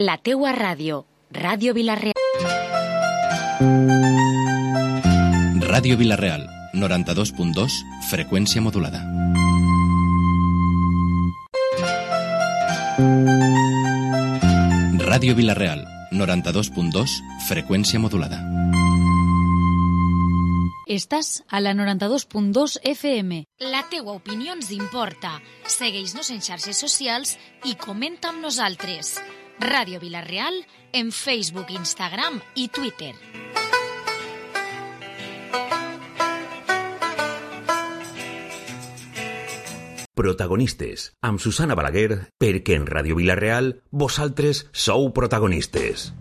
La teua ràdio, Ràdio Vila-real. Ràdio Vila-real, 92.2, freqüència modulada. Ràdio Vila-real, 92.2, freqüència modulada. Estàs a la 92.2 FM. La teua opinió ens importa. Segueix-nos en xarxes socials i comenta amb nosaltres. Ràdio Vila-real en Facebook, Instagram i Twitter. Protagonistes, amb Susana Balaguer, perquè en Ràdio Vila-real vosaltres sou protagonistes.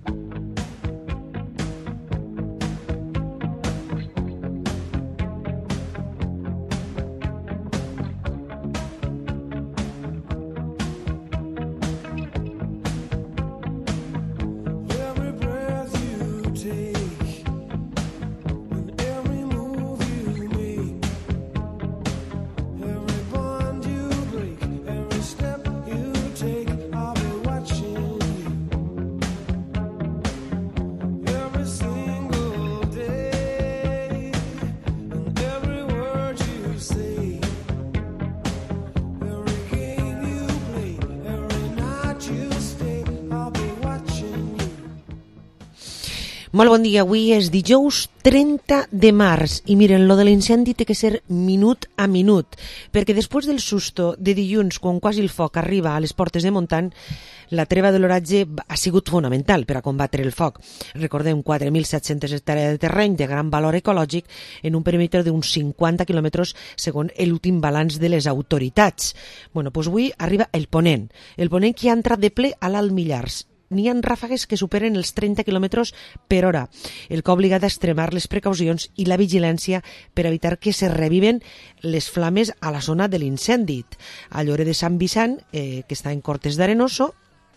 Molt bon dia, avui és dijous 30 de març i miren, lo de l'incendi té que ser minut a minut, perquè després del susto de dilluns, quan quasi el foc arriba a les portes de Montant, la treva de l'oratge ha sigut fonamental per a combatre el foc. Recordem, 4.700 hectàrees de terreny de gran valor ecològic en un perímetre d'uns 50 quilòmetres segons l'últim balanç de les autoritats. Bueno, doncs avui arriba el ponent que ha entrat de ple a l'Alt Millars. N'hi ha ràfegues que superen els 30 km per hora, el que ha obligat a extremar les precaucions i la vigilància per evitar que se reviven les flames a la zona de l'incendi. A Lloret de Sant Vicent, que està en Cortes d'Arenoso,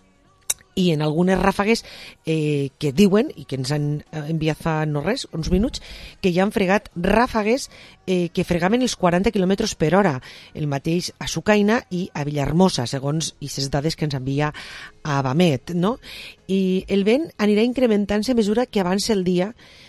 i en algunes ràfegues que diuen, i que ens han enviat fa no res, uns minuts, que ja han fregat ràfegues que fregaven els 40 km per hora, el mateix a Sucaina i a Villahermosa, segons aquestes dades que ens envia a Bamet, no? I el vent anirà incrementant-se a mesura que avança el dia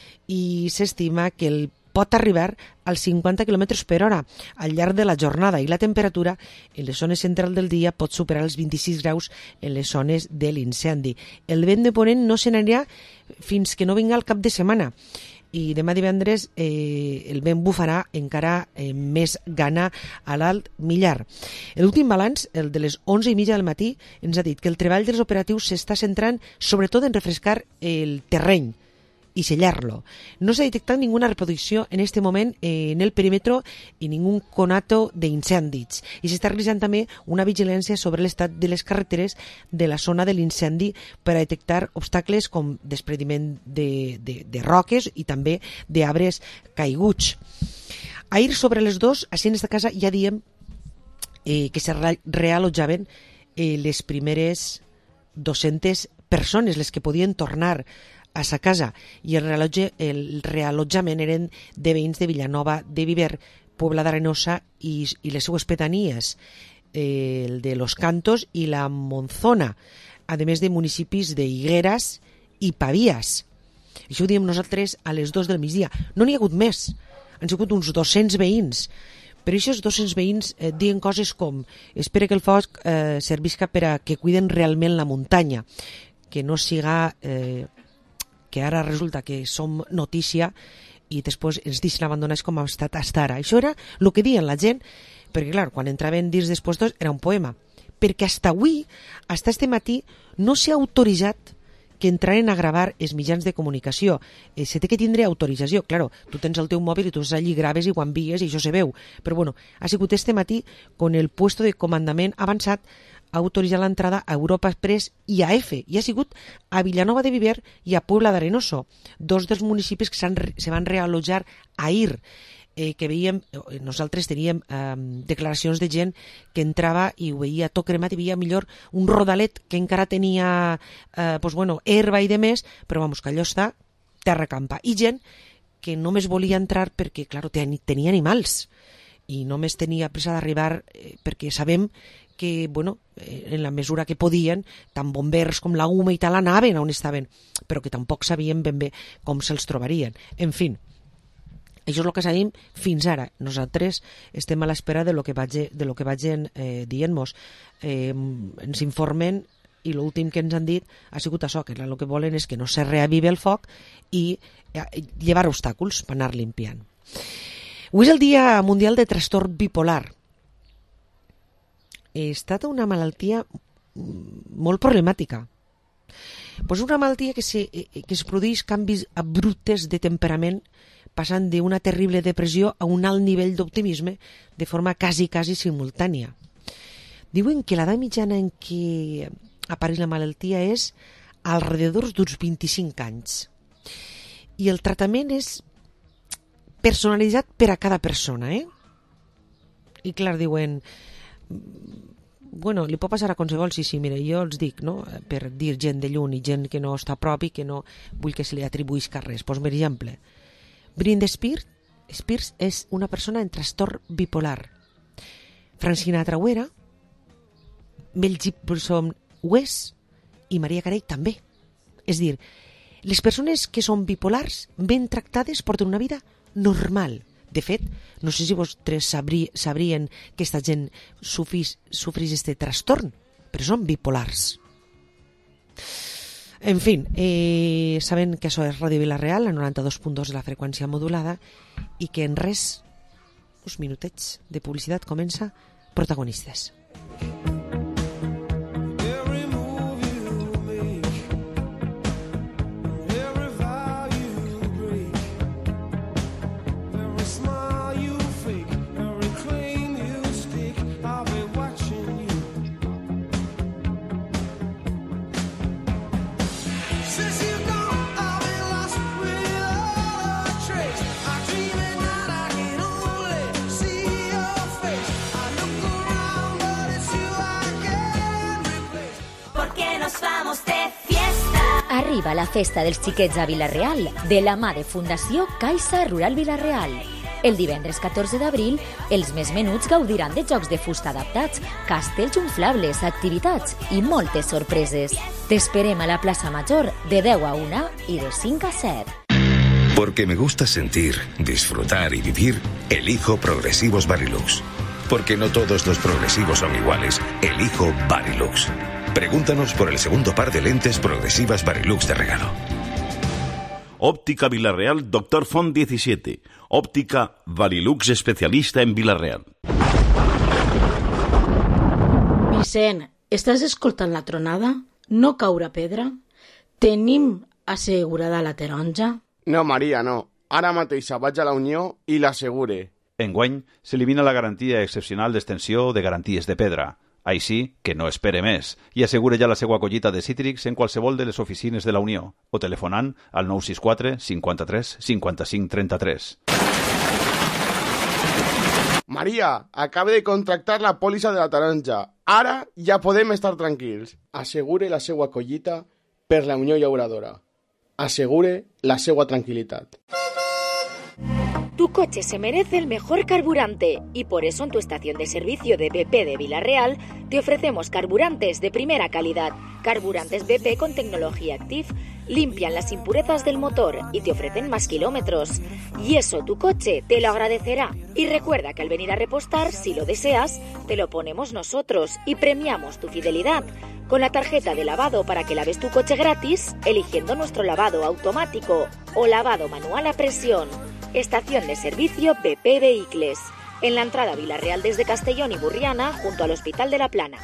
i s'estima que el pot arribar als 50 km per hora al llarg de la jornada i la temperatura en les zones centrals del dia pot superar els 26 graus en les zones de l'incendi. El vent de ponent no se n'anirà fins que no vinga el cap de setmana i demà divendres el vent bufarà encara més gana a l'Alt Millar. L'últim balanç, el de les 11:30 del matí, ens ha dit que el treball dels operatius s'està centrant sobretot en refrescar el terreny y sellarlo. No se ha detectado ninguna reproducció en este moment en el perímetro i ningú conato d'incendis. I s'està realitzant també una vigilància sobre l'estat de les carreteres de la zona de l'incendi per a detectar obstacles com desprendiment de roques i també d'arbres caiguts. Ahir sobre les 2, així en esta casa ja diem que se reallotjaven les primeres 200 persones, les que podien tornar a sa casa, i el reallotjament eren de veïns de Villanova de Viver, Puebla d'Arenosa i les seues pedanies, el de Los Cantos i la Monzona, a més de municipis de Higueras i Pavies. Això ho diem nosaltres a les 2 del migdia. No n'hi ha hagut més, han sigut uns 200 veïns, però aquests 200 veïns diuen coses com espera que el foc servisca per a que cuiden realment la muntanya, que no siga que ara resulta que som notícia i després ens deixen abandonats com ha estat fins ara. Això era el que diuen la gent, perquè clar, quan entraven dins dels puestos era un poema, perquè fins avui, fins este matí, no s'ha autoritzat que entraren a gravar els mitjans de comunicació. Se té que tindre autorització. Claro, tu tens el teu mòbil i tu allí graves i ho envies i això se veu. Però bueno, ha sigut este matí quan el puesto de comandament avançat ha autoritzat l'entrada a Europa Express i a EFE, i ha sigut a Villanova de Viver i a Puebla d'Arenoso, dos dels municipis que se van reallotjar ahir, que veiem, nosaltres teníem declaracions de gent que entrava i ho veia tot cremat i veia millor un rodalet que encara tenia herba i de més, però vamos, que allò està terra campa, i gent que només volia entrar perquè, clar, tenia animals i només tenia pressa d'arribar perquè sabem que, bueno, en la mesura que podien, tant bombers com la UME i tal anaven on estaven, però que tampoc sabien ben bé com se'ls trobarien. En fi, això és el que sabem fins ara. Nosaltres estem a l'espera de lo que vagin dient-nos. Ens informen i l'últim que ens han dit ha sigut això, que el que volen és que no se reavive el foc i llevar obstàculs per anar limpiant. Avui és el Dia Mundial de Trastorn Bipolar. Ha estat una malaltia molt problemàtica. Pues una malaltia que es produeix canvis abruptes de temperament, passant d'una terrible depressió a un alt nivell d'optimisme de forma quasi simultània. Diuen que l'edat mitjana en què apareix la malaltia és alrededor d'uns 25 anys. I el tractament és personalitzat per a cada persona, I clar, diuen, bueno, li pot passar a qualsevol, sí, mira, jo els dic, no?, per dir gent de lluny i gent que no està a prop i que no vull que se li atribuïsca res. Doncs, per exemple, Britney Spears és una persona en trastorn bipolar. Frank Sinatra ho era, Mel Gibson ho és, i Maria Carey també. És dir, les persones que són bipolars, ben tractades, porten una vida normal. De fet, no sé si vostres sabrien que aquesta gent sofrís este trastorn, però són bipolars. En fi, saben que això és Ràdio Vila-real, la 92.2 de la freqüència modulada, i que en res, uns minutets de publicitat, comença Protagonistes. Arriba la festa dels xiquets a Vila-real de la mà de Fundació Caixa Rural Vila-real. El divendres 14 d'abril, els més menuts gaudiran de jocs de fusta adaptats, castells inflables, activitats i moltes sorpreses. T'esperem a la plaça Major de 10 a 1 i de 5 a 7. Porque me gusta sentir, disfrutar y vivir, elijo Progresivos Varilux. Porque no todos los progresivos son iguales, elijo Varilux. Pregúntanos por el segundo par de lentes progresivas Varilux de regalo. Óptica Vila-real Dr. Font 17. Óptica Varilux especialista en Vila-real. Vicent, estàs escoltant la tronada? No caurà pedra? Tenim assegurada la taronja? No, Maria, no. Ara mateix vaig a la Unió i l'assegure. Enguany s'elimina la garantia excepcional d'extensió de garanties de pedra. Així que no espere més i assegure ja la seva collita de cítrics en qualsevol de les oficines de la Unió o telefonant al 964 53 55 33. Maria, acabe de contractar la pòlissa de la taronja. Ara ja podem estar tranquils. Assegure la seva collita per la Unió Llauradora. Asegure la seva tranquilitat. Tu coche se merece el mejor carburante y por eso en tu estación de servicio de BP de Vila-real te ofrecemos carburantes de primera calidad. Carburantes BP con tecnología Active limpian las impurezas del motor y te ofrecen más kilómetros. Y eso tu coche te lo agradecerá. Y recuerda que al venir a repostar, si lo deseas, te lo ponemos nosotros y premiamos tu fidelidad con la tarjeta de lavado para que laves tu coche gratis eligiendo nuestro lavado automático o lavado manual a presión. Estación de servicio BP Vehicles, en la entrada Vila-real desde Castellón y Burriana, junto al Hospital de la Plana.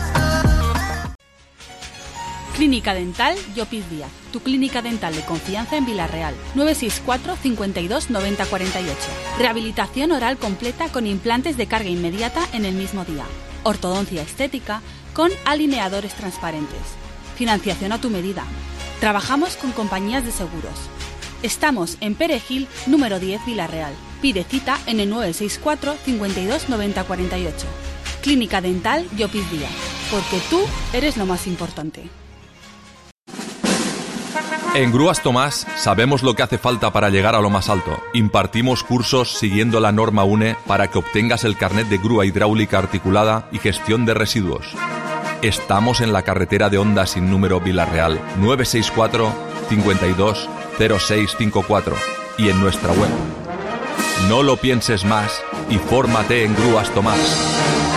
Clínica Dental Llopis Díaz, tu clínica dental de confianza en Vila-real. 964 52 90 48. Rehabilitación oral completa con implantes de carga inmediata en el mismo día. Ortodoncia estética con alineadores transparentes. Financiación a tu medida. Trabajamos con compañías de seguros. Estamos en Perejil, número 10, Vila-real. Pide cita en el 964 52 90 48. Clínica Dental Llopis Díaz, porque tú eres lo más importante. En Grúas Tomás sabemos lo que hace falta para llegar a lo más alto. Impartimos cursos siguiendo la norma UNE para que obtengas el carnet de grúa hidráulica articulada y gestión de residuos. Estamos en la carretera de Honda sin número Vila-real, 964 52 0654 y en nuestra web. No lo pienses más y fórmate en Grúas Tomás.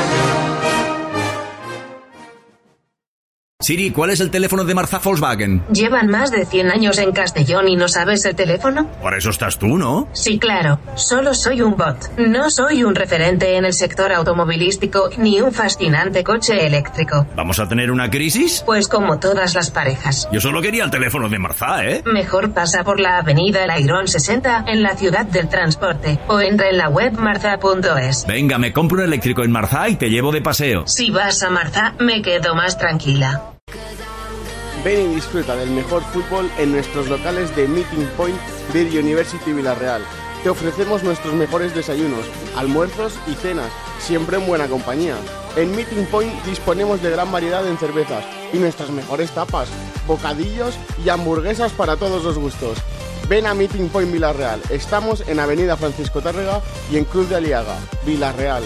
Siri, ¿cuál es el teléfono de Marzá Volkswagen? ¿Llevan más de 100 años en Castellón y no sabes el teléfono? Por eso estás tú, ¿no? Sí, claro. Solo soy un bot. No soy un referente en el sector automovilístico ni un fascinante coche eléctrico. ¿Vamos a tener una crisis? Pues como todas las parejas. Yo solo quería el teléfono de Marzá, ¿eh? Mejor pasa por la avenida Lairón 60 en la ciudad del transporte o entra en la web marza.es. Venga, me compro un eléctrico en Marzá y te llevo de paseo. Si vas a Marzá, me quedo más tranquila. Ven y disfruta del mejor fútbol en nuestros locales de Meeting Point de University Vila-real. Te ofrecemos nuestros mejores desayunos, almuerzos y cenas, siempre en buena compañía. En Meeting Point disponemos de gran variedad en cervezas y nuestras mejores tapas, bocadillos y hamburguesas para todos los gustos. Ven a Meeting Point Vila-real. Estamos en Avenida Francisco Tárrega y en Cruz de Aliaga, Vila-real.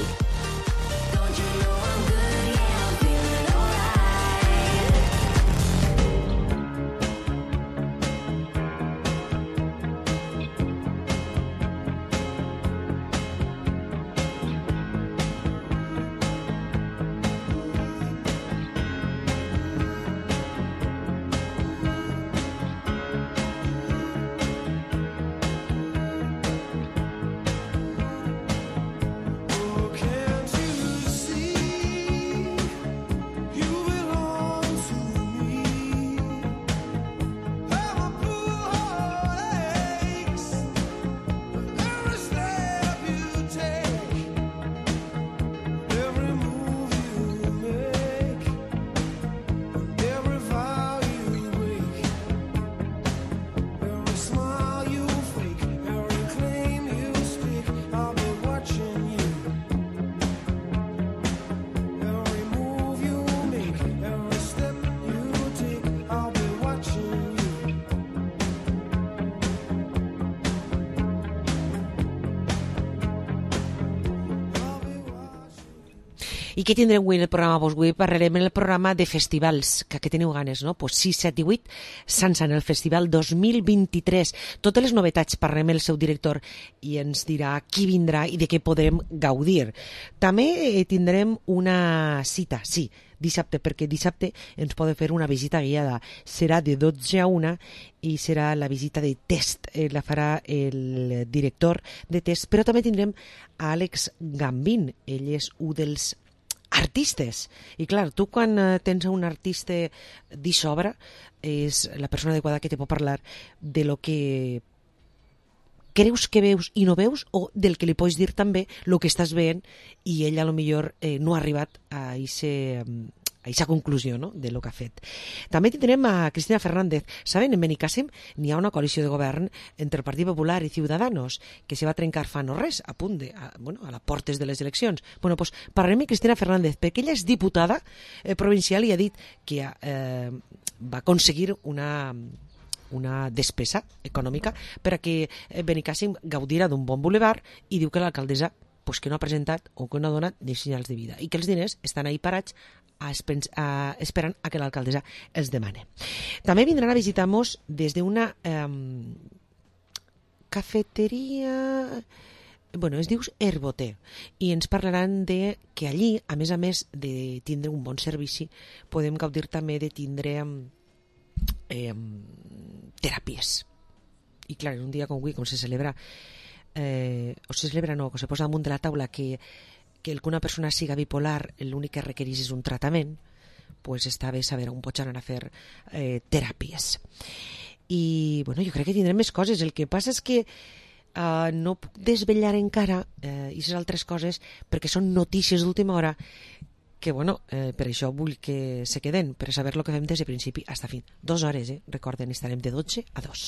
I què tindrem avui en el programa? Pues avui parlarem en el programa de festivals, que teniu ganes, no? Pues 6, 7 i 8 s'ençà en el Festival 2023. Totes les novetats parlarem amb el seu director i ens dirà qui vindrà i de què podrem gaudir. També tindrem una cita, sí, dissabte, perquè dissabte ens poden fer una visita guiada. Serà de 12 a 1 i serà la visita de test. La farà el director de test, però també tindrem a Àlex Gambín. Ell és un dels artistes. I clar, tu quan tens un artista di sobre és la persona adequada que te pot parlar de lo que creus que veus i no veus, o del que li pots dir també el que estàs veient i ell a lo millor no ha arribat a aquesta conclusió, no?, de lo que ha fet. També tindrem a Cristina Fernández. Saben, en Benicàssim n'hi ha una coalició de govern entre el Partit Popular i Ciudadanos que se va trencar fa no res, a punt de, a les portes de les eleccions. Bueno, pues parlarem amb Cristina Fernández, perquè ella és diputada provincial i ha dit que va aconseguir una despesa econòmica per a que Benicàssim gaudirà d'un bon bulevard, i diu que l'alcaldessa pues, que no ha presentat o que no ha donat ni senyals de vida i que els diners estan ahí parats esperant a que l'alcaldessa els demane. També vindran a visitar-nos des d'una cafeteria, bueno, es diu Herboter, i ens parlaran de que allí, a més de tindre un bon servici, podem gaudir també de tindre teràpies. I clar, en un dia com avui, com se celebra que se posa damunt de la taula que una persona siga bipolar l'únic que requereix és un tractament, pues està bé saber on pots anar a fer teràpies. I bueno, jo crec que tindrem més coses. El que passa és que no puc desvetllar encara aquestes altres coses perquè són notícies d'última hora que, bueno, per això vull que se queden, per saber el que fem des de principi fins a fin. 2 hores, recorden, estarem de 12 a 2.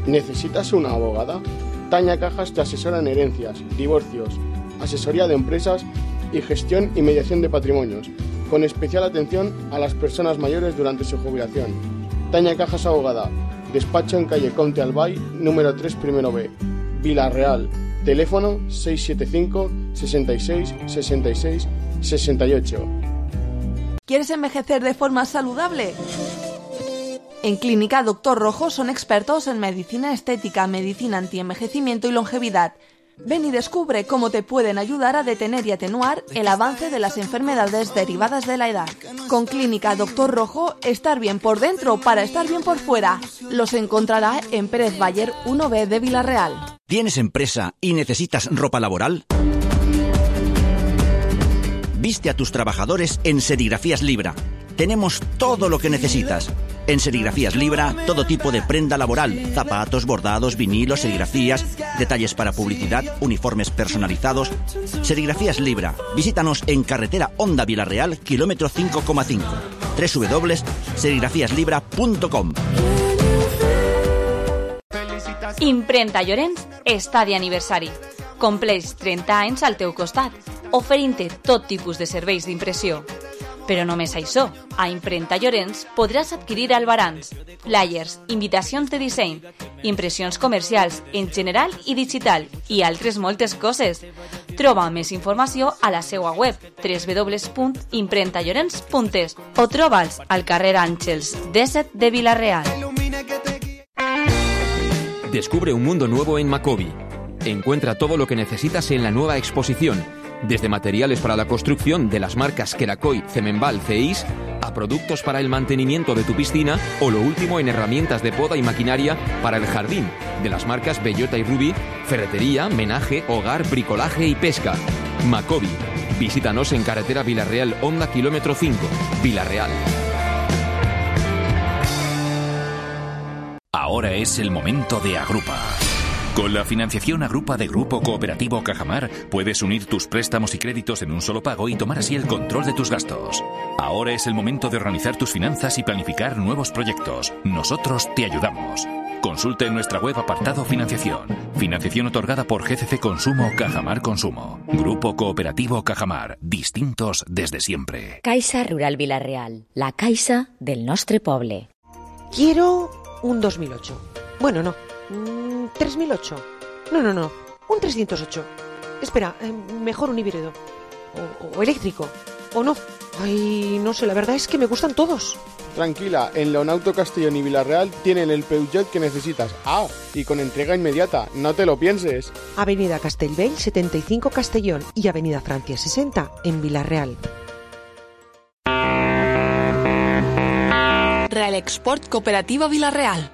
¿Necesitas una abogada? Tania Cajas te asesora en herencias, divorcios, asesoría de empresas y gestión y mediación de patrimonios, con especial atención a las personas mayores durante su jubilación. Tania Cajas Abogada, despacho en calle Conte Albay, número 3, primero B, Vilarreal, teléfono 675 66 66 68. ¿Quieres envejecer de forma saludable? En Clínica Dr. Rojo son expertos en medicina estética, medicina antienvejecimiento y longevidad. Ven y descubre cómo te pueden ayudar a detener y atenuar el avance de las enfermedades derivadas de la edad. Con Clínica Dr. Rojo, estar bien por dentro para estar bien por fuera. Los encontrará en Pérez Bayer 1B de Vilarreal. ¿Tienes empresa y necesitas ropa laboral? Viste a tus trabajadores en Serigrafías Libra. Tenemos todo lo que necesitas. En Serigrafías Libra, todo tipo de prenda laboral, zapatos, bordados, vinilos, serigrafías, detalles para publicidad, uniformes personalizados. Serigrafías Libra. Visítanos en carretera Honda Vilarreal, kilómetro 5,5. www.serigrafiaslibra.com. Imprenta Llorenç està d'aniversari. Compleix 30 anys al teu costat, oferint-te tot tipus de serveis d'impressió. Però només això, a Imprenta Llorenç podràs adquirir albarans, flyers, invitacions de disseny, impressions comercials en general i digital i altres moltes coses. Troba més informació a la seva web www.imprentallorenç.es o troba'ls al carrer Àngels 17 de Vilarreal. Descubre un mundo nuevo en Macobi. Encuentra todo lo que necesitas en la nueva exposición, desde materiales para la construcción de las marcas Kerakoy, Cemenbal, CEIS, a productos para el mantenimiento de tu piscina o lo último en herramientas de poda y maquinaria para el jardín, de las marcas Bellota y Ruby, ferretería, menaje, hogar, bricolaje y pesca. Macobi. Visítanos en carretera Vilarreal Honda kilómetro 5, Vilarreal. Ahora es el momento de Agrupa. Con la financiación Agrupa de Grupo Cooperativo Cajamar, puedes unir tus préstamos y créditos en un solo pago y tomar así el control de tus gastos. Ahora es el momento de organizar tus finanzas y planificar nuevos proyectos. Nosotros te ayudamos. Consulta en nuestra web apartado Financiación. Financiación otorgada por GCC Consumo Cajamar Consumo. Grupo Cooperativo Cajamar. Distintos desde siempre. Caixa Rural Vilarreal. La caixa del nostre poble. Quiero un 2008. Bueno, no. 3008. No. Un 308. Espera, mejor un híbrido. O eléctrico. O no. Ay, no sé, la verdad es que me gustan todos. Tranquila, en Leonauto Castellón y Vilarreal tienen el Peugeot que necesitas. Ah, y con entrega inmediata, no te lo pienses. Avenida Castellbell 75 Castellón y Avenida Francia 60 en Vilarreal. Real Export Cooperativa Vilarreal.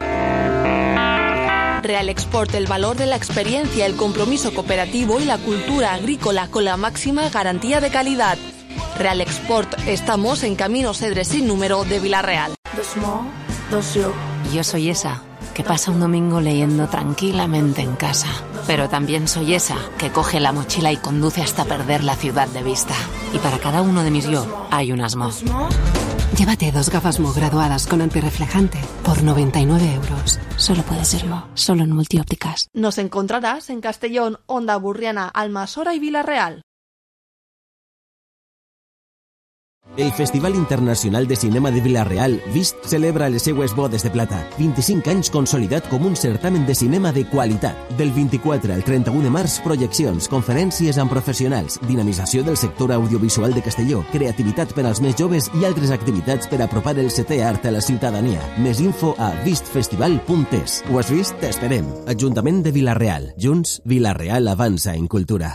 Real Export, el valor de la experiencia, el compromiso cooperativo y la cultura agrícola con la máxima garantía de calidad. Real Export, estamos en Camino Cedres sin número de Vilarreal. Yo soy esa que pasa un domingo leyendo tranquilamente en casa. Pero también soy esa que coge la mochila y conduce hasta perder la ciudad de vista. Y para cada uno de mis yo hay un Asmo. Llévate 2 gafas Mo graduadas con antirreflejante por 99 euros. Solo puede serlo, solo en Multiópticas. Nos encontrarás en Castellón, Honda, Burriana, Almasora y Vilarreal. El Festival Internacional de Cinema de Vilarreal, VIST, celebra les seues bodes de plata. 25 anys consolidat com un certamen de cinema de qualitat. Del 24 al 31 de març, projeccions, conferències amb professionals, dinamització del sector audiovisual de Castelló, creativitat per als més joves i altres activitats per apropar el setè art a la ciutadania. Més info a vistfestival.es. Ho has vist? T'esperem. Ajuntament de Vilarreal. Junts, Vilarreal avança en cultura.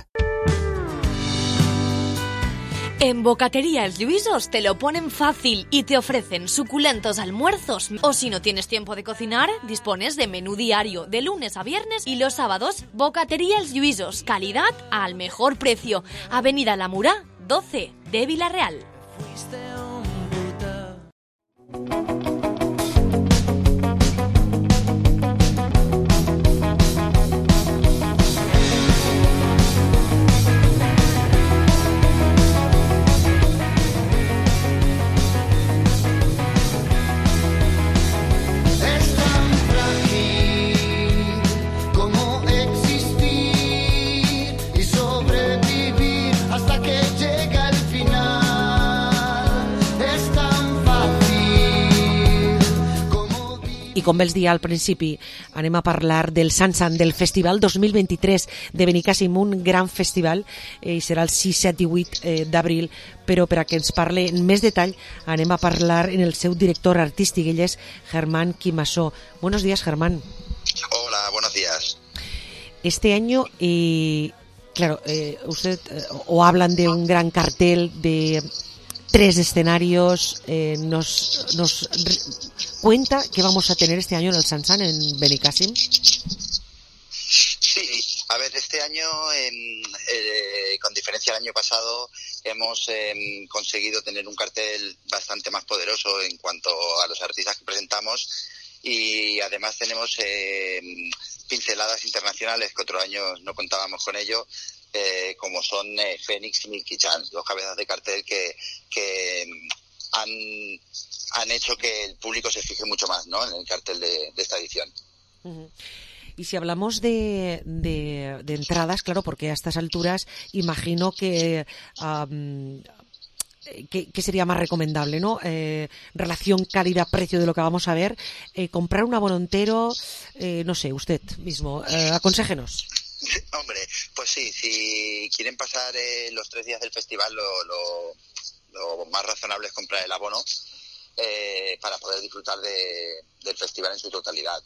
En Bocatería Els Lluïsos te lo ponen fácil y te ofrecen suculentos almuerzos. O si no tienes tiempo de cocinar, dispones de menú diario de lunes a viernes y los sábados. Bocatería Els Lluïsos, calidad al mejor precio. Avenida La Murá, 12 de Vilarreal. com vels dir al principi, anem a parlar del Sansan, del Festival 2023 de Benicàssim, un gran festival, i serà el 6, 7 i 8 d'abril, però per a que ens parli en més detall anem a parlar en el seu director artístic, ell és Germán Quimasó. Buenos días, Germán. Hola, buenos días. Este año, claro, usted o hablan de un gran cartel de 3 escenarios, nos cuenta que vamos a tener este año en el Sansan, en Benicàssim. Sí, a ver, este año, con diferencia del año pasado, hemos conseguido tener un cartel bastante más poderoso en cuanto a los artistas que presentamos, y además tenemos pinceladas internacionales que otros años no contábamos con ello, como son Fénix y Milky Chance, dos cabezas de cartel que han hecho que el público se fije mucho más, ¿no?, en el cartel de esta edición. Uh-huh. Y si hablamos de entradas, claro, porque a estas alturas imagino que sería más recomendable, ¿no? Relación calidad-precio de lo que vamos a ver. Comprar un abono entero, no sé, usted mismo, aconséjenos. Hombre, pues sí, si quieren pasar los 3 días del festival, lo más razonable es comprar el abono para poder disfrutar del festival en su totalidad.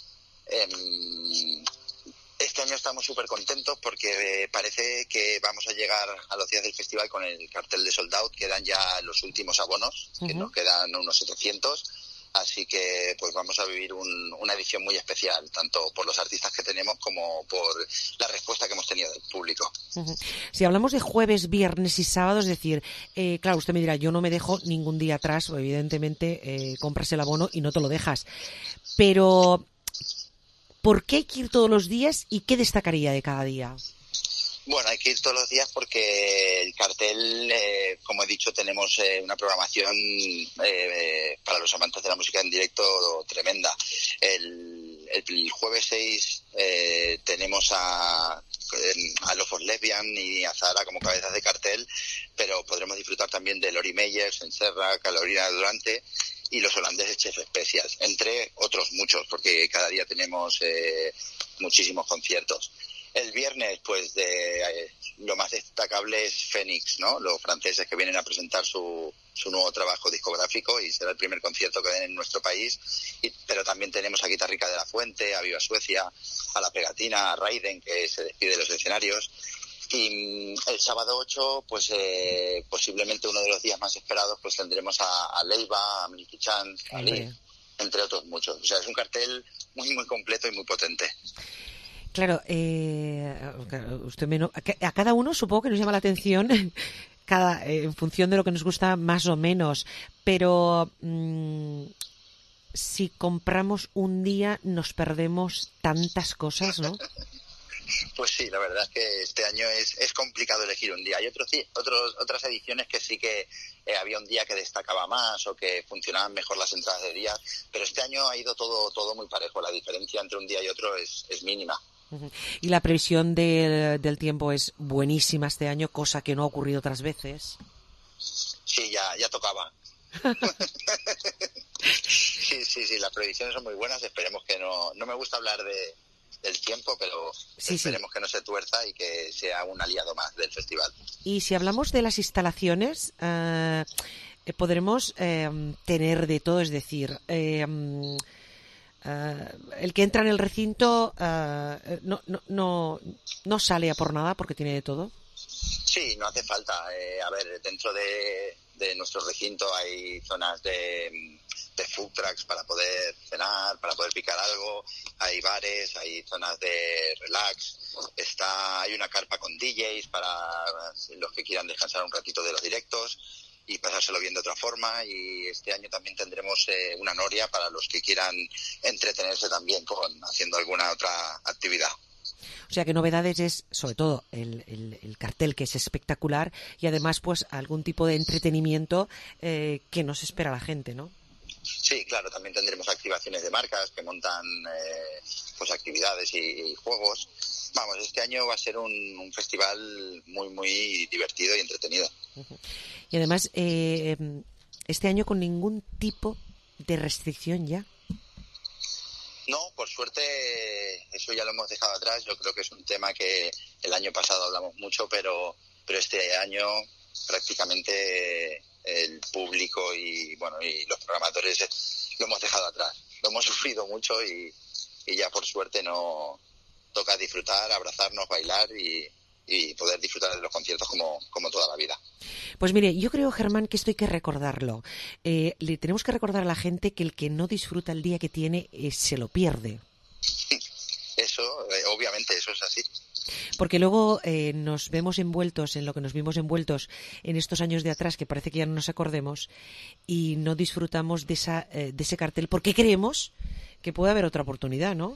Este año estamos súper contentos porque parece que vamos a llegar a los días del festival con el cartel de sold out. Quedan ya los últimos abonos, que nos quedan unos 700. Así que pues vamos a vivir una edición muy especial, tanto por los artistas que tenemos como por la respuesta que hemos tenido del público. Uh-huh. Si hablamos de jueves, viernes y sábado, es decir, claro, usted me dirá, yo no me dejo ningún día atrás, evidentemente compras el abono y no te lo dejas. Pero, ¿por qué hay que ir todos los días y qué destacaría de cada día? Bueno, hay que ir todos los días porque el cartel, como he dicho, tenemos una programación para los amantes de la música en directo tremenda. El jueves 6 tenemos a Love of Lesbian y a Zara como cabezas de cartel, pero podremos disfrutar también de Lori Meyers, Encerra, Carolina Durante y los holandeses Chef Specials, entre otros muchos, porque cada día tenemos muchísimos conciertos. El viernes, pues lo más destacable es Fénix, ¿no? Los franceses que vienen a presentar su nuevo trabajo discográfico, y será el primer concierto que den en nuestro país. Pero también tenemos a Guitarrica de la Fuente, a Viva Suecia, a La Pegatina, a Raiden, que se despide de los escenarios. Y el sábado 8, pues posiblemente uno de los días más esperados, pues tendremos a Leiva, a Milky Chance, a Lee, entre otros muchos. O sea, es un cartel muy, muy completo y muy potente. Claro, usted a cada uno supongo que nos llama la atención en función de lo que nos gusta más o menos, pero si compramos un día nos perdemos tantas cosas, ¿no? Pues sí, la verdad es que este año es complicado elegir un día. Hay otras ediciones que sí que había un día que destacaba más o que funcionaban mejor las entradas de día, pero este año ha ido todo muy parejo. La diferencia entre un día y otro es mínima. Y la previsión del tiempo es buenísima este año, cosa que no ha ocurrido otras veces. Sí, ya tocaba. Sí, las previsiones son muy buenas. Esperemos que no me gusta hablar del tiempo, pero esperemos que no se tuerza y que sea un aliado más del festival. Y si hablamos de las instalaciones, podremos tener de todo, es decir, el que entra en el recinto no sale a por nada porque tiene de todo. Sí, no hace falta. A ver, dentro de nuestro recinto hay zonas de food trucks para poder cenar, para poder picar algo, hay bares, hay zonas de relax, hay una carpa con DJs para los que quieran descansar un ratito de los directos y pasárselo bien de otra forma, y este año también tendremos una noria para los que quieran entretenerse también haciendo alguna otra actividad. O sea que novedades es sobre todo el cartel, que es espectacular, y además pues algún tipo de entretenimiento que nos espera la gente, ¿no? Sí, claro, también tendremos activaciones de marcas que montan pues actividades y juegos. Vamos, este año va a ser un festival muy, muy divertido y entretenido. Y además, este año con ningún tipo de restricción ya. No, por suerte eso ya lo hemos dejado atrás. Yo creo que es un tema que el año pasado hablamos mucho, pero este año prácticamente el público y los programadores lo hemos dejado atrás. Lo hemos sufrido mucho y ya por suerte no toca disfrutar, abrazarnos, bailar y poder disfrutar de los conciertos como toda la vida. Pues mire, yo creo, Germán, que esto hay que recordarlo. Le tenemos que recordar a la gente que el que no disfruta el día que tiene se lo pierde. Eso, obviamente, eso es así. Porque luego nos vemos envueltos en lo que nos vimos envueltos en estos años de atrás, que parece que ya no nos acordemos, y no disfrutamos de ese cartel, porque creemos que puede haber otra oportunidad, ¿no?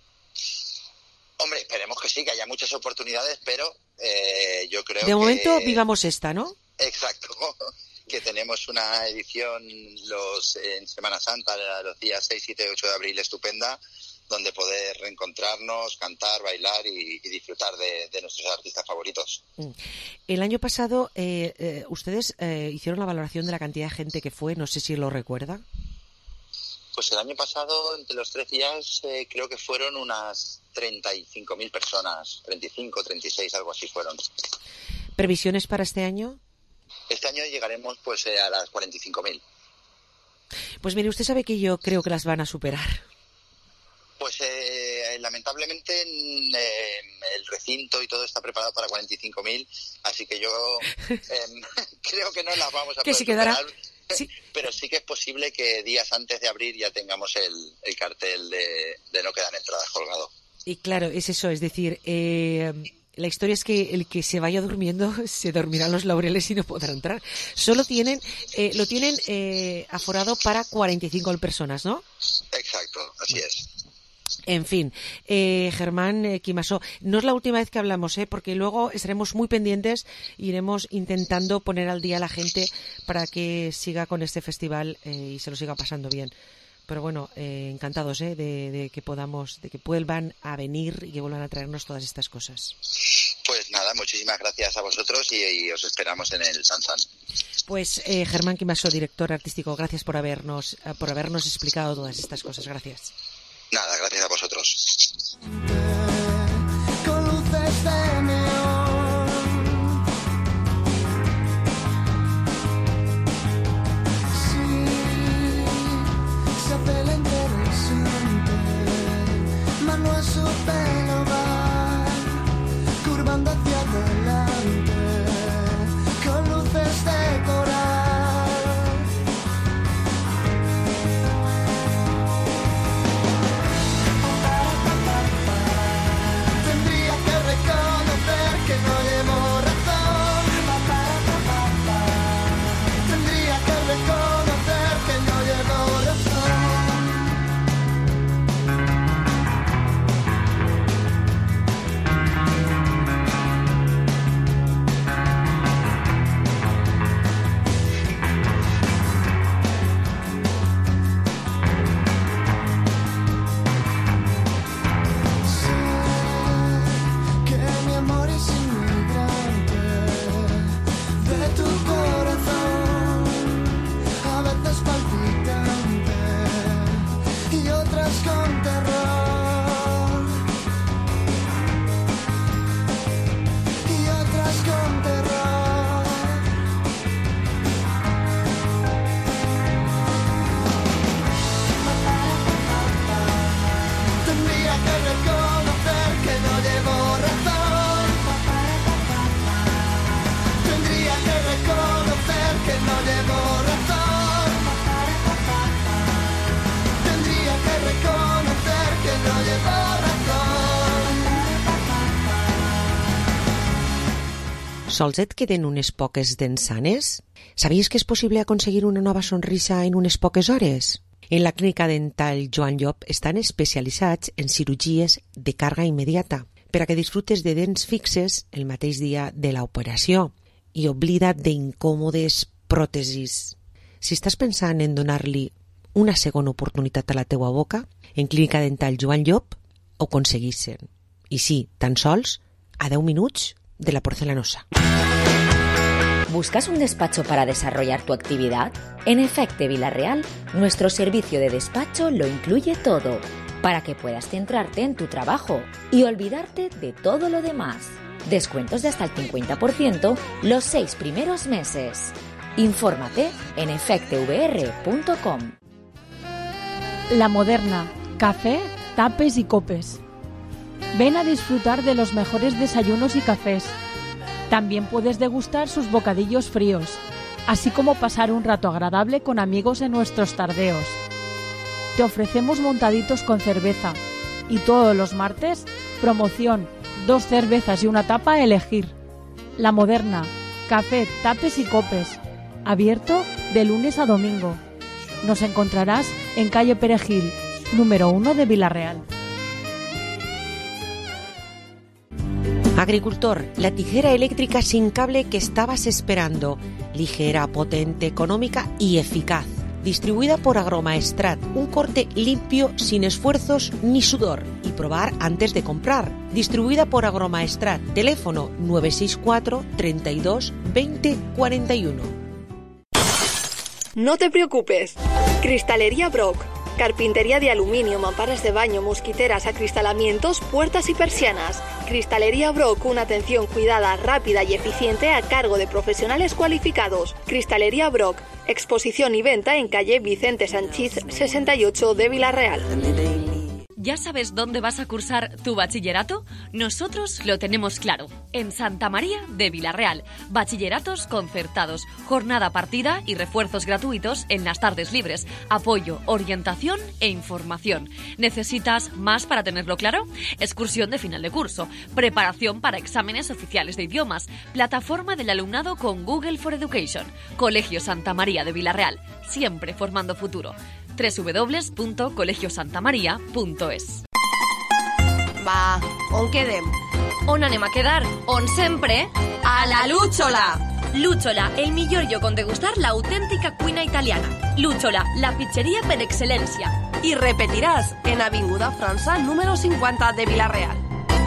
Hombre, esperemos que sí, que haya muchas oportunidades, pero yo creo que... De momento vivamos esta, ¿no? Exacto, que tenemos una edición en Semana Santa, los días 6, 7, 8 de abril, estupenda, donde poder reencontrarnos, cantar, bailar y disfrutar de nuestros artistas favoritos. El año pasado ustedes hicieron la valoración de la cantidad de gente que fue, no sé si lo recuerda. Pues el año pasado, entre los 3 días, creo que fueron unas 35.000 personas, 35, 36, algo así fueron. ¿Previsiones para este año? Este año llegaremos pues a las 45.000. Pues mire, usted sabe que yo creo que las van a superar. Pues lamentablemente el recinto y todo está preparado para 45.000, así que yo creo que no las vamos a poder superar. Sí. Pero sí que es posible que días antes de abrir ya tengamos el cartel de no quedan entradas colgado. Y claro, es eso, es decir, la historia es que el que se vaya durmiendo se dormirá en los laureles y no podrá entrar. Solo lo tienen aforado para 45 personas, ¿no? Exacto, así es. En fin, Germán Quimasó, no es la última vez que hablamos, porque luego estaremos muy pendientes e iremos intentando poner al día a la gente para que siga con este festival y se lo siga pasando bien. Pero bueno, encantados de que vuelvan a venir y que vuelvan a traernos todas estas cosas. Pues nada, muchísimas gracias a vosotros y os esperamos en el Sansan. Pues Germán Quimasó, director artístico, gracias por habernos explicado todas estas cosas. Gracias. Nada, gracias a vosotros. Con luces de neón, sí, se hace la interesante, mano a su pelo va, curvando hacia adelante, con luces de coral. Sols et queden unes poques dents sanes? Sabies que és possible aconseguir una nova sonrisa en unes poques hores? En la clínica dental Joan Llop estan especialitzats en cirurgies de càrrega immediata per a que disfrutes de dents fixes el mateix dia de l'operació i oblida't d'incòmodes pròtesis. Si estàs pensant en donar-li una segona oportunitat a la teua boca, en clínica dental Joan Llop ho aconseguissin. I sí, tan sols a 10 minuts de la porcelanosa. ¿Buscas un despacho para desarrollar tu actividad? En Efecte Vila Real, nuestro servicio de despacho lo incluye todo. para que puedas centrarte en tu trabajo y olvidarte de todo lo demás. Descuentos de hasta el 50% los 6 primeros meses. Infórmate en efectvr.com. La Moderna, café, tapes y copes. Ven a disfrutar de los mejores desayunos y cafés. También puedes degustar sus bocadillos fríos, así como pasar un rato agradable con amigos en nuestros tardeos. Te ofrecemos montaditos con cerveza y todos los martes, promoción, 2 cervezas y una tapa a elegir. La Moderna, café, tapes y copes. Abierto de lunes a domingo. Nos encontrarás en calle Perejil, número 1 de Vila-real. Agricultor, la tijera eléctrica sin cable que estabas esperando. Ligera, potente, económica y eficaz. Distribuida por Agromaestrat, un corte limpio, sin esfuerzos ni sudor. Y probar antes de comprar. Distribuida por Agromaestrat, teléfono 964 32 20 41. No te preocupes. Cristalería Brock. Carpintería de aluminio, mamparas de baño, mosquiteras, acristalamientos, puertas y persianas. Cristalería Brock, una atención cuidada, rápida y eficiente a cargo de profesionales cualificados. Cristalería Brock, exposición y venta en calle Vicente Sanchís 68 de Vila-real. ¿Ya sabes dónde vas a cursar tu bachillerato? Nosotros lo tenemos claro. En Santa María de Vila-real. Bachilleratos concertados, jornada partida y refuerzos gratuitos en las tardes libres. Apoyo, orientación e información. ¿Necesitas más para tenerlo claro? Excursión de final de curso. Preparación para exámenes oficiales de idiomas. Plataforma del alumnado con Google for Education. Colegio Santa María de Vila-real. Siempre formando futuro. www.colegiosantamaria.es. Va, on quedem? On anem a quedar? On sempre? A la Lúchola! Lúchola, el millor lloc on degustar l'autèntica cuina italiana. Lúchola, la pizzeria per excel·lència. Y repetirás en Avinguda França, número 50 de Vila-real.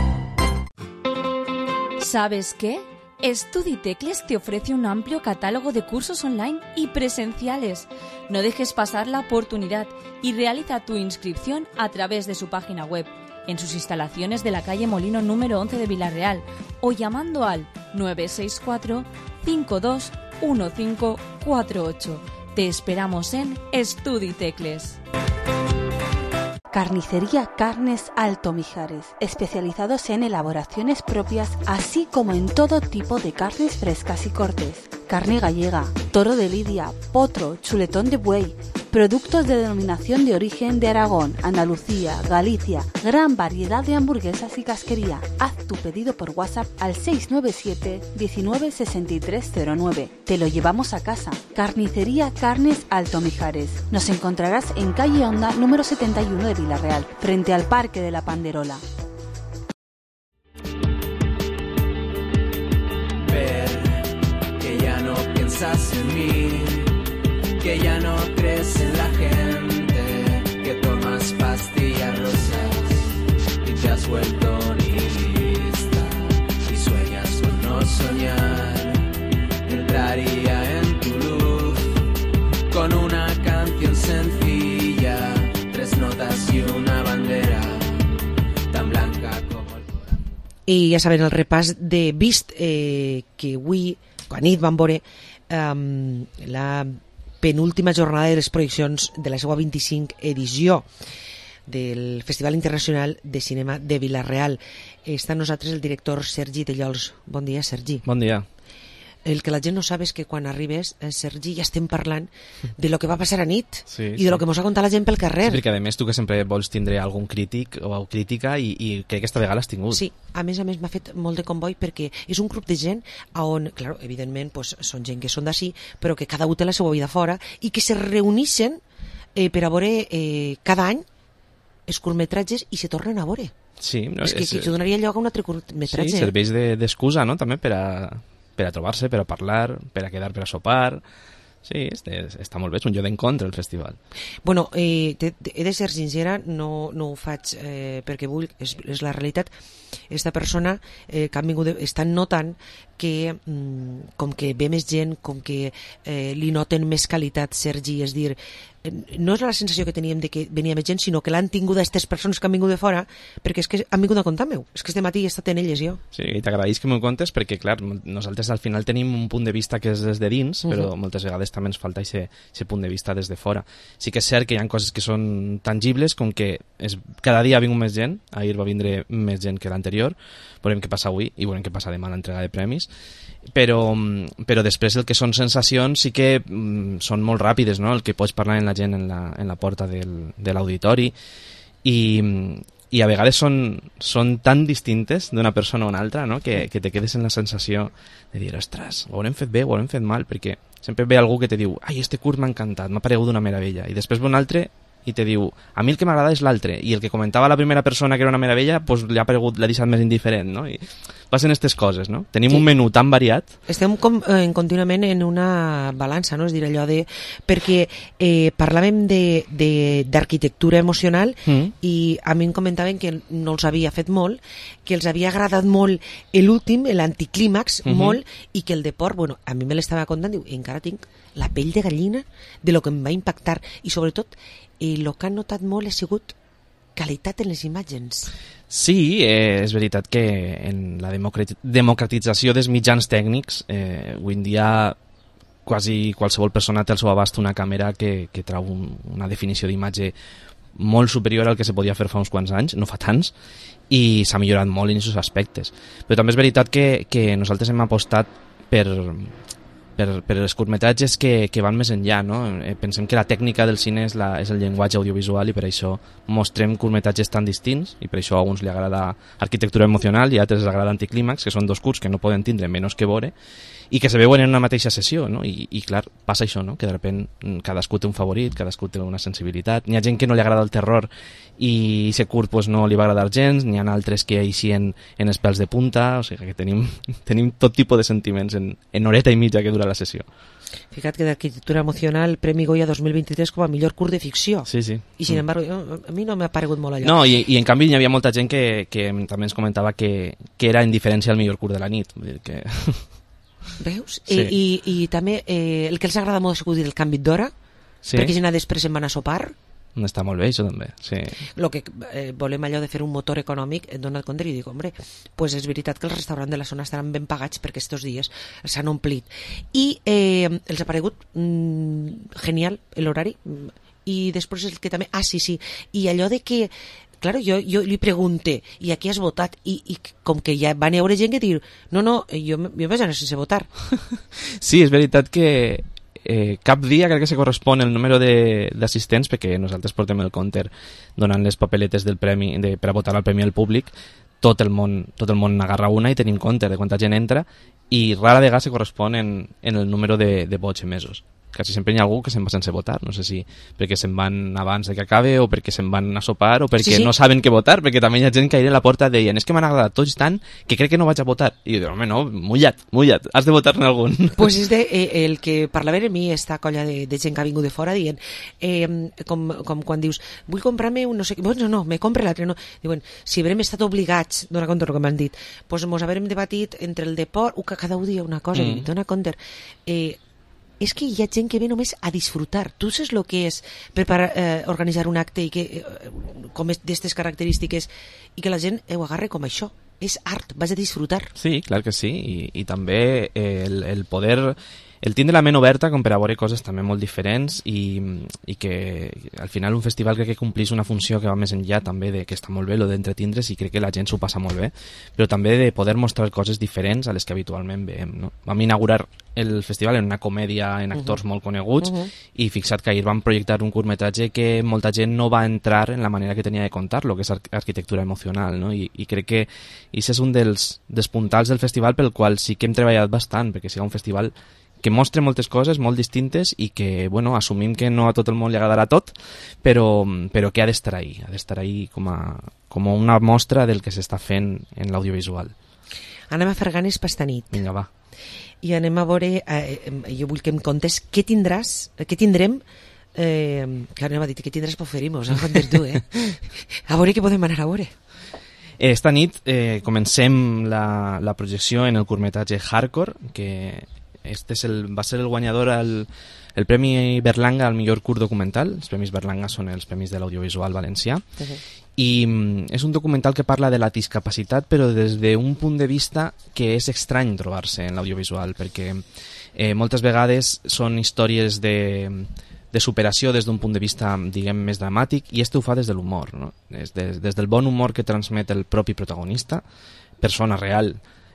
¿Sabes qué? StudiTecles te ofrece un amplio catálogo de cursos online y presenciales. No dejes pasar la oportunidad y realiza tu inscripción a través de su página web, en sus instalaciones de la calle Molino número 11 de Vila-real o llamando al 964 52 1548. Te esperamos en StudiTecles. Carnicería Carnes Alto Mijares, especializados en elaboraciones propias, así como en todo tipo de carnes frescas y cortes. Carne gallega, toro de lidia, potro, chuletón de buey, productos de denominación de origen de Aragón, Andalucía, Galicia, gran variedad de hamburguesas y casquería. Haz tu pedido por WhatsApp al 697 19 6309. Te lo llevamos a casa. Carnicería Carnes Alto Mijares. Nos encontrarás en calle Honda número 71 de Vila-real, frente al Parque de la Panderola. En mí, que ya no crees en la gente, que tomas pastillas rosas y te has vuelto nihilista y sueñas con no soñar. Entraría en tu luz con una canción sencilla, 3 notas y una bandera tan blanca como el corazón. I ja saben, el repàs de Vist que avui, quan nit vam veure la penúltima jornada de les projeccions de la seva 25 edició del Festival Internacional de Cinema de Vila-real. Està amb nosaltres el director Sergi Tellols. Bon dia, Sergi. Bon dia. El que la gent no sabe és que quan arribes, Sergi, ja estem parlant de lo que va passar a nit sí, i de lo que mos ha contat la gent pel carrer. Sí, perquè a més tu que sempre vols tindre algun crític o crítica i crec que esta vegada l'has tingut. Sí, a més m'ha fet molt de comboi perquè és un grup de gent on, clar, evidentment, pues, són gent que són d'ací, però que cada un té la seva vida fora i que se reunixen per a veure cada any els curtmetratges i se tornen a veure. Sí, no, és que donaria lloc a un altre curtmetratge. Sí, serveix d'excusa, no?, també per a trobar-se, per a parlar, per a quedar per a sopar. Sí, està molt bé, és un lloc d'encontre el festival. Bueno, he de ser sincera, no ho faig perquè vull, és la realitat. Esta persona que han vingut estan notant que com que ve més gent, com que li noten més qualitat, Sergi, és dir, no és la sensació que teníem de que venia més gent, sinó que l'han tingut aquestes persones que han vingut de fora, perquè és que han vingut a contar meu. És que este matí he estat en elles jo. Sí, i t'agraïs que m'ho contes perquè, clar, nosaltres al final tenim un punt de vista que és des de dins, però moltes vegades també ens falta aquest punt de vista des de fora. Sí que és cert que hi ha coses que són tangibles, com que cada dia ha vingut més gent, ahir va vindre més gent que l'anterior, veurem què passa avui i veurem què passa demà a l'entrega de premis, però després el que són sensacions sí que són molt ràpides, no? El que pots parlar amb la gent en la porta de l'auditori i a vegades són tan distintes d'una persona a una altra, no? que te quedes en la sensació de dir, ostres, ho haurem fet bé, ho haurem fet mal, perquè sempre ve algú que te diu, ai, este curs m'ha encantat, m'ha paregut una meravella, i després ve un altre i te diu, a mi el que m'agrada és l'altre, i el que comentava la primera persona que era una meravella, pues l'ha deixat més indiferent, no? I passen aquestes coses, no? Tenim un menú tan variat. Estem contínuament en una balança, no? És dir, allò de... Perquè parlàvem d'arquitectura emocional i a mi em comentaven que no els havia fet molt, que els havia agradat molt l'últim, l'anticlímax, molt, i que el deport, bueno, a mi me l'estava contant, diu, encara tinc la pell de gallina de lo que em va impactar, i sobretot el que han notat molt ha sigut qualitat en les imatges. Sí, és veritat que en la democratització dels mitjans tècnics avui en dia quasi qualsevol persona té al seu abast una càmera que trau una definició d'imatge molt superior al que se podia fer fa uns quants anys, no fa tants, i s'ha millorat molt en aquests aspectes. Però també és veritat que nosaltres hem apostat per els curtmetratges que van més enllà, no? Pensem que la tècnica del cine és el llenguatge audiovisual i per això mostrem curtmetratges tan distints i per això a uns li agrada Arquitectura emocional i a altres els agrada Anticlímax, que són dos curts que no poden tindre menys que veure i que se veuen en una mateixa sessió, no? I clar, passa això, no? Que de repent cadascú té un favorit, cadascú té una sensibilitat. N'hi ha gent que no li agrada el terror i aquest curt pues, no li va agradar gens, n'hi ha altres que eixien en els pèls de punta, o sigui que tenim tot tipus de sentiments en horeta i mitja que dura la sessió. Fija't que d'Arquitectura emocional, Premi Goya 2023 com a millor curt de ficció. Sí, sí. I sin embargo, a mi no m'ha paregut molt allò. No, i en canvi hi havia molta gent que també ens comentava que era en diferència al millor curt de la nit. Vull dir que... Veus? Sí. I també el que els agrada molt és el canvi d'hora, perquè gent després se'n van a sopar. Està molt bé, això també, sí. El que volem allò de fer un motor econòmic, he donat compte i dic, hombre, pues és veritat que els restaurants de la zona estaran ben pagats perquè estos dies s'han omplit. I els ha paregut genial l'horari. I després el que també... Ah, sí, i allò de que... Claro, jo li pregunté, i aquí has votat? I com que ja van veure gent que dir, no, jo vaig anar sense votar. Sí, és veritat que cap dia crec que se correspon el número d'assistents, perquè nosaltres portem el compter donant les papeletes del premi per a votar al premi al públic, tot el món n'agarra una i tenim compter de quanta gent entra i rara vegada se correspon en el número de vots emesos. Quasi sempre hi ha algú que se'n va sense votar, no sé si perquè se'n van abans de que acabe o perquè se'n van a sopar o perquè no saben què votar, perquè també hi ha gent que a la porta deien, és que m'han agradat tots tant que crec que no vaig a votar. I jo dic, home, no, mullat, has de votar-ne algun. Pues és el que parlava a mi, esta colla de gent que ha vingut de fora dient, com quan dius, vull comprar-me un no sé què, no, me compre l'altre, no. Diuen, si haurem estat obligats, dona compte el que m'han dit, pues mos haurem debatit entre el deport, que cada un dia una cosa, dona compte, és que hi ha gent que ve només a disfrutar. Tu saps el que és organitzar un acte i que com d'aquestes característiques i que la gent ho agarre com això. És art, vas a disfrutar. Sí, clar que sí, i també el poder... El tindre la ment oberta com per a veure coses també molt diferents i que al final un festival crec que complís una funció que va més enllà també de que està molt bé lo d'entretindre's i crec que la gent s'ho passa molt bé, però també de poder mostrar coses diferents a les que habitualment veiem, no? Vam inaugurar el festival en una comèdia en actors molt coneguts i fixa't que ahir vam projectar un curtmetratge que molta gent no va entrar en la manera que tenia de contar-lo, que és Arquitectura emocional, no? I crec que aquest és un dels puntals del festival pel qual sí que hem treballat bastant perquè sigui un festival que mostra moltes coses molt distintes i que, bueno, assumim que no a tot el món li agradarà tot, però que ha d'estar ahí com una mostra del que s'està fent en l'audiovisual. Anem a fer ganes per esta nit. Vinga, va. I anem a veure, jo vull que em contes què tindrem, que anem a dir que tindràs per oferir-nos, tu, a veure què podem anar a veure. Esta nit comencem la projecció en el curtmetratge Hardcore, que va ser el guanyador el Premi Berlanga al millor curt documental. Els Premis Berlanga són els premis de l'audiovisual valencià. I és un documental que parla de la discapacitat, però des d'un punt de vista que és estrany trobar-se en l'audiovisual, perquè moltes vegades són històries de superació des d'un punt de vista, diguem, més dramàtic, i ho fa des de l'humor, no? Des del bon humor que transmet el propi protagonista, persona real,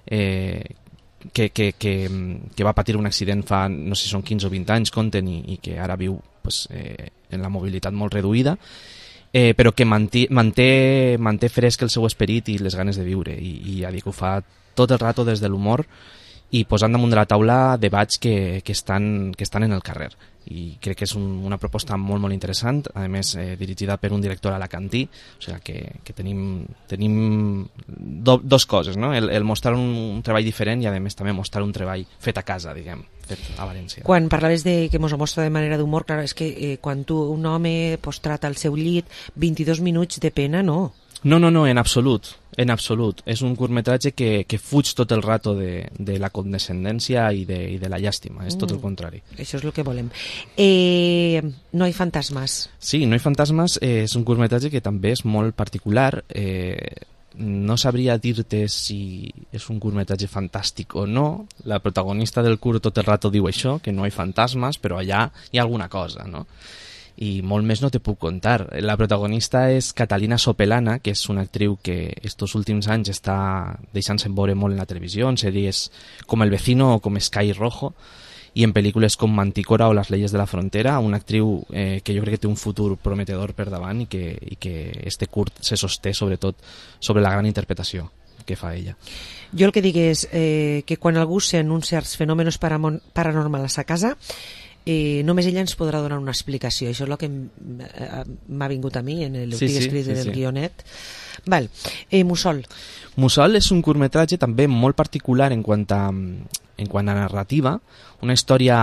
que va patir un accident fa, no sé si són 15 o 20 anys, compten, i que ara viu pues, en la mobilitat molt reduïda, però que manté fresc el seu esperit i les ganes de viure, i ja dic, ho fa tot el rato des de l'humor, i posant damunt de la taula debats que estan en el carrer, i crec que és una proposta molt, molt interessant, a més dirigida per un director alacantí, o sigui que tenim dos coses, no? El mostrar un treball diferent i a més també mostrar un treball fet a casa, diguem, fet a València. Quan parlaves de que mos ho mostra de manera d'humor, clar, és que quan un home postrat al seu llit, 22 minuts de pena, no. No, en absolut. És un curtmetratge que fuig tot el rato de la condescendència i de la llàstima, és tot el contrari. Això és el que volem. No hi fantasmes. Sí, No hi fantasmes és un curtmetratge que també és molt particular. No sabria dir-te si és un curtmetratge fantàstic o no. La protagonista del curt tot el rato diu això, que no hi fantasmes, però allà hi ha alguna cosa, no? I molt més no te puc contar. La protagonista és Catalina Sopelana, que és una actriu que estos últims anys està deixant-se veure molt en la televisió, en sèries com El vecino o com Sky Rojo, i en pel·lícules com Mantícora o Las leyes de la frontera, una actriu que jo crec que té un futur prometedor per davant i que este curt se sosté sobretot sobre la gran interpretació que fa ella. Jo el que dic és que quan algú sent uns certs fenòmenos paranormals a casa, només ella ens podrà donar una explicació. Això és el que m'ha vingut a mi en el que he escrit del guionet. Val. Mussol. Mussol és un curtmetratge també molt particular en quant a narrativa, una història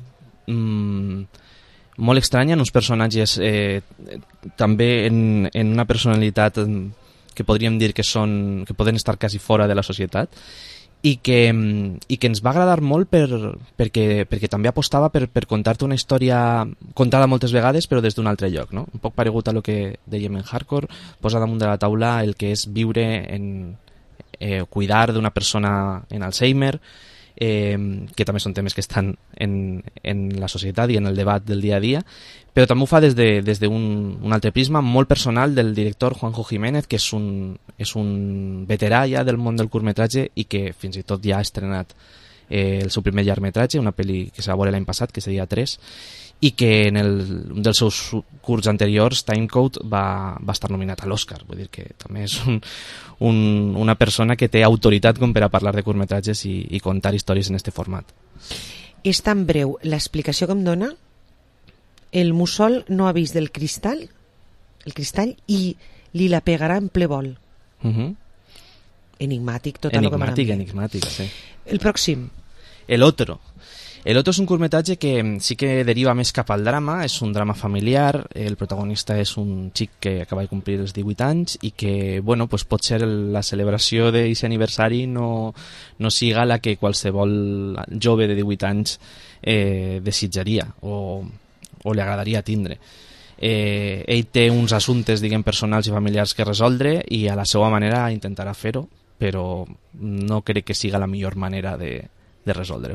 molt estranya, en uns personatges també en una personalitat que podríem dir que poden estar quasi fora de la societat, i que ens va agradar molt perquè també apostava per contar-te una història contada moltes vegades però des d'un altre lloc, no? Un poc paregut a lo que dèiem en Hardcore, posa damunt de la taula el que és viure cuidar d'una persona en Alzheimer, que també són temes que estan en la societat i en el debat del dia a dia, però també ho fa des d'un altre prisma molt personal del director Juanjo Jiménez, que és un veterà ja del món del curtmetratge i que fins i tot ja ha estrenat el seu primer llargmetratge, una pel·li que se va veure l'any passat, que seria 3, i que en un dels seus curts anteriors, Timecode, va estar nominat a l'Oscar. Vull dir que també és una persona que té autoritat com per a parlar de curtmetratges i contar històries en este format. És tan breu l'explicació que em dona. El Mussol no ha vist el cristall i li la pegarà en ple vol. Enigmàtic tot el que m'ha dit. Enigmàtic, sí. El pròxim. El Otro és un curtmetratge que sí que deriva més cap al drama, és un drama familiar, el protagonista és un xic que acaba de complir els 18 anys i que, bueno, pues pot ser la celebració d'aquest aniversari no siga la que qualsevol jove de 18 anys desitjaria o li agradaria tindre. Ell té uns assumptes, diguem, personals i familiars que resoldre i a la seva manera intentarà fer-ho, però no crec que siga la millor manera de resoldre-ho.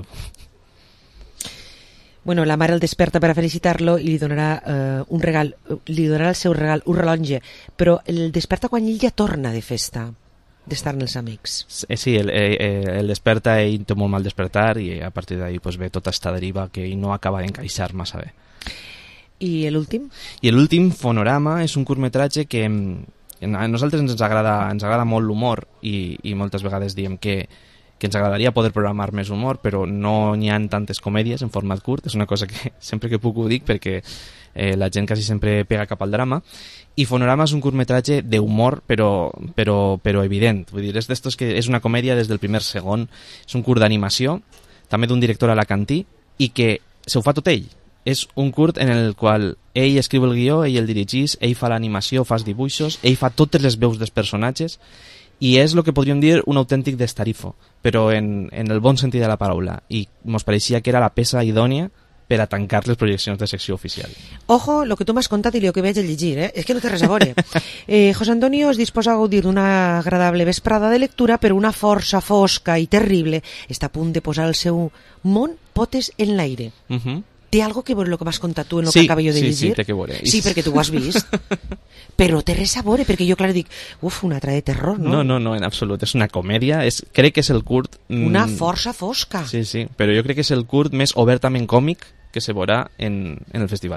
Bueno, la mare el desperta per a felicitar-lo i li donarà un regal, li donarà el seu regal, un rellotge, però el desperta quan ell ja torna de festa, d'estar amb els amics. Sí, el desperta, ell té molt mal despertar i a partir d'ahí pues, ve tota esta deriva que ell no acaba d'encaixar massa bé. I l'últim? I l'últim, Fonorama, és un curtmetratge que a nosaltres ens agrada molt l'humor i moltes vegades diem que ens agradaria poder programar més humor, però no n'hi ha tantes comèdies en format curt, és una cosa que sempre que puc ho dic perquè la gent quasi sempre pega cap al drama, i Fonorama és un curtmetratge d'humor però evident, vull dir, és d'estos que és una comèdia des del primer segon, és un curt d'animació, també d'un director alacantí, i que se ho fa tot ell. És un curt en el qual ell escriu el guió, ell el dirigís, ell fa l'animació, fa els dibuixos, ell fa totes les veus dels personatges i és el que podríem dir un autèntic destarifo, però en el bon sentit de la paraula, i mos pareixia que era la peça idònia per a tancar les projeccions de secció oficial. Ojo, lo que tu m'has contat i lo que vaig a llegir, és que no té res a veure. José Antonio es disposa a gaudir d'una agradable vesprada de lectura, però una força fosca i terrible està a punt de posar el seu món potes en l'aire. Té algo que veure el que m'has contat tu en el que acabo jo de llegir? Sí, té que veure. Sí, perquè tu ho has vist. Però té res a veure, perquè jo, clar, dic, una altra de terror, no? No, en absolut. És una comèdia. Crec que és el curt... Una força fosca. Sí, però jo crec que és el curt més obertament còmic que se veurà en el festival.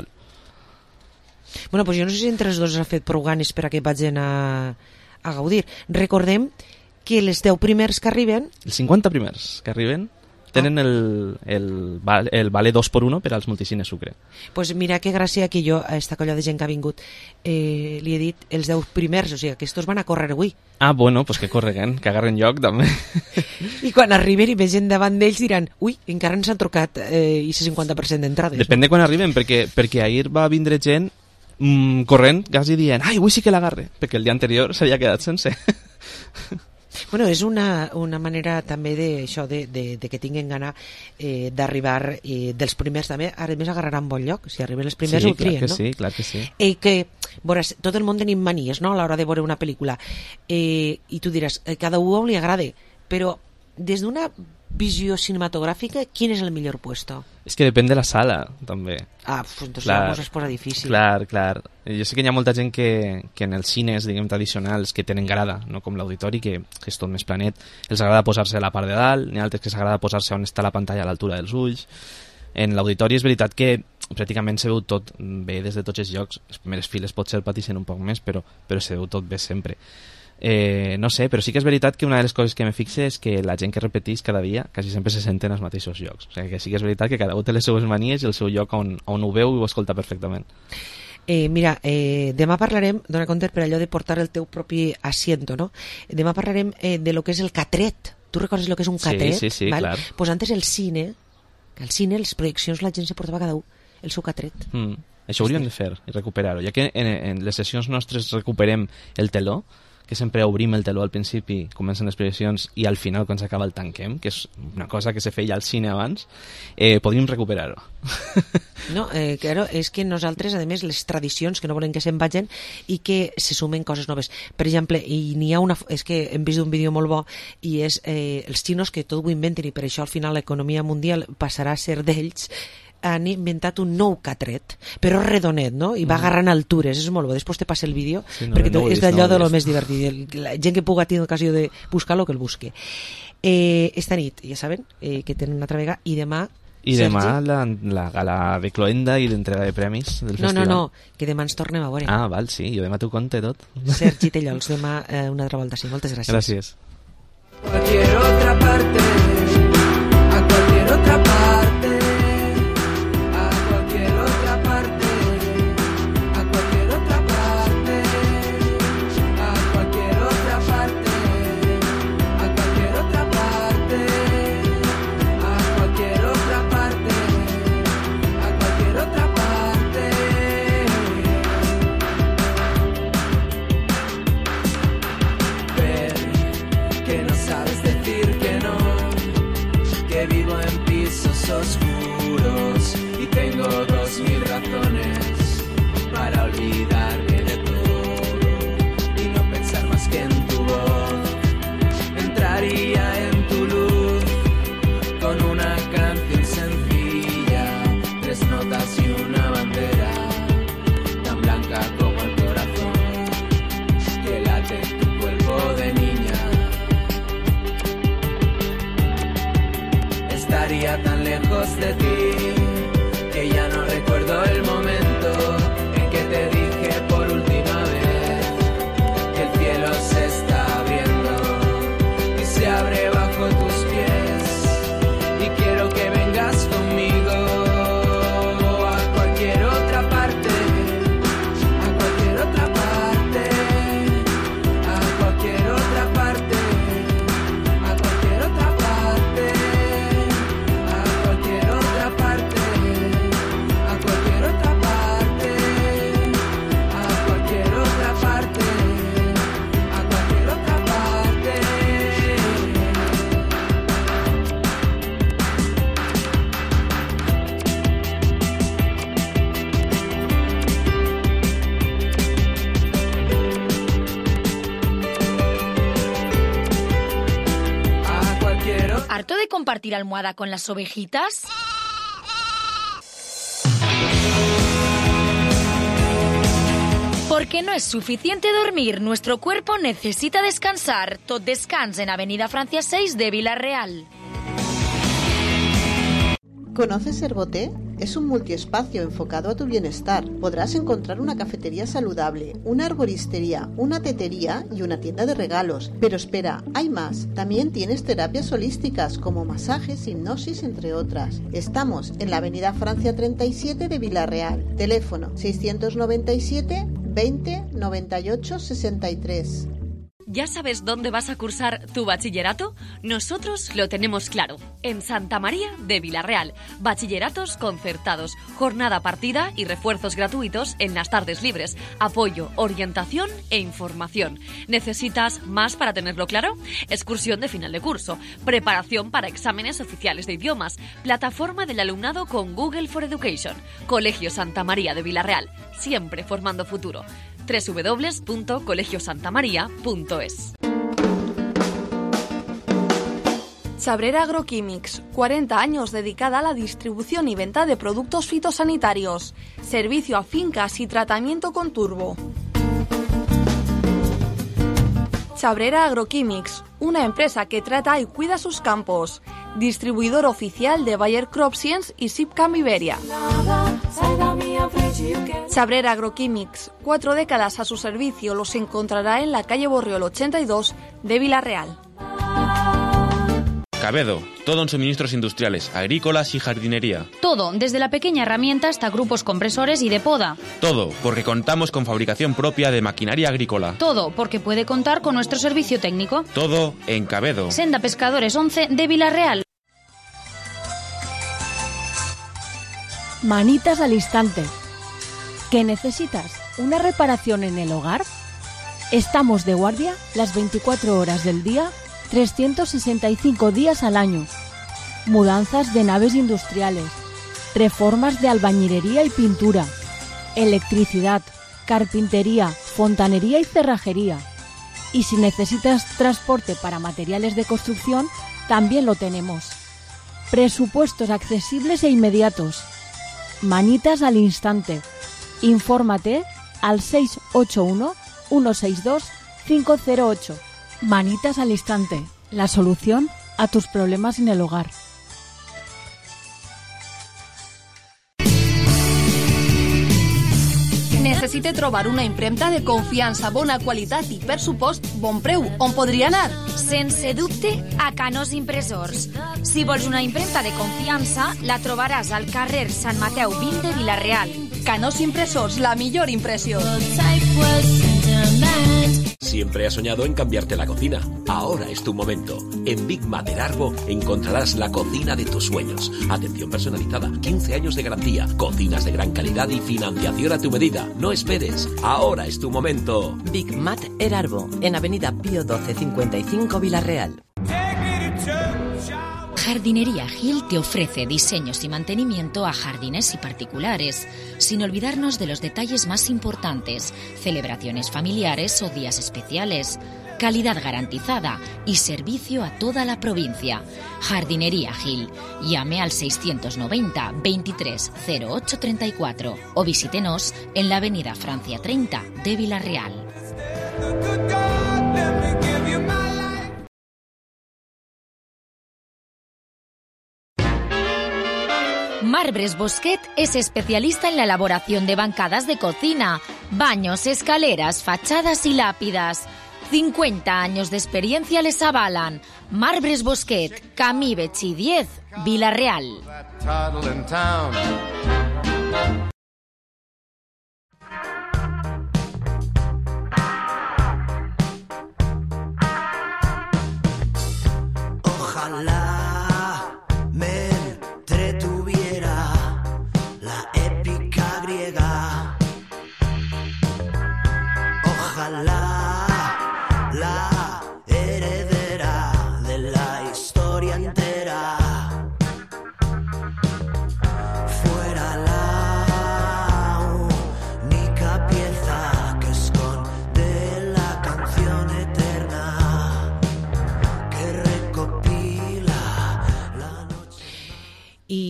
Bueno, doncs jo no sé si entre els dos ha fet prou ganes per a que vagin a gaudir. Recordem que les 10 primers que arriben... Els 50 primers que arriben tenen el vale 2x1 per als multicines Sucre. Pues mira que gràcia que jo a esta colla de gent que ha vingut li he dit els 10 primers, o sigui que estos van a córrer avui. Bueno, pues que correguen, que agarren lloc també. I quan arriben i ve gent davant d'ells diran, encara ens han trucat i 50% d'entrades. Depèn de quan arriben, perquè ahir va vindre gent corrent, quasi dient, avui sí que l'agarre, perquè el dia anterior s'havia quedat sense. Bueno, és una manera també d'això, de que tinguin gana d'arribar dels primers també, a més agarraran bon lloc, si arriben els primers ho trien, no? Sí, clar que sí. I que, veuràs, tot el món tenim manies, no?, a l'hora de veure una pel·lícula, i tu diràs, cada un li agrada, però des d'una visió cinematogràfica, quin és el millor puesto? És que depèn de la sala, també. Doncs ja mos es posa difícil. Clar. Jo sé que hi ha molta gent que en els cines, diguem, tradicionals, que tenen grada, no com l'auditori, que és tot més planet, els agrada posar-se a la part de dalt, n'hi ha altres que s'agrada posar-se on està la pantalla a l'altura dels ulls. En l'auditori és veritat que pràcticament se veu tot bé des de tots els llocs. Les primeres files potser pateixen un poc més, però se veu tot bé sempre. No sé, però sí que és veritat que una de les coses que me fixe és que la gent que repeteix cada dia quasi sempre se senten als mateixos llocs, o sigui que sí que és veritat que cada un té les seues manies i el seu lloc on ho veu i ho escolta perfectament. Mira, demà parlarem, dona compte per allò de portar el teu propi asiento, no? Demà parlarem de lo que és el catret. Tu recordes lo que és un catret? Sí, val? clar. Pues antes les projeccions, la gent se portava cada un el seu catret. Això hauríem de fer i recuperar-ho, ja que en les sessions nostres recuperem el teló, que sempre obrim el teló al principi, comencen les projeccions i al final quan s'acaba el tanquem, que és una cosa que se feia al cine abans, podríem recuperar-ho. No, claro, és que nosaltres, a més, les tradicions que no volem que se'n vagin i que se sumen coses noves. Per exemple, i n'hi ha és que hem vist un vídeo molt bo i és els xinos que tot ho inventen i per això al final l'economia mundial passarà a ser d'ells. Han inventat un nou catret, però redonet, no? I va agarrant altures, és molt bo. Després te passa el vídeo, perquè és d'allò de lo més divertit. La gent que puga tenir ocasió de buscar-lo, que el busque. Esta nit, ja saben, que tenen una altra vegada, i demà... I demà la gala de cloenda i l'entrega de premis del festival. No, que demà ens tornem a veure. Val, sí, jo demà t'ho conte tot. Sergi Tellols, demà una altra volta, sí. Moltes gràcies. Gràcies. Cualquier otra parte, a cualquier otra parte. Oscuros y tengo 2000 razones para olvidarme de todo y no pensar más que en tu voz. Entraría en tu luz con una canción sencilla, 3 notas y una bandera tan blanca como el corazón que late en tu cuerpo de niña. Estaría tan lejos de ti que ya no recuerdo el momento en que te dije por última vez que el cielo se está abriendo y se abre bajo tus pies y quiero que vengas conmigo a cualquier otra parte, a cualquier otra parte, a cualquier otra parte, a cualquier otra parte. Otra parte. ¿Harto de compartir almohada con las ovejitas? Porque no es suficiente dormir, nuestro cuerpo necesita descansar. Tot Descans en Avenida Francia 6 de Vila-real. ¿Conoces Herboté? Es un multiespacio enfocado a tu bienestar. Podrás encontrar una cafetería saludable, una arboristería, una tetería y una tienda de regalos. Pero espera, hay más. También tienes terapias holísticas como masajes, hipnosis, entre otras. Estamos en la Avenida Francia 37 de Vila-real. Teléfono 697 20 98 63. ¿Ya sabes dónde vas a cursar tu bachillerato? Nosotros lo tenemos claro. En Santa María de Vila-real. Bachilleratos concertados, jornada partida y refuerzos gratuitos en las tardes libres. Apoyo, orientación e información. ¿Necesitas más para tenerlo claro? Excursión de final de curso, preparación para exámenes oficiales de idiomas, plataforma del alumnado con Google for Education. Colegio Santa María de Vila-real. Siempre formando futuro. www.colegiosantamaria.es. Chabrera Agroquímics, 40 años dedicada a la distribución y venta de productos fitosanitarios, servicio a fincas y tratamiento con turbo. Chabrera Agroquímics, una empresa que trata y cuida sus campos, distribuidor oficial de Bayer Crop Science y Sipcam Iberia. Chabrera Agroquímics, 4 décadas a su servicio, los encontrará en la calle Borriol 82 de Vila-real. Cabedo, todo en suministros industriales, agrícolas y jardinería. Todo, desde la pequeña herramienta hasta grupos compresores y de poda. Todo, porque contamos con fabricación propia de maquinaria agrícola. Todo, porque puede contar con nuestro servicio técnico. Todo en Cabedo. Senda Pescadores 11 de Vila-real. Manitas al instante. ¿Qué necesitas? ¿Una reparación en el hogar? Estamos de guardia las 24 horas del día, 365 días al año. Mudanzas de naves industriales, reformas de albañilería y pintura, electricidad, carpintería, fontanería y cerrajería. Y si necesitas transporte para materiales de construcción, también lo tenemos. Presupuestos accesibles e inmediatos. Manitas al instante. Infórmate al 681 162 508. Manitas al instante. La solución a tus problemas en el hogar. Necessite trobar una impremta de confiança, bona qualitat i, per supost, bon preu. On podria anar? Sense dubte, a Canós Impressors. Si vols una impremta de confiança, la trobaràs al carrer Sant Mateu 20 de Vila-real. Canós Impressors, la millor impressió. Siempre has soñado en cambiarte la cocina. Ahora es tu momento. En Big Mater Arbo encontrarás la cocina de tus sueños. Atención personalizada, 15 años de garantía, cocinas de gran calidad y financiación a tu medida. No esperes. Ahora es tu momento. Big Mater Arbo, en Avenida Pío 12 55 Vila-real. Jardinería Gil te ofrece diseños y mantenimiento a jardines y particulares, sin olvidarnos de los detalles más importantes, celebraciones familiares o días especiales, calidad garantizada y servicio a toda la provincia. Jardinería Gil. Llame al 690 23 08 34 o visítenos en la Avenida Francia 30 de Vila-real. Marbres Bosquet es especialista en la elaboración de bancadas de cocina, baños, escaleras, fachadas y lápidas. 50 años de experiencia les avalan. Marbres Bosquet, Camí Betxí 10, Vila-real. Ojalá me entretuviera la épica griega. Ojalá la heredera de la historia entera fuera la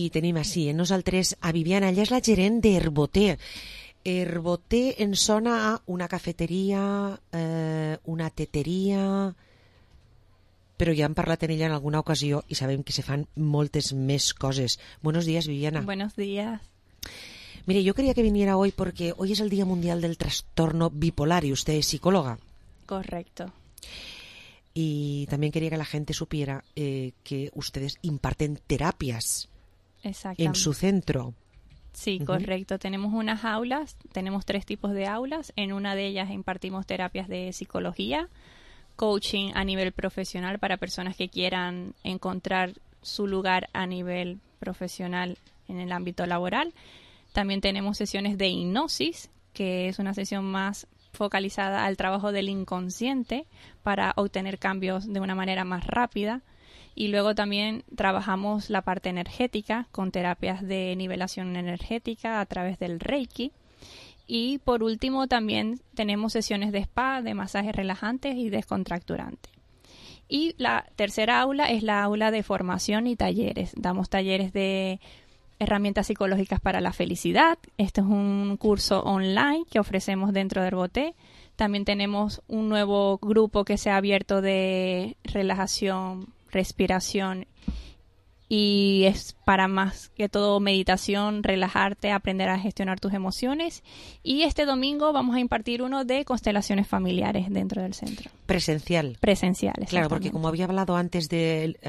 I tenim així en nosaltres a Viviana, ella és la gerent d'Herboté. Herboté ens sona a una cafeteria, una teteria, però ja hem parlat en ella en alguna ocasió i sabem que se fan moltes més coses. Buenos días, Viviana. Buenos días. Mire, yo quería que viniera hoy porque hoy es el Día Mundial del Trastorno Bipolar y usted es psicóloga. Correcto. Y también quería que la gente supiera que ustedes imparten terapias en su centro. Sí, correcto. Tenemos unas aulas, tenemos 3 tipos de aulas. En una de ellas impartimos terapias de psicología, coaching a nivel profesional para personas que quieran encontrar su lugar a nivel profesional en el ámbito laboral. También tenemos sesiones de hipnosis, que es una sesión más focalizada al trabajo del inconsciente para obtener cambios de una manera más rápida. Y luego también trabajamos la parte energética con terapias de nivelación energética a través del Reiki. Y por último también tenemos sesiones de spa, de masajes relajantes y descontracturantes. Y la tercera aula es la aula de formación y talleres. Damos talleres de herramientas psicológicas para la felicidad. Este es un curso online que ofrecemos dentro de Herboté. También tenemos un nuevo grupo que se ha abierto de relajación, respiración, y es para más que todo meditación, relajarte, aprender a gestionar tus emociones. Y este domingo vamos a impartir uno de constelaciones familiares dentro del centro. Presencial. Presencial, claro, porque como habías hablado antes del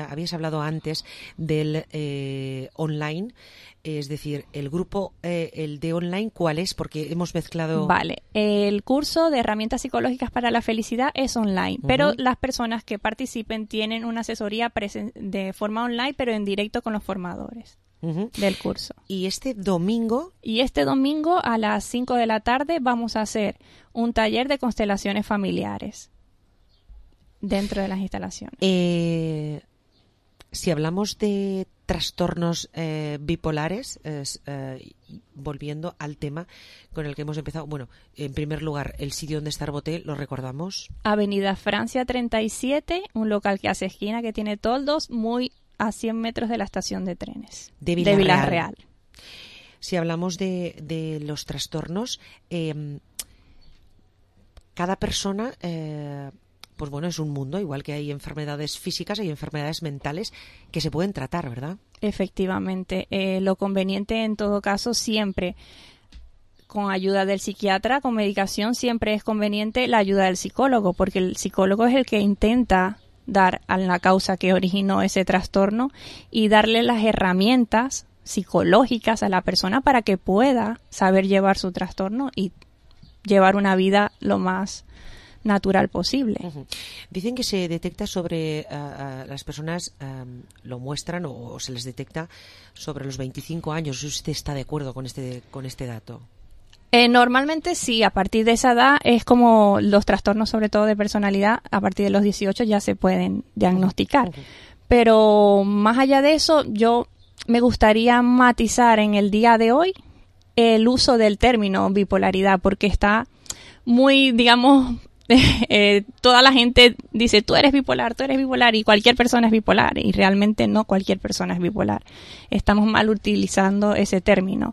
online, es decir, el grupo, el de online, ¿cuál es? Porque hemos mezclado... Vale, el curso de herramientas psicológicas para la felicidad es online, pero las personas que participen tienen una asesoría de forma online, pero en directo con los formadores del curso. ¿Y este domingo? Y este domingo a las 5 de la tarde vamos a hacer un taller de constelaciones familiares dentro de las instalaciones. Si hablamos de trastornos bipolares, volviendo al tema con el que hemos empezado, bueno, en primer lugar, el sitio donde está Herboté, ¿lo recordamos? Avenida Francia 37, un local que hace esquina, que tiene toldos, muy a 100 metros de la estación de trenes de Villarreal. Si hablamos de los trastornos, cada persona... pues bueno, es un mundo, igual que hay enfermedades físicas, hay enfermedades mentales que se pueden tratar, ¿verdad? Efectivamente. Lo conveniente en todo caso siempre, con ayuda del psiquiatra, con medicación, siempre es conveniente la ayuda del psicólogo, porque el psicólogo es el que intenta dar a la causa que originó ese trastorno y darle las herramientas psicológicas a la persona para que pueda saber llevar su trastorno y llevar una vida lo más natural posible. Dicen que se detecta sobre las personas, lo muestran o se les detecta sobre los 25 años. ¿Usted está de acuerdo con este dato? Normalmente sí, a partir de esa edad es como los trastornos, sobre todo de personalidad, a partir de los 18 ya se pueden diagnosticar. Pero más allá de eso, yo me gustaría matizar en el día de hoy el uso del término bipolaridad, porque está muy, digamos, toda la gente dice tú eres bipolar y cualquier persona es bipolar, y realmente no cualquier persona es bipolar. Estamos mal utilizando ese término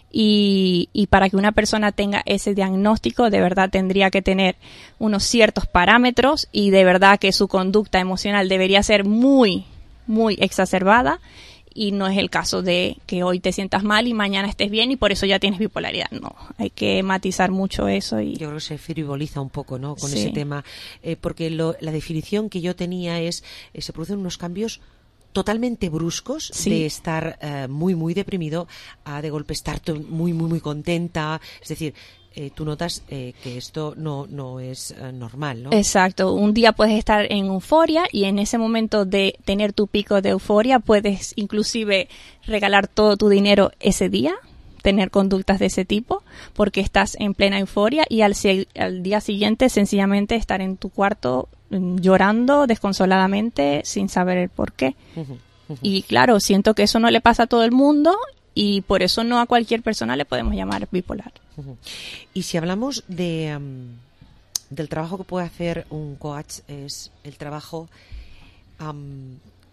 y para que una persona tenga ese diagnóstico de verdad tendría que tener unos ciertos parámetros y de verdad que su conducta emocional debería ser muy, muy exacerbada. Y no es el caso de que hoy te sientas mal y mañana estés bien y por eso ya tienes bipolaridad. No, hay que matizar mucho eso. Y yo creo que se frivoliza un poco, ¿no?, con ese tema. Porque la definición que yo tenía es, se producen unos cambios totalmente bruscos, de estar muy, muy deprimido a de golpe estar muy, muy, muy contenta. Es decir, tú notas que esto no es normal, ¿no? Exacto. Un día puedes estar en euforia y en ese momento de tener tu pico de euforia puedes inclusive regalar todo tu dinero ese día, tener conductas de ese tipo, porque estás en plena euforia y al día siguiente sencillamente estar en tu cuarto llorando desconsoladamente sin saber el por qué. Y claro, siento que eso no le pasa a todo el mundo y por eso no a cualquier persona le podemos llamar bipolar. Y si hablamos del trabajo que puede hacer un coach, es el trabajo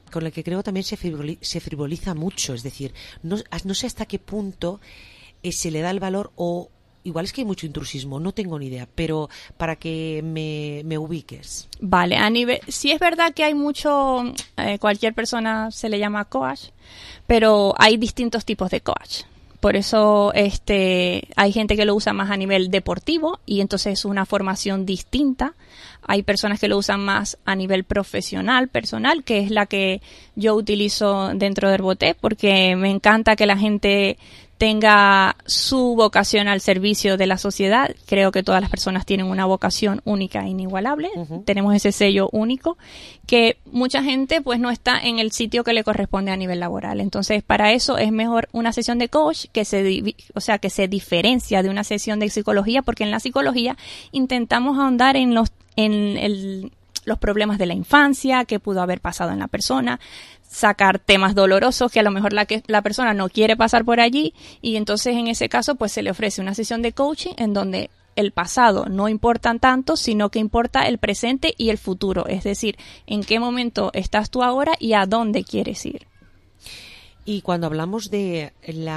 con el que creo también se frivoliza mucho. Es decir, no sé hasta qué punto se le da el valor, o igual es que hay mucho intrusismo, no tengo ni idea, pero para que me ubiques. Vale, sí es verdad que hay mucho, cualquier persona se le llama coach, pero hay distintos tipos de coach. Por eso hay gente que lo usa más a nivel deportivo y entonces es una formación distinta. Hay personas que lo usan más a nivel profesional, personal, que es la que yo utilizo dentro de Herboté, porque me encanta que la gente tenga su vocación al servicio de la sociedad. Creo que todas las personas tienen una vocación única e inigualable. Tenemos ese sello único que mucha gente pues no está en el sitio que le corresponde a nivel laboral. Entonces, para eso es mejor una sesión de coach que se diferencia de una sesión de psicología, porque en la psicología intentamos ahondar en los problemas de la infancia, qué pudo haber pasado en la persona, sacar temas dolorosos que a lo mejor la persona no quiere pasar por allí, y entonces en ese caso pues se le ofrece una sesión de coaching en donde el pasado no importa tanto, sino que importa el presente y el futuro, es decir, en qué momento estás tú ahora y a dónde quieres ir. Y cuando hablamos de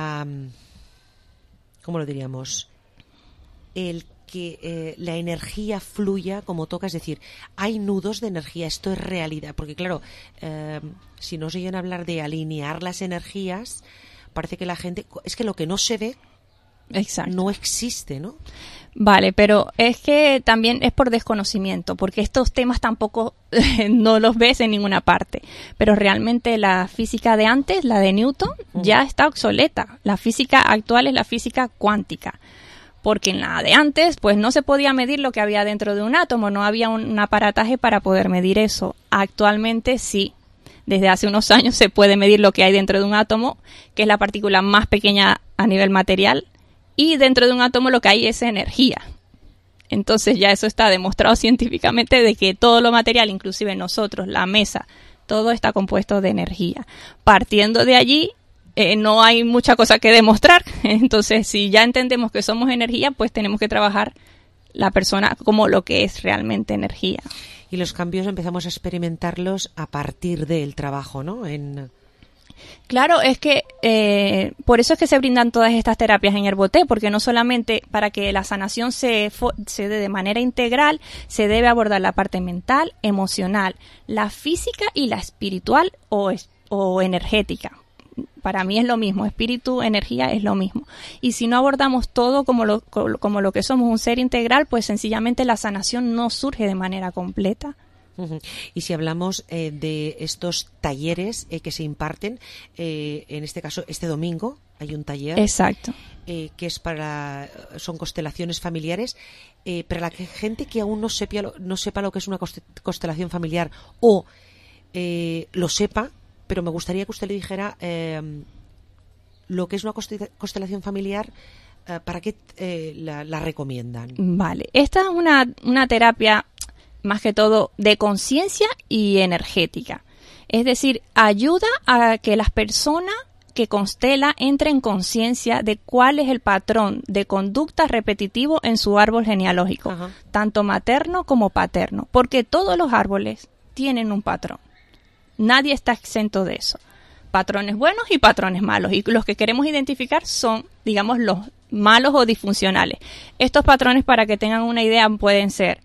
¿cómo lo diríamos? El que la energía fluya como toca, es decir, hay nudos de energía, esto es realidad, porque claro, si nos oyen hablar de alinear las energías, parece que la gente, es que lo que no se ve no existe, ¿no? Vale, pero es que también es por desconocimiento, porque estos temas tampoco no los ves en ninguna parte, pero realmente la física de antes, la de Newton, ya está obsoleta. La física actual es la física cuántica, porque en la de antes pues no se podía medir lo que había dentro de un átomo, no había un aparataje para poder medir eso. Actualmente sí, desde hace unos años se puede medir lo que hay dentro de un átomo, que es la partícula más pequeña a nivel material, y dentro de un átomo lo que hay es energía. Entonces ya eso está demostrado científicamente de que todo lo material, inclusive nosotros, la mesa, todo está compuesto de energía. Partiendo de allí, no hay mucha cosa que demostrar. Entonces, si ya entendemos que somos energía, pues tenemos que trabajar la persona como lo que es realmente energía. Y los cambios empezamos a experimentarlos a partir del trabajo, ¿no? Claro, es que por eso es que se brindan todas estas terapias en Herboté, porque no solamente para que la sanación se dé de manera integral, se debe abordar la parte mental, emocional, la física y la espiritual o energética. Para mí es lo mismo, espíritu, energía es lo mismo. Y si no abordamos todo como lo que somos, un ser integral, pues sencillamente la sanación no surge de manera completa. Y si hablamos de estos talleres que se imparten, en este caso, este domingo hay un taller. Exacto. Que es son constelaciones familiares. Para la gente que aún no sepa lo que es una constelación familiar, o lo sepa, pero me gustaría que usted le dijera lo que es una constelación familiar, ¿para qué la recomiendan? Vale, esta es una terapia más que todo de conciencia y energética. Es decir, ayuda a que las personas que constela entren en conciencia de cuál es el patrón de conducta repetitivo en su árbol genealógico, tanto materno como paterno, porque todos los árboles tienen un patrón. Nadie está exento de eso. Patrones buenos y patrones malos. Y los que queremos identificar son, digamos, los malos o disfuncionales. Estos patrones, para que tengan una idea, pueden ser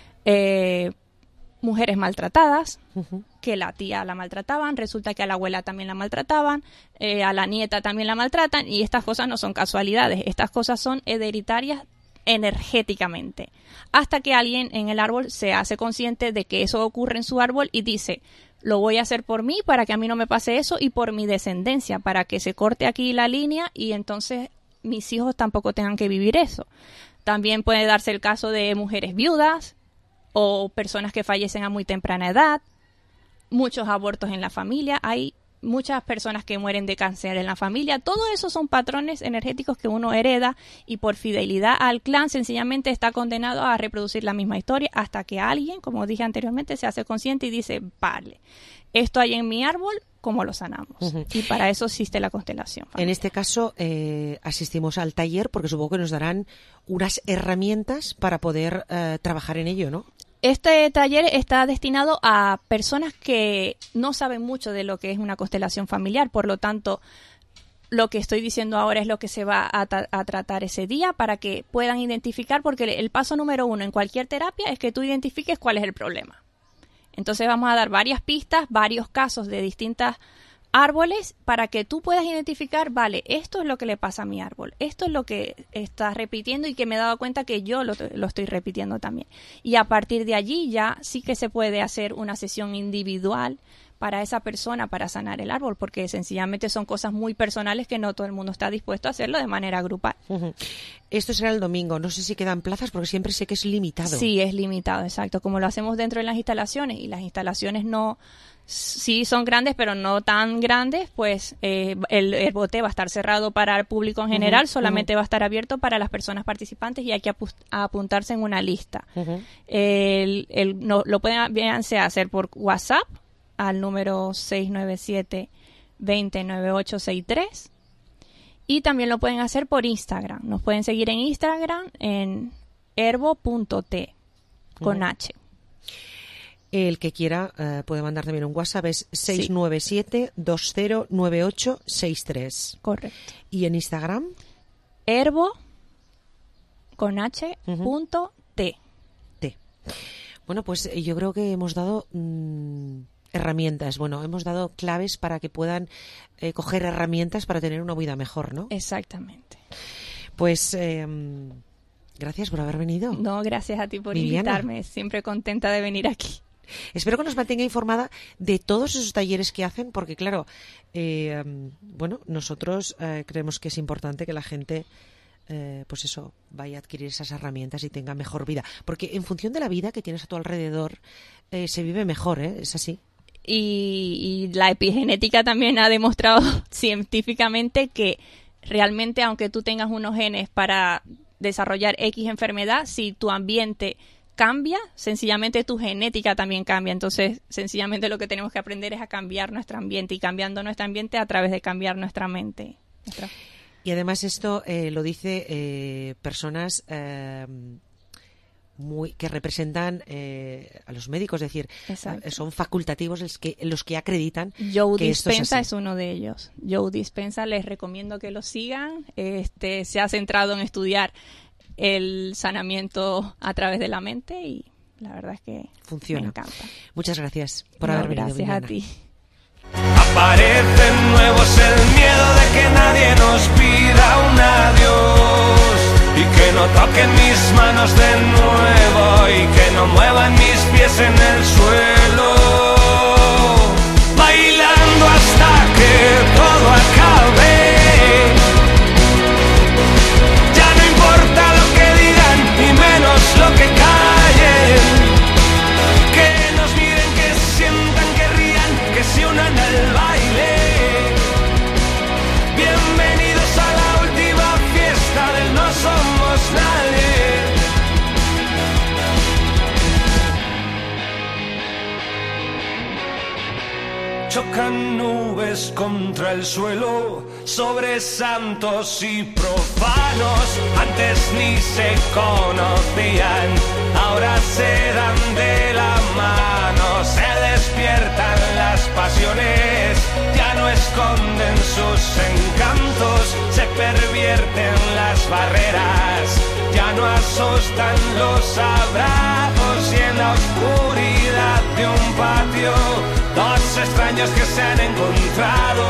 mujeres maltratadas, que la tía la maltrataban, resulta que a la abuela también la maltrataban, a la nieta también la maltratan, y estas cosas no son casualidades. Estas cosas son hereditarias energéticamente, hasta que alguien en el árbol se hace consciente de que eso ocurre en su árbol y dice: lo voy a hacer por mí, para que a mí no me pase eso, y por mi descendencia, para que se corte aquí la línea y entonces mis hijos tampoco tengan que vivir eso. También puede darse el caso de mujeres viudas o personas que fallecen a muy temprana edad, muchos abortos en la familia, hay muchas personas que mueren de cáncer en la familia. Todo eso son patrones energéticos que uno hereda, y por fidelidad al clan sencillamente está condenado a reproducir la misma historia hasta que alguien, como dije anteriormente, se hace consciente y dice: vale, esto hay en mi árbol, ¿cómo lo sanamos? Y para eso existe la constelación familiar. En este caso asistimos al taller porque supongo que nos darán unas herramientas para poder trabajar en ello, ¿no? Este taller está destinado a personas que no saben mucho de lo que es una constelación familiar, por lo tanto, lo que estoy diciendo ahora es lo que se va a tratar ese día para que puedan identificar, porque el paso número 1 en cualquier terapia es que tú identifiques cuál es el problema. Entonces vamos a dar varias pistas, varios casos de distintas árboles para que tú puedas identificar, vale, esto es lo que le pasa a mi árbol, esto es lo que está repitiendo y que me he dado cuenta que yo lo estoy repitiendo también. Y a partir de allí ya sí que se puede hacer una sesión individual para esa persona para sanar el árbol, porque sencillamente son cosas muy personales que no todo el mundo está dispuesto a hacerlo de manera grupal. Esto será el domingo, no sé si quedan plazas porque siempre sé que es limitado. Sí, es limitado, exacto, como lo hacemos dentro de las instalaciones, y las instalaciones no, sí son grandes pero no tan grandes, pues el bote va a estar cerrado para el público en general, solamente va a estar abierto para las personas participantes y hay que apuntarse en una lista. Lo pueden hacer por WhatsApp al número 697-209863 y también lo pueden hacer por Instagram. Nos pueden seguir en Instagram en herbo.t con H. El que quiera puede mandar también un WhatsApp, es 697-209863. Correcto. ¿Y en Instagram? Herbo con H punto T. Bueno, pues yo creo que hemos dado herramientas, hemos dado claves para que puedan coger herramientas para tener una vida mejor, ¿no? Exactamente. Pues gracias por haber venido. No, gracias a ti por Viviana. invitarme, siempre contenta de venir aquí. Espero que nos mantenga informada de todos esos talleres que hacen, porque claro, nosotros creemos que es importante que la gente vaya a adquirir esas herramientas y tenga mejor vida, porque en función de la vida que tienes a tu alrededor se vive mejor, es así. Y la epigenética también ha demostrado científicamente que realmente, aunque tú tengas unos genes para desarrollar X enfermedad, si tu ambiente cambia, sencillamente tu genética también cambia. Entonces, sencillamente lo que tenemos que aprender es a cambiar nuestro ambiente, y cambiando nuestro ambiente a través de cambiar nuestra mente. Y además esto lo dice personas que representan a los médicos, es decir, son facultativos los que acreditan. Joe que Dispenza esto es uno de ellos. Joe Dispenza, les recomiendo que lo sigan. Se ha centrado en estudiar el sanamiento a través de la mente y la verdad es que funciona. Me encanta. Muchas gracias por haber venido. Gracias Viviana. a ti. Aparecen nuevos el miedo de que nadie nos pida un adiós y que no toquen mis manos de nuevo y que no muevan mis pies en el suelo, bailando hasta que todo acabe. Ya no importa lo que digan y menos lo que callen, que nos miren, que sientan, que rían, que se unan al baile. Bienvenidos a la última fiesta del No Somos Nadie. Chocan nubes contra el suelo, sobre santos y profanos. Antes ni se conocían, ahora se dan de la mano. Se despiertan las pasiones, ya no esconden sus encantos. Se pervierten las barreras, ya no asustan los abrazos. Y en la oscuridad de un patio, dos extraños que se han encontrado.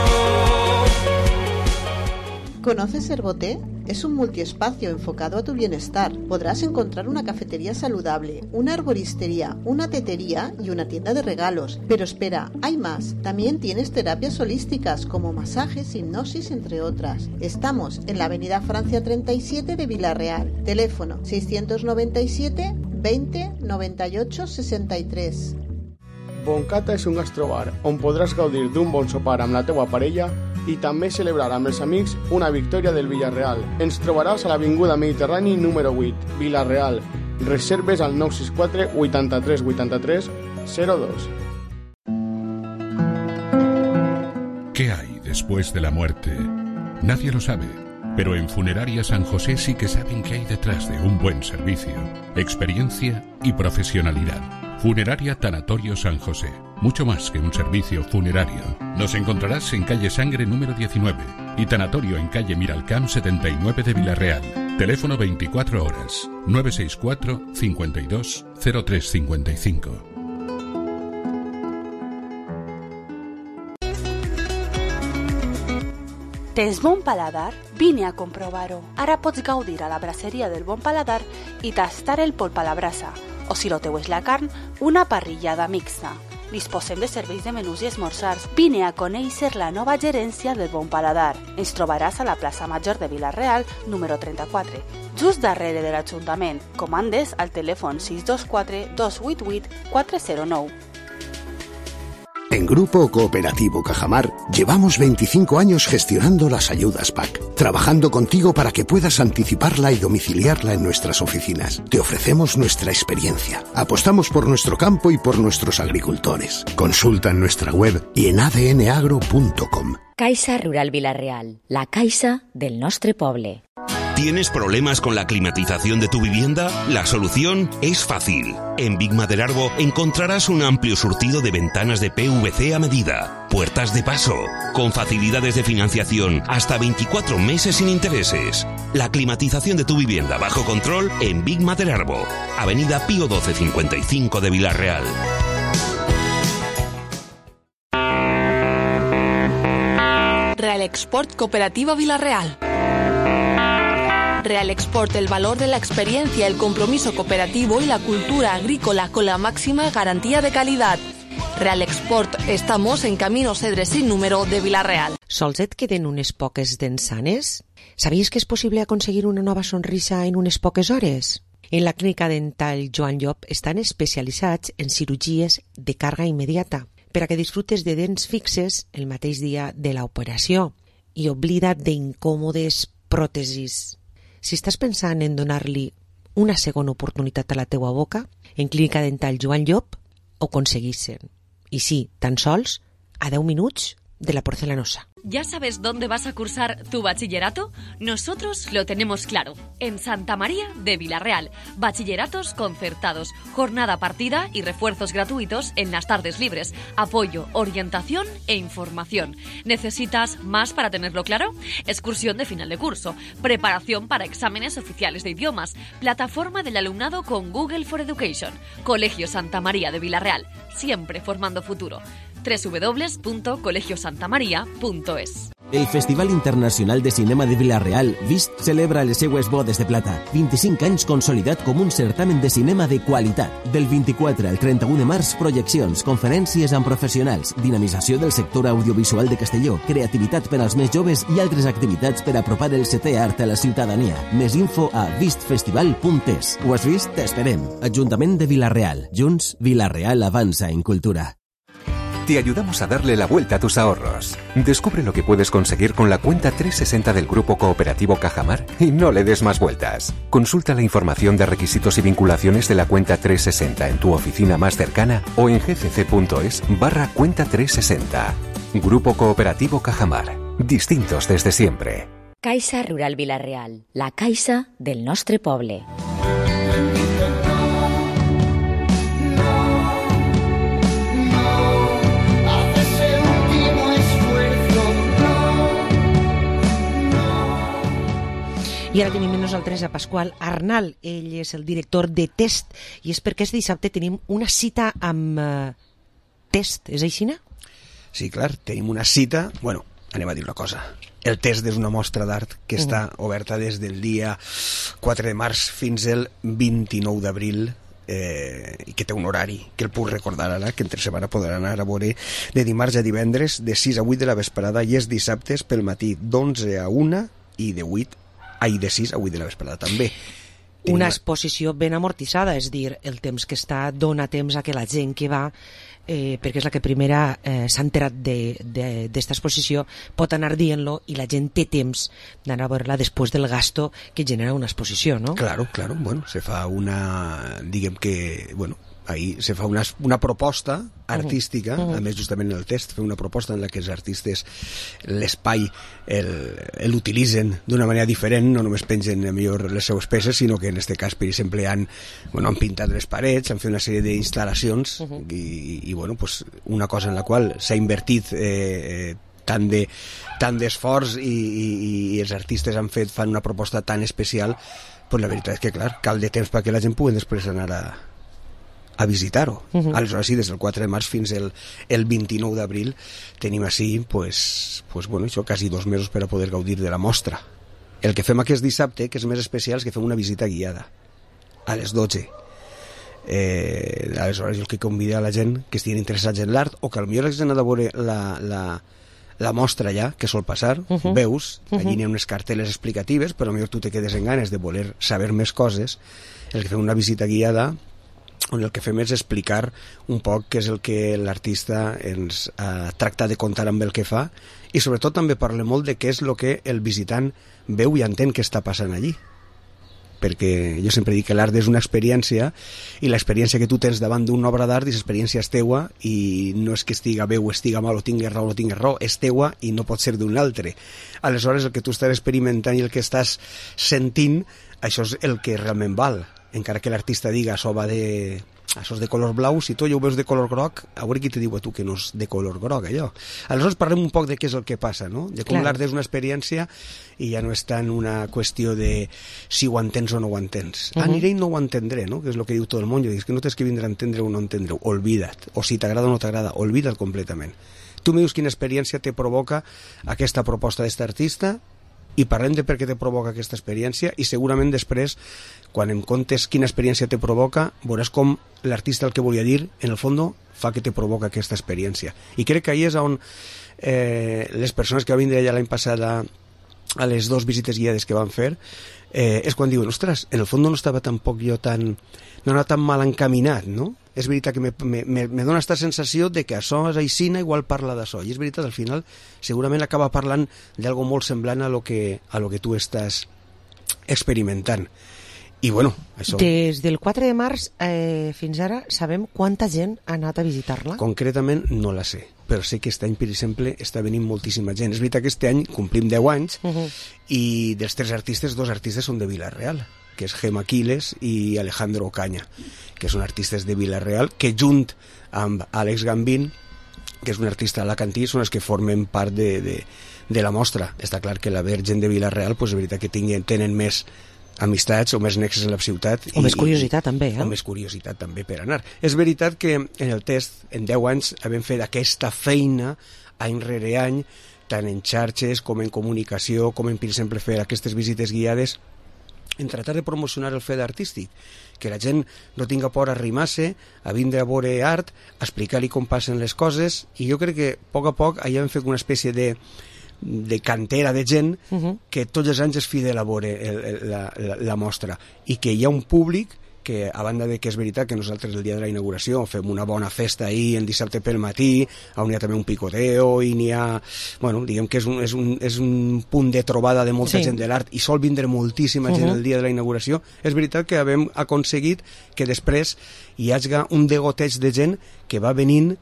¿Conoces Herboté? Es un multiespacio enfocado a tu bienestar. Podrás encontrar una cafetería saludable, una arboristería, una tetería y una tienda de regalos. Pero espera, hay más. También tienes terapias holísticas como masajes, hipnosis, entre otras. Estamos en la avenida Francia 37 de Vila-real. Teléfono 697 20 98 63. Boncata és un gastrobar on podràs gaudir d'un bon sopar amb la teua parella i també celebrar amb els amics una victòria del Villarreal. Ens trobaràs a l'Avinguda Mediterrani número 8, Vila-real. Reserves al 964 83 83 02. ¿Qué hay después de la muerte? Nadie lo sabe. Pero en Funeraria San José sí que saben qué hay detrás de un buen servicio, experiencia y profesionalidad. Funeraria Tanatorio San José. Mucho más que un servicio funerario. Nos encontrarás en calle Sangre número 19 y Tanatorio en calle Miralcamp 79 de Villarreal. Teléfono 24 horas 964 52 0355. Tens bon paladar? Vine a comprovar-ho. Ara pots gaudir a la braceria del Bon Paladar i tastar el polp a la brasa, o si lo teu és la carn, una parrillada mixta. Disposem de serveis de menús i esmorzars. Vine a conèixer la nova gerència del Bon Paladar. Ens trobaràs a la plaça Major de Vila-real, número 34, just darrere de l'Ajuntament. Comandes al telèfon 624 288 409. En Grupo Cooperativo Cajamar llevamos 25 años gestionando las ayudas PAC, trabajando contigo para que puedas anticiparla y domiciliarla en nuestras oficinas. Te ofrecemos nuestra experiencia. Apostamos por nuestro campo y por nuestros agricultores. Consulta en nuestra web y en adnagro.com. Caixa Rural Vila-real, la caixa del nostre poble. ¿Tienes problemas con la climatización de tu vivienda? La solución es fácil. En Big Maderarbo encontrarás un amplio surtido de ventanas de PVC a medida, puertas de paso, con facilidades de financiación hasta 24 meses sin intereses. La climatización de tu vivienda bajo control en Big Maderarbo, Avenida Pío XII 55 de Vila-real. Real Export Cooperativa Vila-real. Real Export, el valor de la experiencia, el compromiso cooperativo y la cultura agrícola con la máxima garantía de calidad. Real Export, estamos en Camino Cedre sin número de Vila-real. Sols et queden unes poques dents sanes? Sabies que és possible aconseguir una nova sonrisa en unes poques hores? En la clínica dental Joan Llop estan especialitzats en cirurgies de càrrega immediata per a que disfrutes de dents fixes el mateix dia de l'operació i oblida't d'incòmodes pròtesis. Si estàs pensant en donar-li una segona oportunitat a la teua boca, en Clínica Dental Joan Llop ho aconseguissin. I sí, tan sols a 10 minuts de la porcelanosa. ¿Ya sabes dónde vas a cursar tu bachillerato? Nosotros lo tenemos claro. En Santa María de Vila-real. Bachilleratos concertados, jornada partida y refuerzos gratuitos en las tardes libres. Apoyo, orientación e información. ¿Necesitas más para tenerlo claro? Excursión de final de curso. Preparación para exámenes oficiales de idiomas. Plataforma del alumnado con Google for Education. Colegio Santa María de Vila-real. Siempre formando futuro. www.colegiosantamaria.es. El Festival Internacional de Cinema de Vila-real, VIST, celebra les seues bodes de plata. 25 anys consolidat com un certamen de cinema de qualitat. Del 24 al 31 de març, projeccions, conferències amb professionals, dinamització del sector audiovisual de Castelló, creativitat per als més joves i altres activitats per apropar el setè art a la ciutadania. Més info a vistfestival.es. Ho has vist? T'esperem. Ajuntament de Vila-real. Junts, Vila-real avança en cultura. Te ayudamos a darle la vuelta a tus ahorros. Descubre lo que puedes conseguir con la cuenta 360 del Grupo Cooperativo Cajamar y no le des más vueltas. Consulta la información de requisitos y vinculaciones de la cuenta 360 en tu oficina más cercana o en gcc.es/cuenta 360. Grupo Cooperativo Cajamar. Distintos desde siempre. Caixa Rural Vila-real, la caixa del nostre poble. I ara tenim amb nosaltres a Pasqual Arnal. Ell és el director de Test i és perquè este dissabte tenim una cita amb Test, és així? Sí, clar, tenim una cita. Bueno, anem a dir una cosa. El Test és una mostra d'art que està oberta des del dia 4 de març fins el 29 d'abril i que té un horari que el puc recordar ara, que entre setmana podran anar a veure de dimarts a divendres de 6 a 8 de la vesprada i els dissabtes pel matí d'11 a 1 i de 6 a 8 de la vesprada també. Una exposició ben amortitzada, és dir, el temps que està dona temps a que la gent que va, perquè és la que primera s'ha enterat d'esta exposició, pot anar dient-lo i la gent té temps d'anar a veure-la després del gasto que genera una exposició, no? Claro, bueno, se fa una, diguem que, bueno, ahí se fa una proposta artística, a més justament en el test, fer una proposta en la que els artistes l'espai l'utilitzen d'una manera diferent, no només pengen millor les seues peces, sinó que en aquest cas, per exemple, han pintat les parets, han fet una sèrie d'instal·lacions i bueno, pues, una cosa en la qual s'ha invertit tant d'esforç i els artistes fan una proposta tan especial, pues la veritat és que, clar, cal de temps perquè la gent pugui després anar a visitar-ho. Aleshores, sí, des del 4 de març fins el 29 d'abril tenim així, bueno, això, quasi 2 mesos per a poder gaudir de la mostra. El que fem aquest dissabte, que és més especial, és que fem una visita guiada a les 12. Aleshores, jo el que convido a la gent que estiguin interessats en l'art o que potser hagin anat a veure la mostra ja, que sol passar, veus, allí hi ha unes carteles explicatives, però potser tu te quedes en ganes de voler saber més coses, el que fem una visita guiada on el que fem és explicar un poc què és el que l'artista ens tracta de contar amb el que fa i sobretot també parla molt de què és el que el visitant veu i entén què està passant allí, perquè jo sempre dic que l'art és una experiència i l'experiència que tu tens davant d'una obra d'art és experiència és teua i no és que estiga bé o estiga mal o tingues raó o no tingues raó, és teua i no pot ser d'un altre. Aleshores el que tu estàs experimentant i el que estàs sentint, això és el que realment val, encara que l'artista diga això és de color blau, si tu ja ho veus de color groc, a veure qui te diu a tu que no és de color groc allò. Aleshores parlem un poc de què és el que passa, no? De com l'art és una experiència i ja no és tant una qüestió de si ho entens o no ho entens. Aniré i no ho entendré, no? Que és el que diu tot el món. Jo dic, que no tens que vindre a entendre o no entendre-ho, olvida't. O si t'agrada o no t'agrada, olvida't completament. Tu me dius quina experiència te provoca aquesta proposta d'aquest artista i parlem de per què te provoca aquesta experiència i segurament després, quan em contes quina experiència te provoca, veuràs com l'artista el que volia dir, en el fons, fa que te provoca aquesta experiència. I crec que ahí és on les persones que van vindre allà l'any passat a les 2 visites guiades que van fer, és quan diuen, ostres, en el fons no estava tampoc jo no anava tan mal encaminat, no? És veritat que me dona aquesta sensació de que això és aixina, igual parla d'això, i és veritat, al final segurament acaba parlant d'algo molt semblant a lo que tu estàs experimentant. I bueno, això... Des del 4 de març fins ara sabem quanta gent ha anat a visitar-la? Concretament no la sé, però sé que aquest any, per exemple, està venint moltíssima gent. És veritat que aquest any complim 10 anys i dels 3 artistes, 2 artistes són de Vila-real, que és Gema Quiles i Alejandro Ocaña, que són artistes de Vila-real, que junt amb Àlex Gambín, que és un artista alacantí, són els que formen part de la mostra. Està clar que la gent de Vila-real, és veritat que tenen més amistats o més nexes en la ciutat. O més curiositat també, O més curiositat també per anar. És veritat que en el test, en 10 anys, hem fet aquesta feina any rere any, tant en xarxes com en comunicació, com en, per exemple, fer aquestes visites guiades, en tratar de promocionar el fet artístic, que la gent no tinga por a arrimar-se, a vindre a veure art, a explicar-li com passen les coses, i jo crec que a poc allà hem fet una espècie de cantera de gent que tots els anys és fidel a veure la mostra, i que hi ha un públic que, a banda de que és veritat que nosaltres el dia de la inauguració fem una bona festa ahir en dissabte pel matí, on hi ha també un picoteo i n'hi ha, bueno, diguem que és un punt de trobada de molta gent de l'art i sol vindre moltíssima gent el dia de la inauguració. És veritat que hem aconseguit que després hi hagi un degoteig de gent que va venint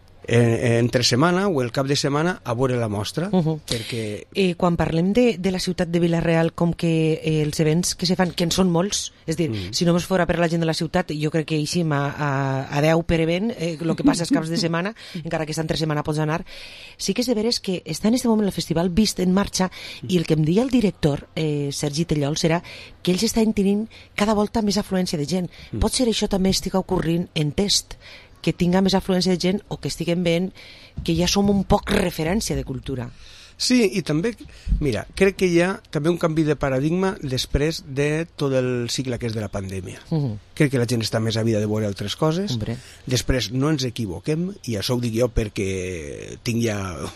entre setmana o el cap de setmana a veure la mostra, perquè... Quan parlem de la ciutat de Vila-real, com que els events que se fan, que en són molts, és dir, si només fora per la gent de la ciutat, jo crec que eixim a 10 per event, el que passa els caps de setmana, encara que està entre setmana pots anar. Sí que és de veres que està en aquest moment el festival vist en marxa, i el que em deia el director, Sergi Tellols, era que ells estan tenint cada volta més afluència de gent. Pot ser això també estigui ocorrint en test, que tinga més afluència de gent o que estiguem veient que ja som un poc referència de cultura. Sí, i també, mira, crec que hi ha també un canvi de paradigma després de tot el cicle que és de la pandèmia. Crec que la gent està més ávida de veure altres coses. Després no ens equivoquem, i això ho dic jo perquè tinc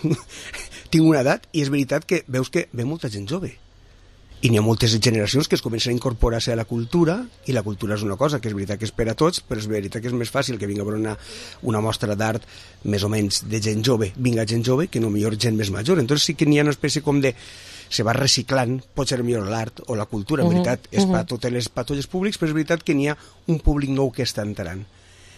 una edat, i és veritat que veus que ve molta gent jove. I n'hi ha moltes generacions que es comencen a incorporar-se a la cultura, i la cultura és una cosa que és veritat que és per a tots, però és veritat que és més fàcil que vinga a veure una mostra d'art més o menys de gent jove, vinga gent jove, que no millor gent més major. Entonces sí que n'hi ha una espècie com de... se va reciclant, pot ser millor l'art o la cultura, en veritat, és per tots els públics, però és veritat que n'hi ha un públic nou que està entrant.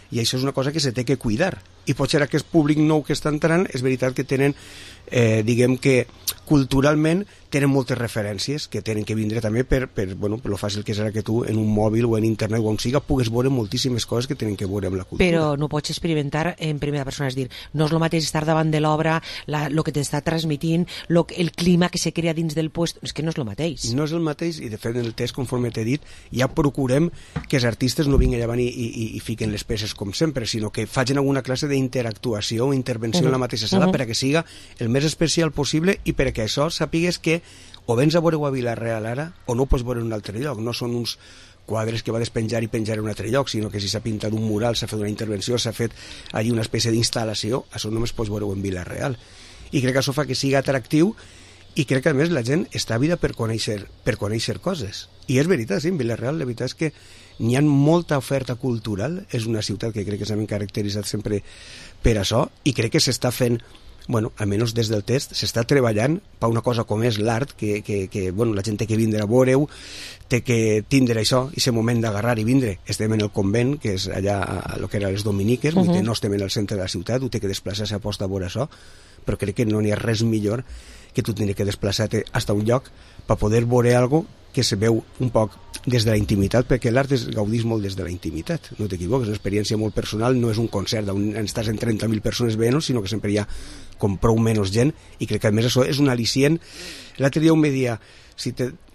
i això és una cosa que se té que cuidar, i potser aquest públic nou que està entrant és veritat que tenen diguem que culturalment tenen moltes referències que tenen que vindre també per lo fàcil que és ara que tu en un mòbil o en internet o on siga pugues veure moltíssimes coses que tenen que veure amb la cultura. Però no pots experimentar en primera persona, és dir, no és el mateix estar davant de l'obra, el que t'està transmitint, el clima que se crea dins del puesto, és que no és el mateix. No és el mateix, i de fet en el test, conforme t'he dit, ja procurem que els artistes no vinguin davant i fiquen les peces com sempre, sinó que facin alguna classe d'interactuació o intervenció en la mateixa sala per a que siga el més especial possible i per a que això sàpigues que o vens a veure-ho a Vila-real ara o no ho pots veure en un altre lloc. No són uns quadres que va despenjar i penjar en un altre lloc, sinó que si s'ha pintat un mural, s'ha fet una intervenció, s'ha fet allí una espècie d'instal·lació, això només pots veure-ho en Vila-real. I crec que això fa que sigui atractiu i crec que a més la gent està àvida per conèixer coses. I és veritat, sí, en Vila-real la veritat és que n'hi ha molta oferta cultural, és una ciutat que crec que s'ha caracteritzat sempre per això i crec que s'està fent, bueno, almenys des del test, s'està treballant per una cosa com és l'art, que bueno, la gent té que vindre a veure-ho, té que tindre això, i aquest moment d'agarrar i vindre. Estem en el convent, que és allà a lo que era les Dominiques, vull dir, no estem en el centre de la ciutat, ho té que desplaçar-se a posta a veure això, però crec que no n'hi ha res millor que tu tindre que desplaçar-te fins a un lloc per poder veure alguna cosa que se veu un poc des de la intimitat, perquè l'art es gaudís molt des de la intimitat, no t'equivoques, és una experiència molt personal, no és un concert on estàs en 30.000 persones veient, sinó que sempre hi ha com prou menys gent, i crec que a més això és un al·licient. L'altre dia un me dia, si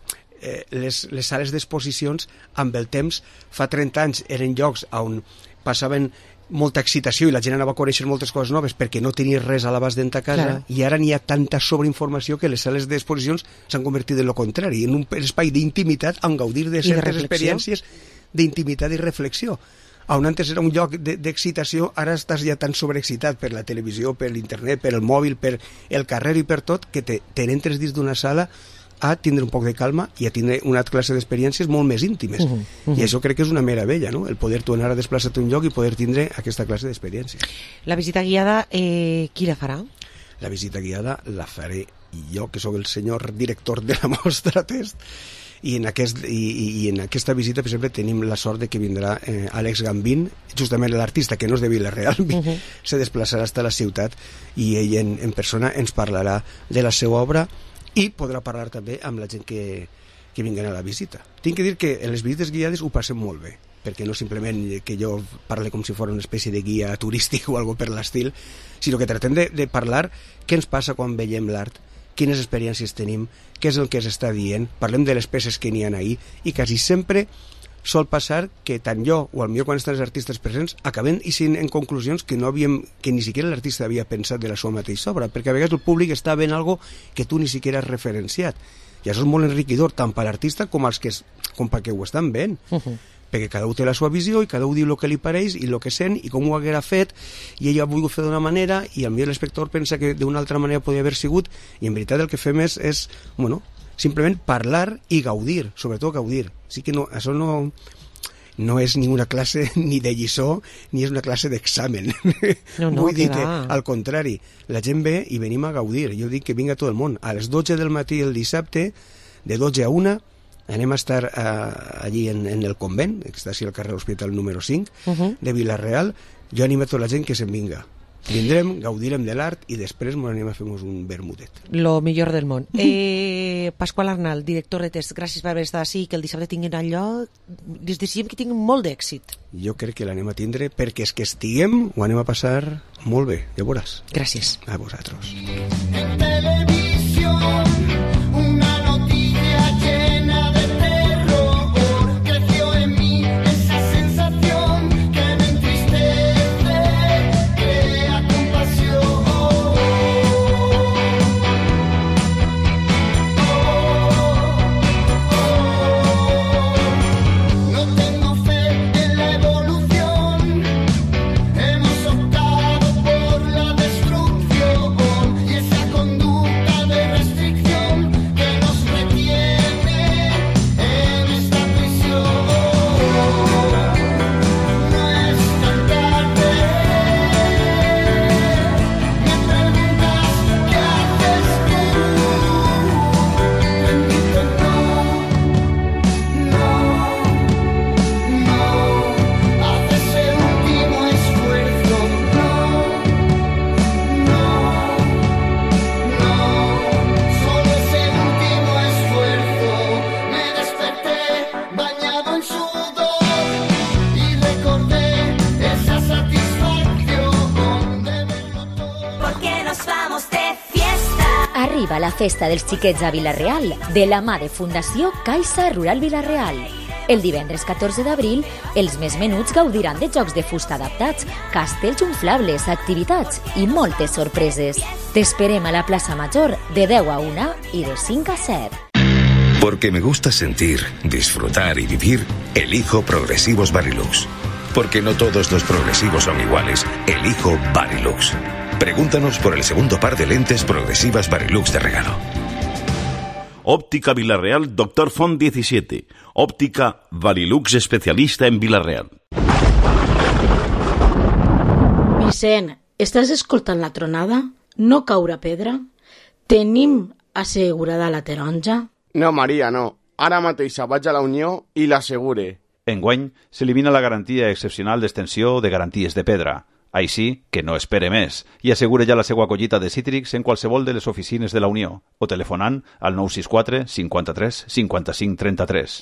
les sales d'exposicions amb el temps, fa 30 anys eren llocs on passaven molta excitació i la gent anava a conèixer moltes coses noves perquè no tenia res a l'abast d'entrar a casa, i ara n'hi ha tanta sobreinformació que les sales d'exposicions s'han convertit en el contrari, en un espai d'intimitat on gaudir de certes experiències d'intimitat i reflexió. On antes era un lloc d'excitació, ara estàs ja tan sobreexcitat per la televisió, per l'internet, per el mòbil, per el carrer i per tot, que te n'entres dins d'una sala a tindre un poc de calma i a tindre una altra classe d'experiències molt més íntimes. I això crec que és una meravella, no? El poder tu anar a desplaçar-te a un lloc i poder tindre aquesta classe d'experiències. La visita guiada, qui la farà? La visita guiada la faré jo, que sóc el senyor director de la mostra test, i en aquesta visita, per exemple, tenim la sort de que vindrà Àlex Gambín, justament l'artista que no és de Vila-real, se desplaçarà fins a la ciutat i ell en persona ens parlarà de la seva obra i podrà parlar també amb la gent que vinguen a la visita. Tinc que dir que en les visites guiades ho passem molt bé, perquè no simplement que jo parle com si fos una espècie de guia turístic o algo per l'estil, sinó que tractem de parlar què ens passa quan veiem l'art, quines experiències tenim, què és el que s'està dient, parlem de les peces que n'hi ha ahí, i quasi sempre sol passar que tant jo o potser quan estan els artistes presents acabem eixint en conclusions que ni siquiera l'artista havia pensat de la seva mateixa obra, perquè a vegades el públic està veient algo que tu ni siquiera has referenciat, i això és molt enriquidor tant per l'artista com perquè ho estan veient, perquè cada un té la seva visió i cada un diu el que li pareix i el que sent i com ho haguera fet, i ell ha volgut fer d'una manera i potser l'espectador pensa que d'una altra manera podria haver sigut, i en veritat el que fem és bueno, simplement parlar i gaudir, sobretot gaudir. Així que no, això no és ni una classe ni de lliçó ni és una classe d'examen. Vull dir que, al contrari, la gent ve i venim a gaudir. Jo dic que vinga tot el món. A les 12 del matí el dissabte, de 12 a 1, anem a estar allí en el convent, que està així al carrer Hospital número 5 de Vila-real. Jo animo a tota la gent que se'n vinga. Vindrem, gaudirem de l'art i després ens anem a fer un vermutet. Lo millor del món. Pasqual Arnal, director de test, gràcies per haver estat així i que el dissabte tinguin allò. Les desitgem que tinguin molt d'èxit. Jo crec que l'anem a tindre perquè és que estiguem, ho anem a passar molt bé, ja veuràs. Gràcies. A vosaltres. En televisión, una noticia llena de terror, creció en mí esa sensación que me entristece, crea compasión. No tengo fe en la evolución, hemos optado por la destrucción y esa conducta de restricción nos vamos de fiesta. Arriba la festa dels xiquets a Vila-real, de la mà de Fundació Caixa Rural Vila-real. El divendres 14 d'abril, els més menuts gaudiran de jocs de fusta adaptats, castells inflables, activitats i moltes sorpreses. T'esperem a la plaça Major de 10 a 1 i de 5 a 7. Porque me gusta sentir, disfrutar y vivir, elijo Progresivos Varilux. Porque no todos los progresivos son iguales, elijo Varilux. Pregúntanos por el segundo par de lentes progresivas Varilux de regalo. Óptica Vila-real Dr. Font 17. Óptica Varilux especialista en Vila-real. Vicent, estàs escoltant la tronada? No caure pedra? Tenim assegurada la taronja? No, Maria, no. Ara mateix vaig a la Unió i l'assegure. Enguany s'elimina la garantia excepcional d'extensió de garanties de pedra. Així que no espere més i assegure ja la seva collita de cítrics en qualsevol de les oficines de la Unió o telefonant al 964 53 55 33.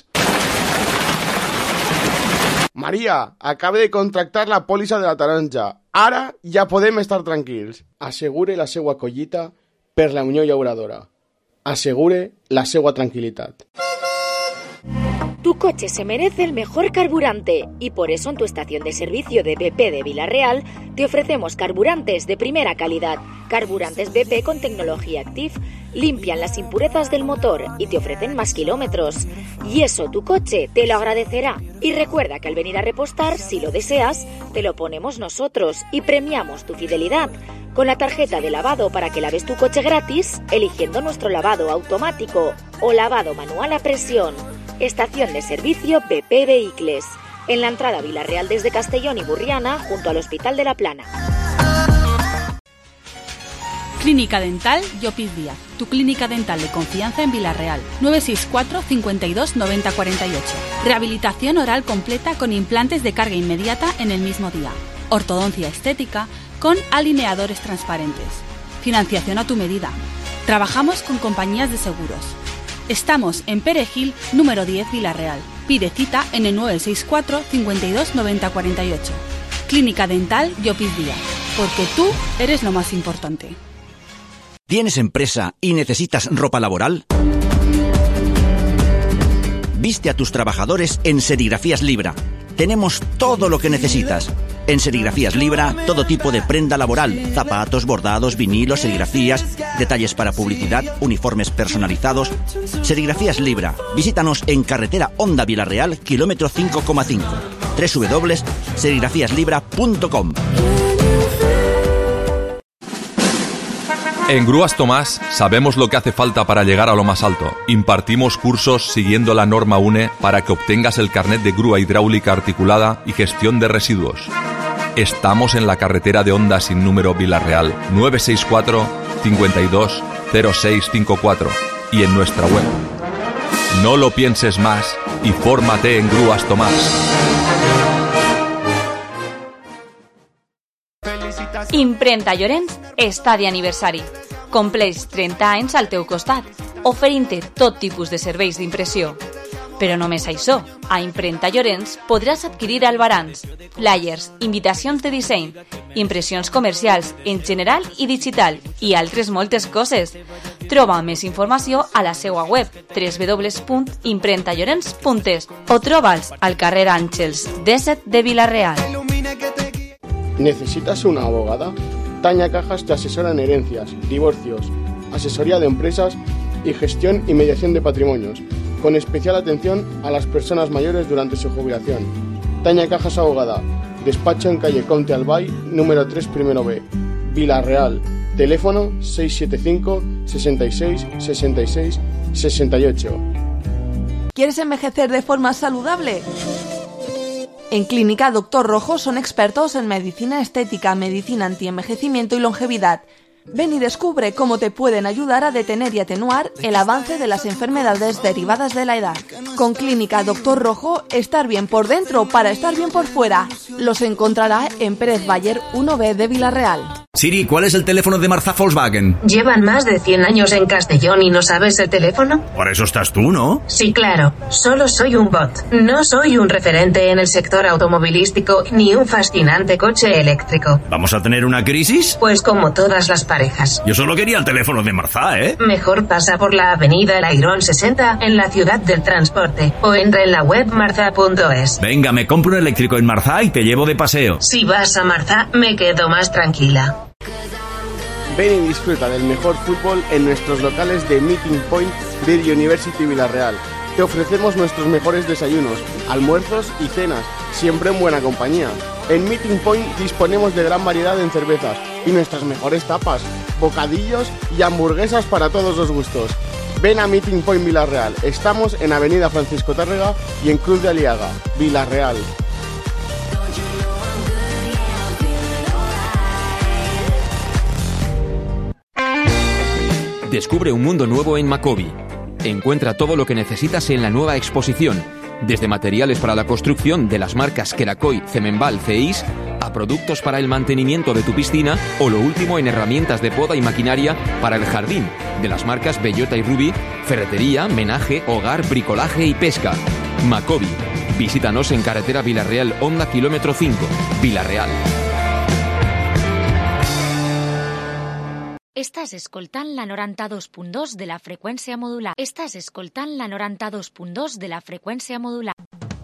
Maria, acabe de contractar la pòlissa de la taronja. Ara ja podem estar tranquils. Assegure la seva collita per la Unió Llauradora. Asegure la seva tranquilitat. Tu coche se merece el mejor carburante y por eso en tu estación de servicio de BP de Vila-real te ofrecemos carburantes de primera calidad. Carburantes BP con tecnología Active limpian las impurezas del motor y te ofrecen más kilómetros. Y eso tu coche te lo agradecerá. Y recuerda que al venir a repostar, si lo deseas, te lo ponemos nosotros y premiamos tu fidelidad con la tarjeta de lavado para que laves tu coche gratis eligiendo nuestro lavado automático o lavado manual a presión. Estación de servicio BP Vehicles, en la entrada a Vila-real desde Castellón y Burriana, junto al Hospital de la Plana. Clínica Dental Llopis Díaz, tu clínica dental de confianza en Vila-real. 964 52 90 48. Rehabilitación oral completa con implantes de carga inmediata en el mismo día. Ortodoncia estética con alineadores transparentes. Financiación a tu medida. Trabajamos con compañías de seguros. Estamos en Perejil, número 10, Vila-real. Pide cita en el 964 52 90 48. Clínica Dental Llopis Díaz, porque tú eres lo más importante. ¿Tienes empresa y necesitas ropa laboral? Viste a tus trabajadores en Serigrafías Libra. Tenemos todo lo que necesitas. En Serigrafías Libra, todo tipo de prenda laboral, zapatos, bordados, vinilos, serigrafías, detalles para publicidad, uniformes personalizados. Serigrafías Libra. Visítanos en carretera Honda Vila-real, kilómetro 5,5. www.serigrafíaslibra.com. En Grúas Tomás sabemos lo que hace falta para llegar a lo más alto. Impartimos cursos siguiendo la norma UNE para que obtengas el carnet de grúa hidráulica articulada y gestión de residuos. Estamos en la carretera de Honda sin número Vila-real, 964 52 0654 y en nuestra web. No lo pienses más y fórmate en Grúas Tomás. Imprenta Llorenç està d'aniversari. Compleix 30 anys al teu costat, oferint-te tot tipus de serveis d'impressió. Però només això, a Imprenta Llorenç podràs adquirir albarans, flyers, invitacions de disseny, impressions comercials en general i digital i altres moltes coses. Troba més informació a la seva web www.imprentallorenç.es o troba'ls al carrer Àngels 17 de Vila-real. ¿Necesitas una abogada? Tania Cajas te asesora en herencias, divorcios, asesoría de empresas y gestión y mediación de patrimonios, con especial atención a las personas mayores durante su jubilación. Tania Cajas Abogada, despacho en calle Conte Albay, número 3, primero B, Vila-real, teléfono 675 66 66 68. ¿Quieres envejecer de forma saludable? En Clínica Dr. Rojo son expertos en medicina estética, medicina antienvejecimiento y longevidad. Ven y descubre cómo te pueden ayudar a detener y atenuar el avance de las enfermedades derivadas de la edad. Con Clínica Dr. Rojo, estar bien por dentro para estar bien por fuera. Los encontrará en Pérez Bayer 1B de Vila-real. Siri, ¿cuál es el teléfono de Marzá Volkswagen? ¿Llevan más de 100 años en Castellón y no sabes el teléfono? Por eso estás tú, ¿no? Sí, claro. Solo soy un bot. No soy un referente en el sector automovilístico ni un fascinante coche eléctrico. ¿Vamos a tener una crisis? Pues como todas las parejas. Yo solo quería el teléfono de Marzá, ¿eh? Mejor pasa por la avenida Lairón 60 en la ciudad del transporte o entra en la web marza.es. Venga, me compro un eléctrico en Marzá y te llevo de paseo. Si vas a Marzá, me quedo más tranquila. Ven y disfruta del mejor fútbol en nuestros locales de Meeting Point de University Villarreal. Te ofrecemos nuestros mejores desayunos, almuerzos y cenas, siempre en buena compañía. En Meeting Point disponemos de gran variedad en cervezas y nuestras mejores tapas, bocadillos y hamburguesas para todos los gustos. Ven a Meeting Point Villarreal. Estamos en Avenida Francisco Tárrega y en Cruz de Aliaga, Villarreal. Descubre un mundo nuevo en Macobi. Encuentra todo lo que necesitas en la nueva exposición, desde materiales para la construcción de las marcas Kerakoy, Cemenbal, CEIS, a productos para el mantenimiento de tu piscina o lo último en herramientas de poda y maquinaria para el jardín, de las marcas Bellota y Ruby, ferretería, menaje, hogar, bricolaje y pesca. Macobi. Visítanos en carretera Villarreal, Honda, kilómetro 5, Villarreal. Estàs escoltant la 92.2 de la freqüència modular. Estàs escoltant la 92.2 de la freqüència modular.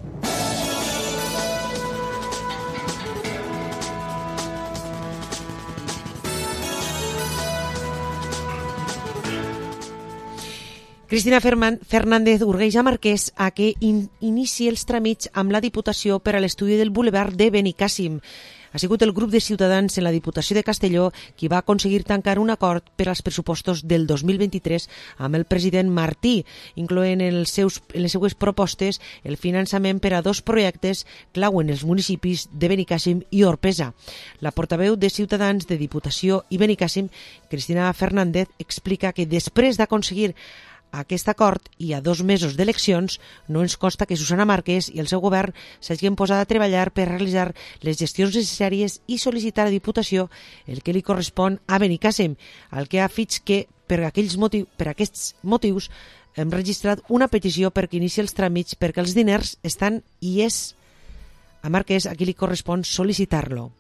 Cristina Fernández urgeix a Marquès a que inici els tràmits amb la Diputació per a l'estudi del bulevard de Benicàssim. Ha sigut el grup de Ciutadans en la Diputació de Castelló qui va aconseguir tancar un acord per als pressupostos del 2023 amb el president Martí, incloent en les seues propostes el finançament per a 2 projectes clau en els municipis de Benicàssim i Orpesa. La portaveu de Ciutadans de Diputació i Benicàssim, Cristina Fernández, explica que després d'aconseguir aquest acord i a 2 mesos d'eleccions no ens consta que Susana Márquez i el seu govern s'hagin posat a treballar per realitzar les gestions necessàries i sol·licitar a la Diputació el que li correspon a Benicàssim, el que ha fet que per aquests motius hem registrat una petició perquè inici els tràmits perquè els diners estan i és a Márquez a qui li correspon sol·licitar-lo.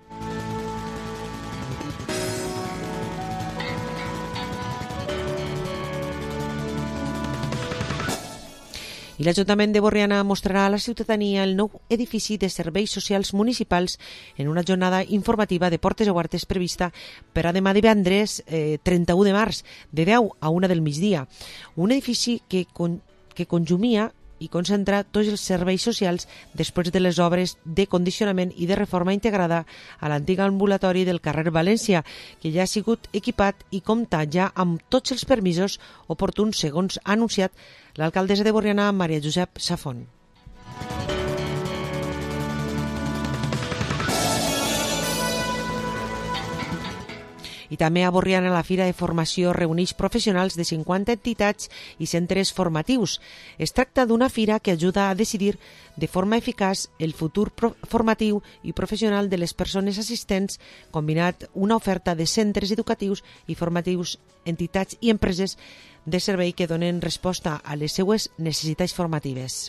I l'Ajuntament de Borriana mostrarà a la ciutadania el nou edifici de serveis socials municipals en una jornada informativa de portes obertes prevista per a demà divendres 31 de març, de 10 a 1 del migdia. Un edifici que conjumia i concentra tots els serveis socials després de les obres de condicionament i de reforma integrada a l'antic ambulatori del carrer València, que ja ha sigut equipat i compta ja amb tots els permisos oportuns, segons ha anunciat l'alcaldessa de Borriana, Maria Josep Safont. I també a Borriana la Fira de Formació reuneix professionals de 50 entitats i centres formatius. Es tracta d'una fira que ajuda a decidir de forma eficaç el futur formatiu i professional de les persones assistents, combinat una oferta de centres educatius i formatius, entitats i empreses de servei que donen resposta a les seues necessitats formatives.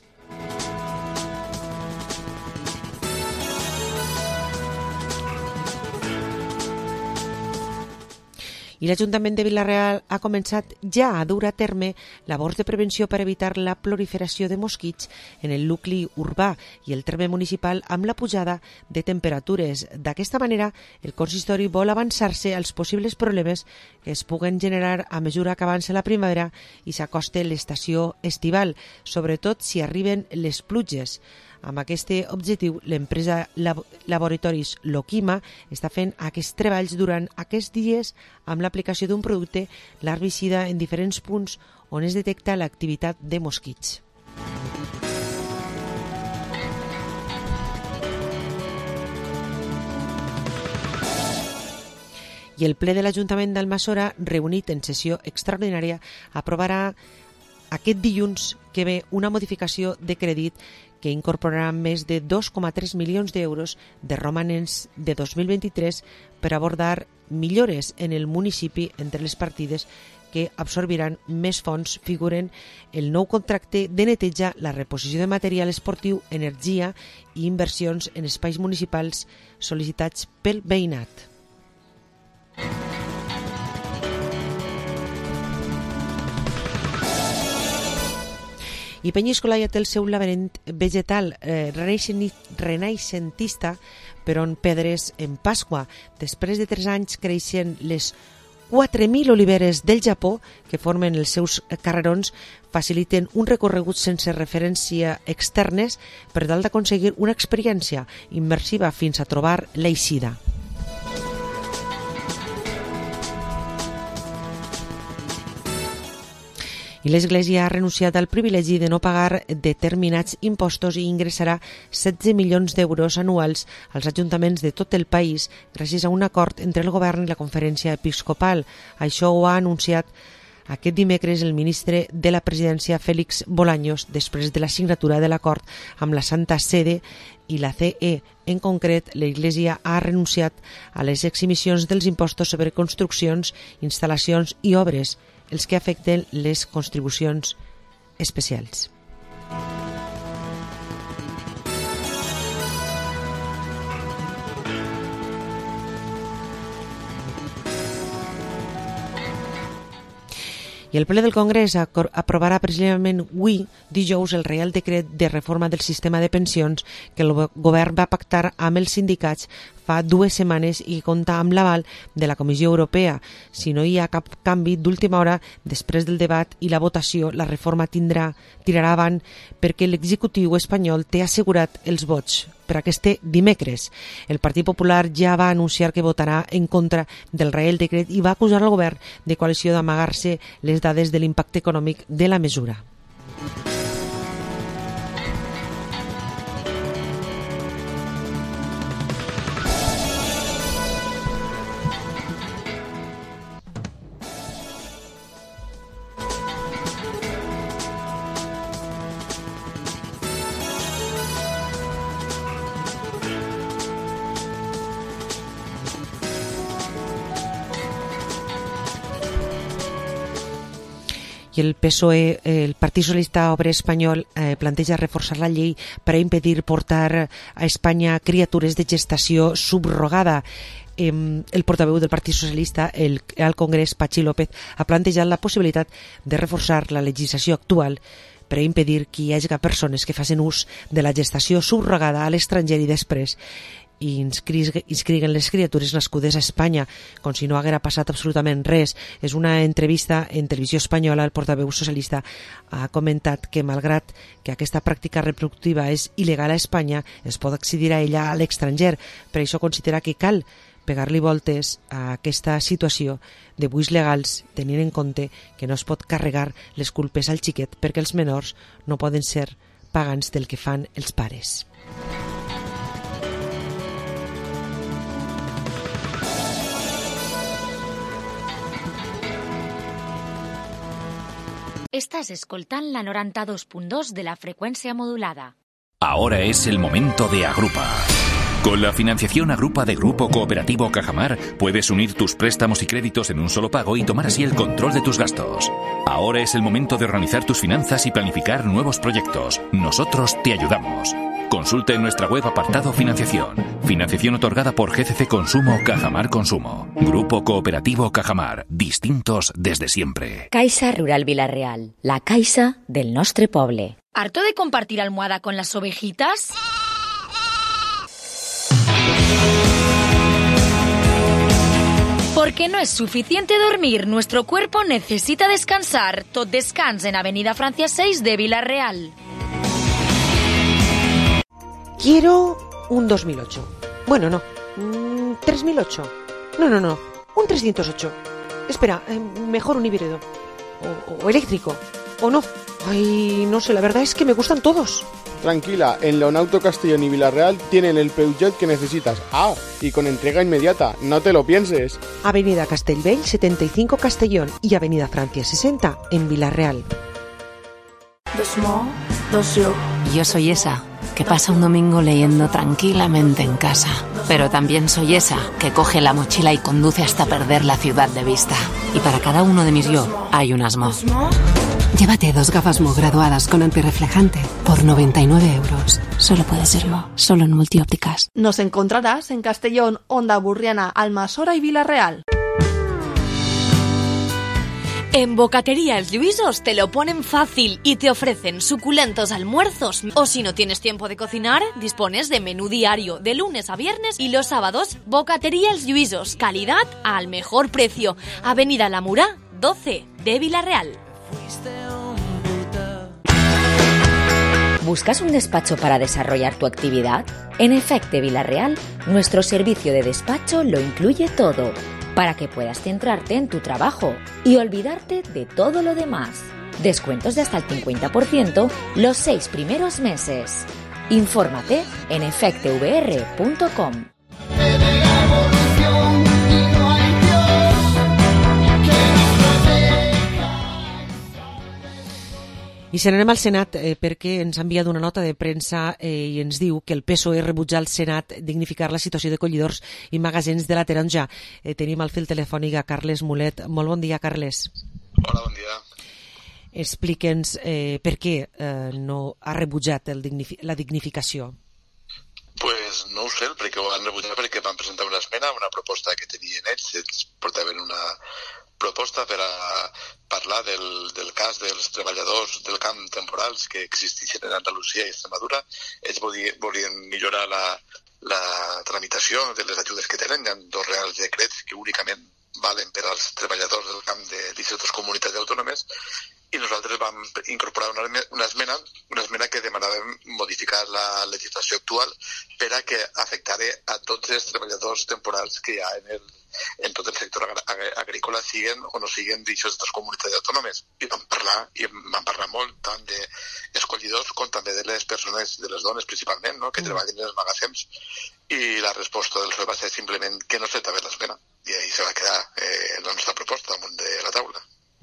I l'Ajuntament de Vila-real ha començat ja a dur a terme labors de prevenció per evitar la proliferació de mosquits en el nucli urbà i el terme municipal amb la pujada de temperatures. D'aquesta manera, el consistori vol avançar-se als possibles problemes que es puguen generar a mesura que avança la primavera i s'acosta l'estació estival, sobretot si arriben les pluges. Amb aquest objectiu, l'empresa Laboratoris Loquima està fent aquests treballs durant aquests dies amb l'aplicació d'un producte, l'herbicida, en diferents punts on es detecta l'activitat de mosquits. I el ple de l'Ajuntament d'Almassora, reunit en sessió extraordinària, aprovarà aquest dilluns que ve una modificació de crèdit que incorporarà més de 2,3 milions d'euros de romanents de 2023 per abordar millores en el municipi. Entre les partides que absorbiran més fons figuren el nou contracte de neteja, la reposició de material esportiu, energia i inversions en espais municipals sol·licitats pel veïnat. I Penyíscola té el seu laberint vegetal renaixentista per on pedres en Pasqua. Després de 3 anys creixen les 4.000 oliveres del Japó que formen els seus carrerons, faciliten un recorregut sense referència externes per tal d'aconseguir una experiència immersiva fins a trobar l'eixida. I l'Església ha renunciat al privilegi de no pagar determinats impostos i ingressarà 16 milions d'euros anuals als ajuntaments de tot el país gràcies a un acord entre el govern i la conferència episcopal. Això ho ha anunciat aquest dimecres el ministre de la Presidència, Félix Bolaños, després de la signatura de l'acord amb la Santa Sede i la CE. En concret, l'Església ha renunciat a les exhibicions dels impostos sobre construccions, instal·lacions i obres, els que afecten les contribucions especials. I el ple del Congrés aprovarà precisament avui, dijous, el Reial Decret de reforma del sistema de pensions que el govern va pactar amb els sindicats fa 2 setmanes i compta amb l'aval de la Comissió Europea. Si no hi ha cap canvi d'última hora, després del debat i la votació, la reforma tirarà avant perquè l'executiu espanyol té assegurat els vots per aquest dimecres. El Partit Popular ja va anunciar que votarà en contra del Reial Decret i va acusar el govern de coalició d'amagar-se les dades de l'impacte econòmic de la mesura. I el PSOE, el Partit Socialista Obrer Espanyol, planteja reforçar la llei per a impedir portar a Espanya criatures de gestació subrogada. El portaveu del Partit Socialista al Congrés, Patxi López, ha plantejat la possibilitat de reforçar la legislació actual per a impedir que hi hagi persones que facin ús de la gestació subrogada a l'estranger i després i inscriguen les criatures nascudes a Espanya, com si no haguera passat absolutament res. És una entrevista en Televisió Espanyola. El portaveu socialista ha comentat que, malgrat que aquesta pràctica reproductiva és il·legal a Espanya, es pot accedir a ella a l'estranger. Per això considera que cal pegar-li voltes a aquesta situació de buits legals, tenint en compte que no es pot carregar les culpes al xiquet perquè els menors no poden ser pagans del que fan els pares. Estás escoltant la 92.2 de la frecuencia modulada. Ahora es el momento de Agrupa. Con la financiación Agrupa de Grupo Cooperativo Cajamar, puedes unir tus préstamos y créditos en un solo pago y tomar así el control de tus gastos. Ahora es el momento de organizar tus finanzas y planificar nuevos proyectos. Nosotros te ayudamos. Consulta en nuestra web apartado Financiación. Financiación otorgada por GCC Consumo Cajamar Consumo. Grupo Cooperativo Cajamar. Distintos desde siempre. Caixa Rural Vila-real. La caixa del nostre poble. ¿Harto de compartir almohada con las ovejitas? Porque no es suficiente dormir, nuestro cuerpo necesita descansar. Tot descans en Avenida Francia 6 de Vila-real. Quiero un 2008. Bueno, no. 3008. No. Un 308. Espera, mejor un híbrido. O eléctrico. O no. Ay, no sé, la verdad es que me gustan todos. Tranquila, en Leonauto Castellón y Vila-real tienen el Peugeot que necesitas. Ah, y con entrega inmediata, no te lo pienses. Avenida Castellbell 75 Castellón y Avenida Francia 60 en Vila-real. Dos mo, dos yo. Yo soy esa. que pasa un domingo leyendo tranquilamente en casa. Pero también soy esa que coge la mochila y conduce hasta perder la ciudad de vista. Y para cada uno de mis yo hay un Asmo. Llévate 2 gafas Mo graduadas con antirreflejante por 99 euros. Solo puede ser Mo, solo en Multiópticas. Nos encontrarás en Castellón, Onda Burriana, Almasora y Villarreal. En Bocatería Els Lluïsos te lo ponen fácil y te ofrecen suculentos almuerzos. O si no tienes tiempo de cocinar, dispones de menú diario de lunes a viernes y los sábados. Bocatería Els Lluïsos, calidad al mejor precio. Avenida La Murá, 12 de Villarreal. ¿Buscas un despacho para desarrollar tu actividad? En Efecte Villarreal, nuestro servicio de despacho lo incluye todo, para que puedas centrarte en tu trabajo y olvidarte de todo lo demás. Descuentos de hasta el 50% los 6 primeros meses. Infórmate en efectevr.com. I se n'anem al Senat perquè ens ha enviat una nota de premsa i ens diu que el PSOE rebutja al Senat dignificar la situació de collidors i magasins de la Taronja. Tenim al fil telefònic a Carles Mulet. Molt bon dia, Carles. Hola, bon dia. Explica'ns per què no ha rebutjat la dignificació. Pues no ho sé, perquè ho han rebutjat perquè van presentar una esmena, una proposta que tenien ells portaven una proposta per a parlar del cas dels treballadors del camp temporals que existeixen en Andalusia i Extremadura. Ells volien millorar la tramitació de les ajudes que tenen. Hi ha 2 reals decrets que únicament valen per als treballadors del camp de diferents comunitats autònomes, i nosaltres vam incorporar una esmena que demanàvem modificar la legislació actual per a que afectara a tots els treballadors temporals que hi ha en tot el sector agrícola, siguen o no siguen d'aquestes comunitats autònomes. I vam parlar molt tant d'escollidors com també de les persones, de les dones principalment, no?, que treballen en els magatzems, i la resposta del PSOE va ser simplement que no acceptava l'esmena, i ahí se va quedar la nostra proposta damunt de la taula.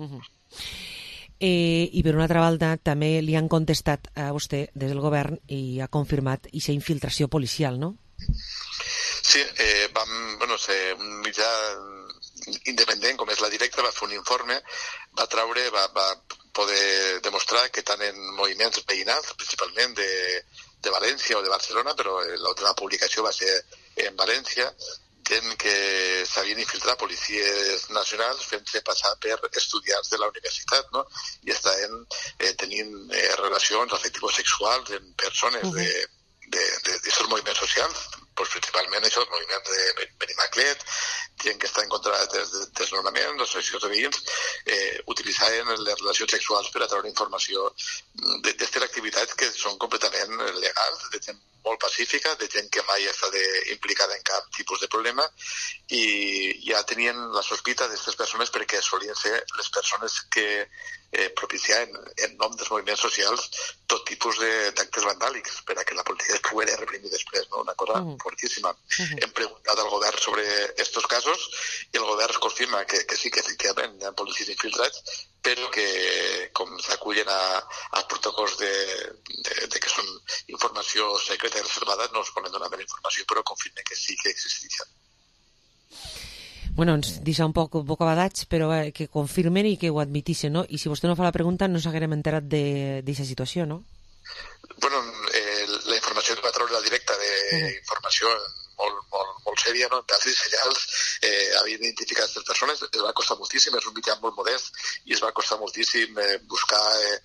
I per una altra banda també li han contestat a vostè des del govern i ha confirmat aquesta infiltració policial, no? Sí, un mitjà independent com és La Directa va fer un informe, va poder demostrar que tant en moviments veïnals, principalment de València o de Barcelona, però l'última publicació va ser en València, gent que s'havien infiltrat policies nacionals fent-se passar per estudiants de la universitat, no? I estaven tenint relacions afectivo-sexuals amb persones d'aquests moviments socials, principalment això, el moviment de Benimaclet, gent que està en contra dels desnonaments, les associacions de veïns, utilitzaven les relacions sexuals per a treure informació d'aquestes activitats que són completament legals, de gent molt pacífica, de gent que mai ha estat implicada en cap tipus de problema, i ja tenien la sospita d'aquestes persones perquè solien ser les persones que propiciaven en nom dels moviments socials tot tipus d'actes vandàlics per a que la policia es pogués reprimir després, no? Una cosa fortíssima. Hem preguntat al govern sobre aquests casos i el govern confirma que sí, que efectivament hi ha policies infiltrats, però que com s'acullen a protocols que són informació secreta i reservada, no es poden donar més informació, però confirmen que sí que existeixen. Bueno, ens deixa un poc bocabadats, però que confirmen i que ho admitixen, no? I si vostè no fa la pregunta, no s'haguem enterat d'aquesta situació, no? Bueno, la informació que va treure La Directa d'informació molt sèria, no? En bases senyals, havien identificat aquestes persones, es va costar moltíssim, és un mitjà molt modest, i es va costar moltíssim buscar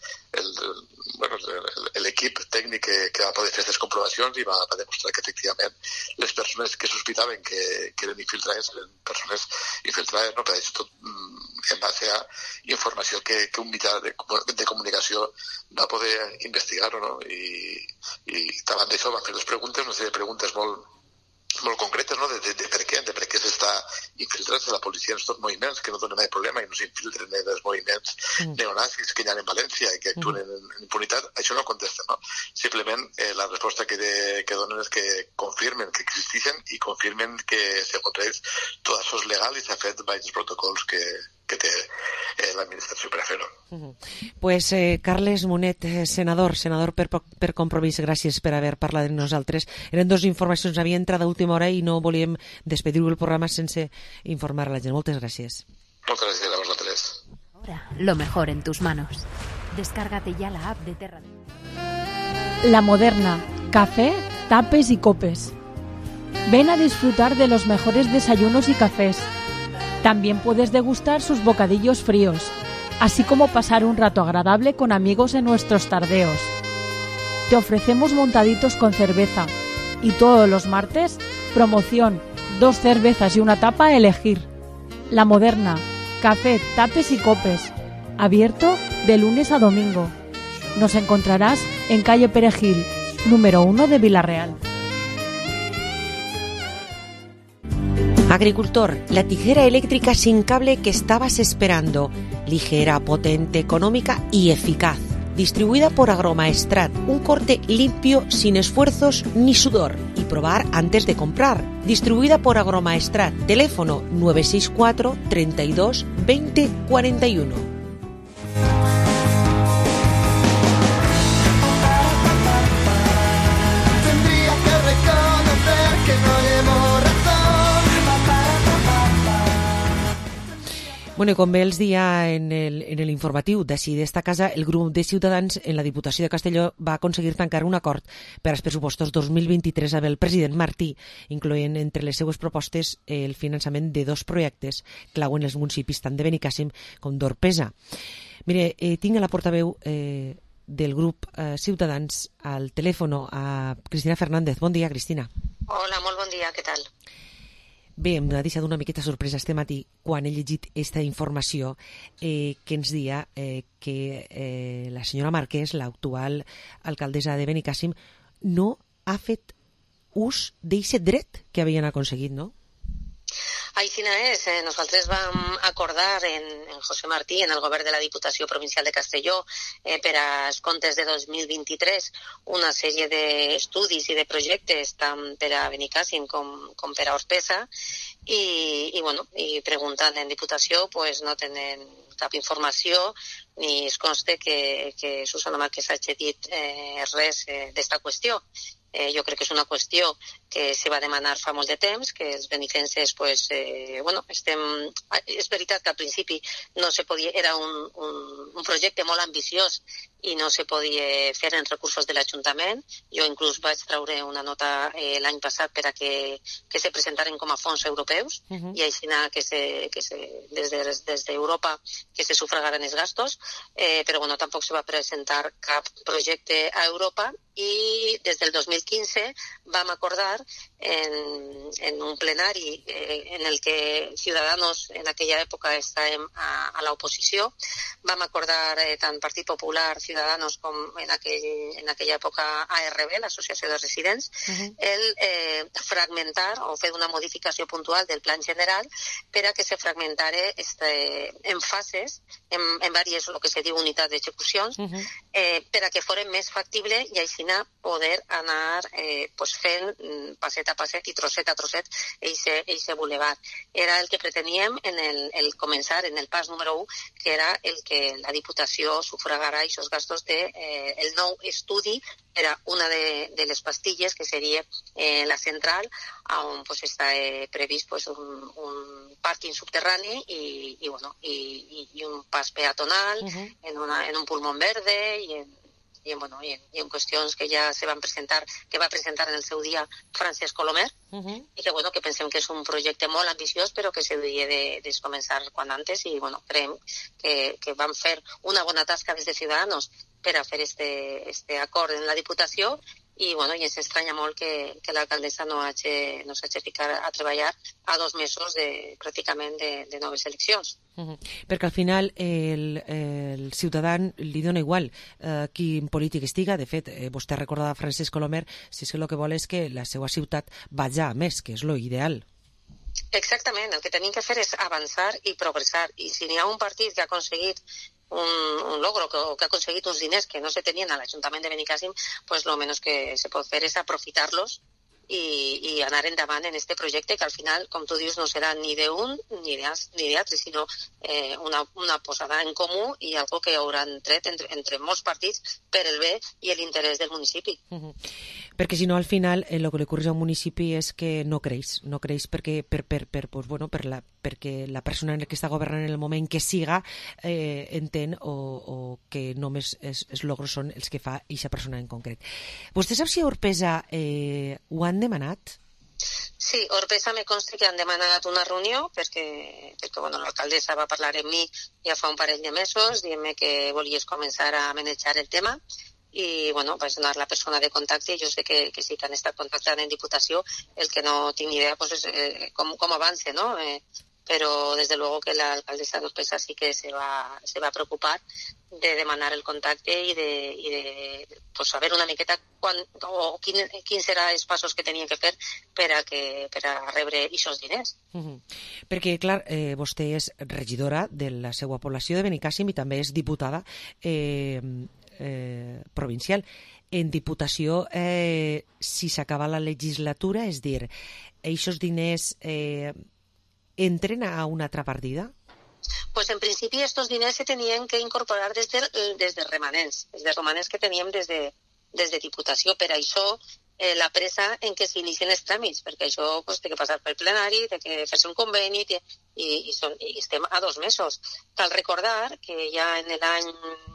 l'equip tècnic que va poder fer aquestes comprovacions i va demostrar que efectivament les persones que sospitaven que eren infiltrades eren persones infiltrades, no? Per això tot en base a informació que un mitjà de comunicació va poder investigar, no? I davant d'això van fer les preguntes, una sèrie de preguntes molt concretes, no? De per què s'està infiltrant la policia en aquests moviments, que no donen mai problema i no s'infiltren en els moviments neonazis que hi ha en València i que actuen en impunitat. Això no contesta, no? Simplement la resposta que donen és que confirmen que existeixen i confirmen que segons ells tot això és legal i s'ha fet baix els protocols que té l'administració per a fer-ho. Pues Carles Monet, senador per Compromís, gràcies per haver parlat amb nosaltres. Eren dues informacions, havia entrat a última hora i no volíem despedir-ho el programa sense informar a la gent. Moltes gràcies. Moltes gràcies a vosaltres. Ahora, lo mejor en tus manos. Descárgate ya la app de Terra. La Moderna, café, tapes y copes. Ven a disfrutar de los mejores desayunos y cafés. También puedes degustar sus bocadillos fríos, así como pasar un rato agradable con amigos en nuestros tardeos. Te ofrecemos montaditos con cerveza y todos los martes, promoción, 2 cervezas y una tapa a elegir. La Moderna, café, tapes y copes, abierto de lunes a domingo. Nos encontrarás en calle Perejil, número 1 de Villarreal. Agricultor, la tijera eléctrica sin cable que estabas esperando. Ligera, potente, económica y eficaz. Distribuida por Agromaestrat. Un corte limpio, sin esfuerzos ni sudor. Y probar antes de comprar. Distribuida por Agromaestrat. Teléfono 964 32 20 41. Bueno, i com bé els dia en l'informatiu d'ací d'esta casa, el grup de Ciutadans en la Diputació de Castelló va aconseguir tancar un acord per als pressupostos 2023 amb el president Martí, incloent entre les seues propostes el finançament de 2 projectes clau en els municipis tant de Benicàssim com d'Orpesa. Mire, tinc a la portaveu del grup Ciutadans al telèfon a Cristina Fernández. Bon dia, Cristina. Hola, molt bon dia, què tal? Bé, em ha deixat una miqueta sorpresa este matí quan he llegit aquesta informació que ens dia que la senyora Marquès, l'actual alcaldessa de Benicàssim, no ha fet ús d'aquest dret que havien aconseguit, no? Així és, nosaltres vam acordar en José Martí, en el govern de la Diputació Provincial de Castelló, per als comptes de 2023, una sèrie d'estudis i de projectes tant per a Benicàssim com per a Orpesa, i preguntant en Diputació pues, no tenen cap informació ni es consta que Susana Marquès hagi dit res d'esta qüestió. Jo crec que és una qüestió que se va demanar fa molt de temps, que els benifenses, és veritat que al principi no se podia, era un projecte molt ambiciós i no se podia fer en recursos de l'Ajuntament. Jo inclús vaig treure una nota l'any passat per a que se presentaren com a fons europeus i així des d'Europa que se sufragaran els gastos, però tampoc se va presentar cap projecte a Europa i des del 2015 vam acordar en un plenari en el que Ciudadanos en aquella època estàvem a l'oposició, vam acordar tant Partit Popular, Ciudadanos com en aquella època ARB, l'Associació de Residents, el fragmentar o fer una modificació puntual del plan general per a que se fragmentara en fases, en diverses, el que se diu unitats d'execucions, per a que fos més factible i així poder anar fent passet a passet i trosset a trosset eixe boulevard. Era el que preteníem en el començar, en el pas número 1, que era el que la Diputació sufragarà aquests gastos del nou estudi per a una de les pastilles, que seria la central, on està previst un pàrquing subterrani i un pas peatonal en un pulmón verde i en qüestions que ja se van presentar, que va presentar en el seu dia Francesc Colomer, i que pensem que és un projecte molt ambiciós, però que s'hauria de començar quan antes, i creiem que vam fer una bona tasca des de Ciudadanos per a fer este acord en la Diputació, i ens estranya molt que l'alcaldessa no s'hagi ficat a treballar a 2 mesos pràcticament de noves eleccions. Perquè al final el ciutadà li dona igual quin polític estiga. De fet, vostè recordava Francesc Colomer, si és que el que vol és que la seva ciutat vagi a més, que és lo ideal. Exactament, el que tenim que fer és avançar i progressar, i si n'hi ha un partit que ha aconseguit un logro o que ha aconseguit uns diners que no se tenien a l'Ajuntament de Benicàssim, pues lo menos que se pot fer és aprofitar-los i anar endavant en este projecte que al final, com tu dius, no serà ni d'un ni d'altre, sinó una posada en comú i algo que hauran tret entre molts partits per el bé i l'interès del municipi. Perquè si no, al final, el que li ocorre a un municipi és que no creix perquè la persona que està governant en el moment que siga entén o que només els logros són els que fa aquesta persona en concret. Vostè sap si a Orpesa ho han demanat? Sí, Orpesa me consta que han demanat una reunió perquè l'alcaldessa va parlar amb mi ja fa un parell de mesos dient-me que volies començar a manejar el tema i vaig donar la persona de contacte. Jo sé que sí que han estat contactant en Diputació, el que no tinc ni idea és com avance, no? Pero desde luego que la alcaldesa de Orpesa sí que se va a preocupar de demanar el contacte i de saber una miqueta quins seran els passos que tenien que fer per a rebre aquests diners. Perquè, clar, vostè és regidora de la seva població de Benicàssim i també és diputada provincial. En Diputació, si s'acaba la legislatura, és dir, aquests diners entren a una altra partida? Pues en principi estos diners se tenien que incorporar des de remanents que teníem des de Diputació. Per això la pressa en què s'inicien els tràmits, perquè això té que passar pel plenari, té que fer-se un conveni i estem a 2 mesos. Cal recordar que ja en l'any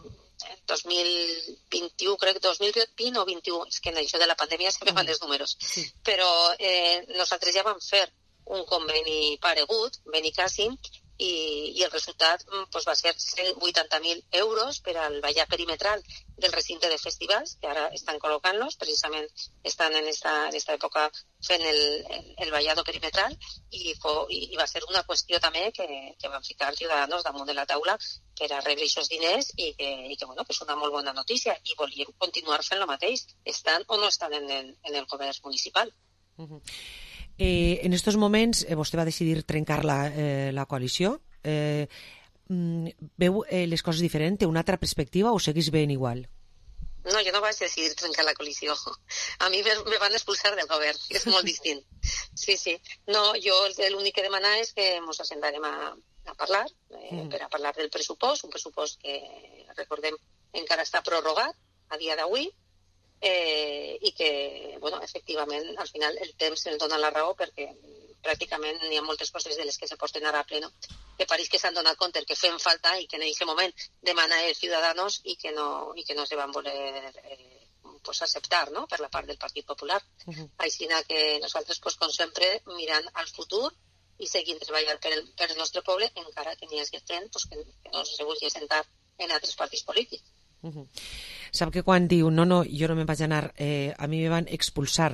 2021, crec 2020 o 21, és que en això de la pandèmia se me van els números, però nosaltres ja vam fer un conveni paregut, Benicàssim, i el resultat va ser 180.000 euros per al vallar perimetral del recinte de festivals, que ara estan col·locant-los, precisament estan en esta època fent el vallado perimetral, i va ser una qüestió també que van ficar Ciudadanos damunt de la taula per a rebre aquests diners i que és una molt bona notícia, i volíem continuar fent el mateix, estan o no estan en el govern municipal. En estos moments vostè va decidir trencar la coalició. Veu les coses diferent? Té una altra perspectiva o seguís ben igual? No, jo no vaig decidir trencar la coalició. A mi me van expulsar del govern, és molt distint. Sí. No, jo l'únic que demana és que ens assentarem a parlar, per a parlar del pressupost, un pressupost que, recordem, encara està prorrogat a dia d'avui, i que, efectivament, al final el temps ens dona la raó perquè pràcticament hi ha moltes coses de les que se porten ara a pleno que pareix que s'han donat compte que feien falta i que en aquest moment demana els ciutadans i que no se van voler acceptar, no?, per la part del Partit Popular. Així que nosaltres, com sempre, mirant al futur i seguint treballant per el nostre poble, encara que n'hi hagi gent que no se vulgui sentar en altres partits polítics. Sap que quan diu no, jo no me'n vaig anar, a mi me van expulsar,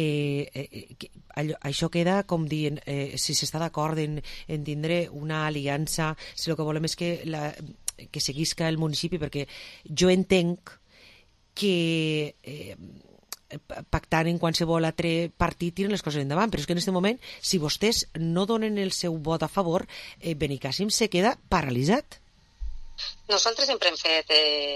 això queda com dient si s'està d'acord en tindre una aliança, si el que volem és que seguisca el municipi, perquè jo entenc que pactant en qualsevol altre partit tiren les coses endavant, però és que en aquest moment, si vostès no donen el seu vot a favor, Benicàssim se queda paralitzat. Nosaltres sempre hem fet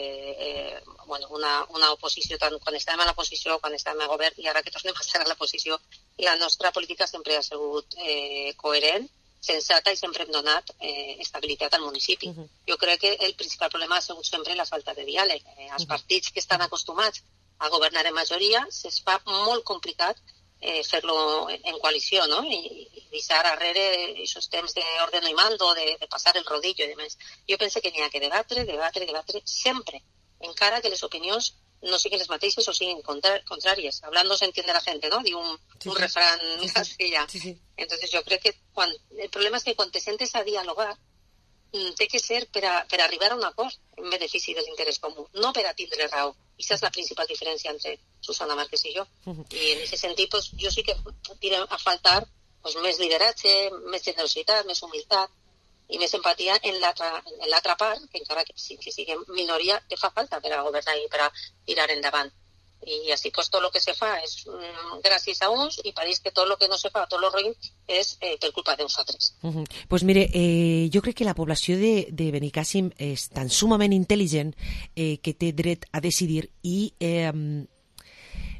una oposició, tant quan estàvem a l'oposició, quan estàvem a govern, i ara que tornem a estar a l'oposició, la nostra política sempre ha sigut coherent, sensata, i sempre hem donat estabilitat al municipi. Jo crec que el principal problema ha sigut sempre la falta de diàleg. Els partits que estan acostumats a governar en majoria se'ls fa molt complicat fer-lo en coalició, no?, i deixar darrere aquests temps d'ordeno i mando, de passar el rodillo i demés. Jo penso que n'hi ha que debatre sempre, encara que les opinions no siguin les mateixes o siguin contràries. Hablando se entiende la gente, ¿no?, diu un refrán castellà. Entonces yo creo que el problema es que quan te sentes a dialogar té que ser per arribar a un acord en benefici de l'interès comú, no per a tindre raó. Aquesta és la principal diferència entre Susana Márquez i jo. I en aquest sentit, jo sí que direm a faltar més lideratge, més generositat, més humilitat i més empatia en l'altra part, que encara que siguem minoria, que fa falta per a governar i per a tirar endavant. I així tot el que se fa és gràcies a uns, i pareix que tot el que no se fa, tot el roïn, és per culpa d'uns altres. Pues mire, jo crec que la població de Benicàssim és tan sumament intel·ligent que té dret a decidir, i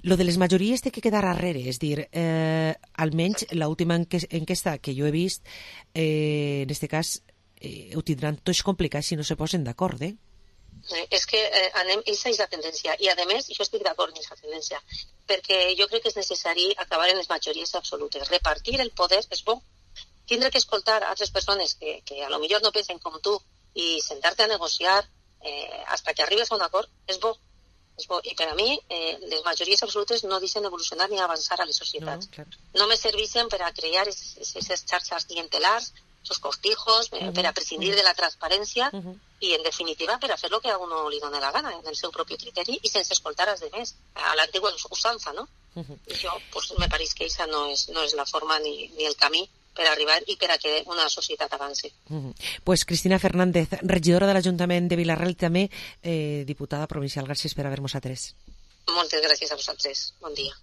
Lo de les majories té que quedar arrere, és dir, almenys l'última enquesta que jo he vist, en aquest cas, ho tindran tots complicat si no se posen d'acord, És que aquesta és la tendència, i a més jo estic d'acord amb aquesta tendència, perquè jo crec que és necessari acabar en les majories absolutes. Repartir el poder és bo. Tindre que escoltar a altres persones que a lo millor no pensen com tu i sentar-te a negociar hasta que arribes a un acord és bo. I per a mi les majories absolutes no deixen evolucionar ni avançar a les societats. No me serveixen per a crear aquestes xarxes clientelars, esos cortijos, per a prescindir de la transparència i, en definitiva, per a fer el que a uno li dona la gana, en el seu propi criteri i sense escoltar als demés, a l'antigua usança, no? I jo, pues, me pareix que aquesta no és la forma ni el camí per arribar i per a que una societat avanci. Pues Cristina Fernández, regidora de l'Ajuntament de Vila-real, també diputada provincial. Gràcies per haver-nos atès. Moltes gràcies a vosaltres. Bon dia.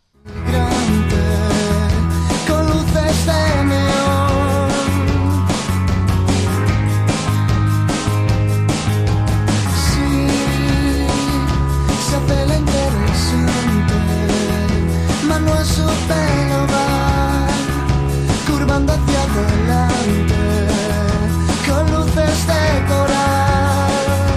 Con luces de neón. La interesante, mano a su pelo va curvando hacia adelante con luces de coral.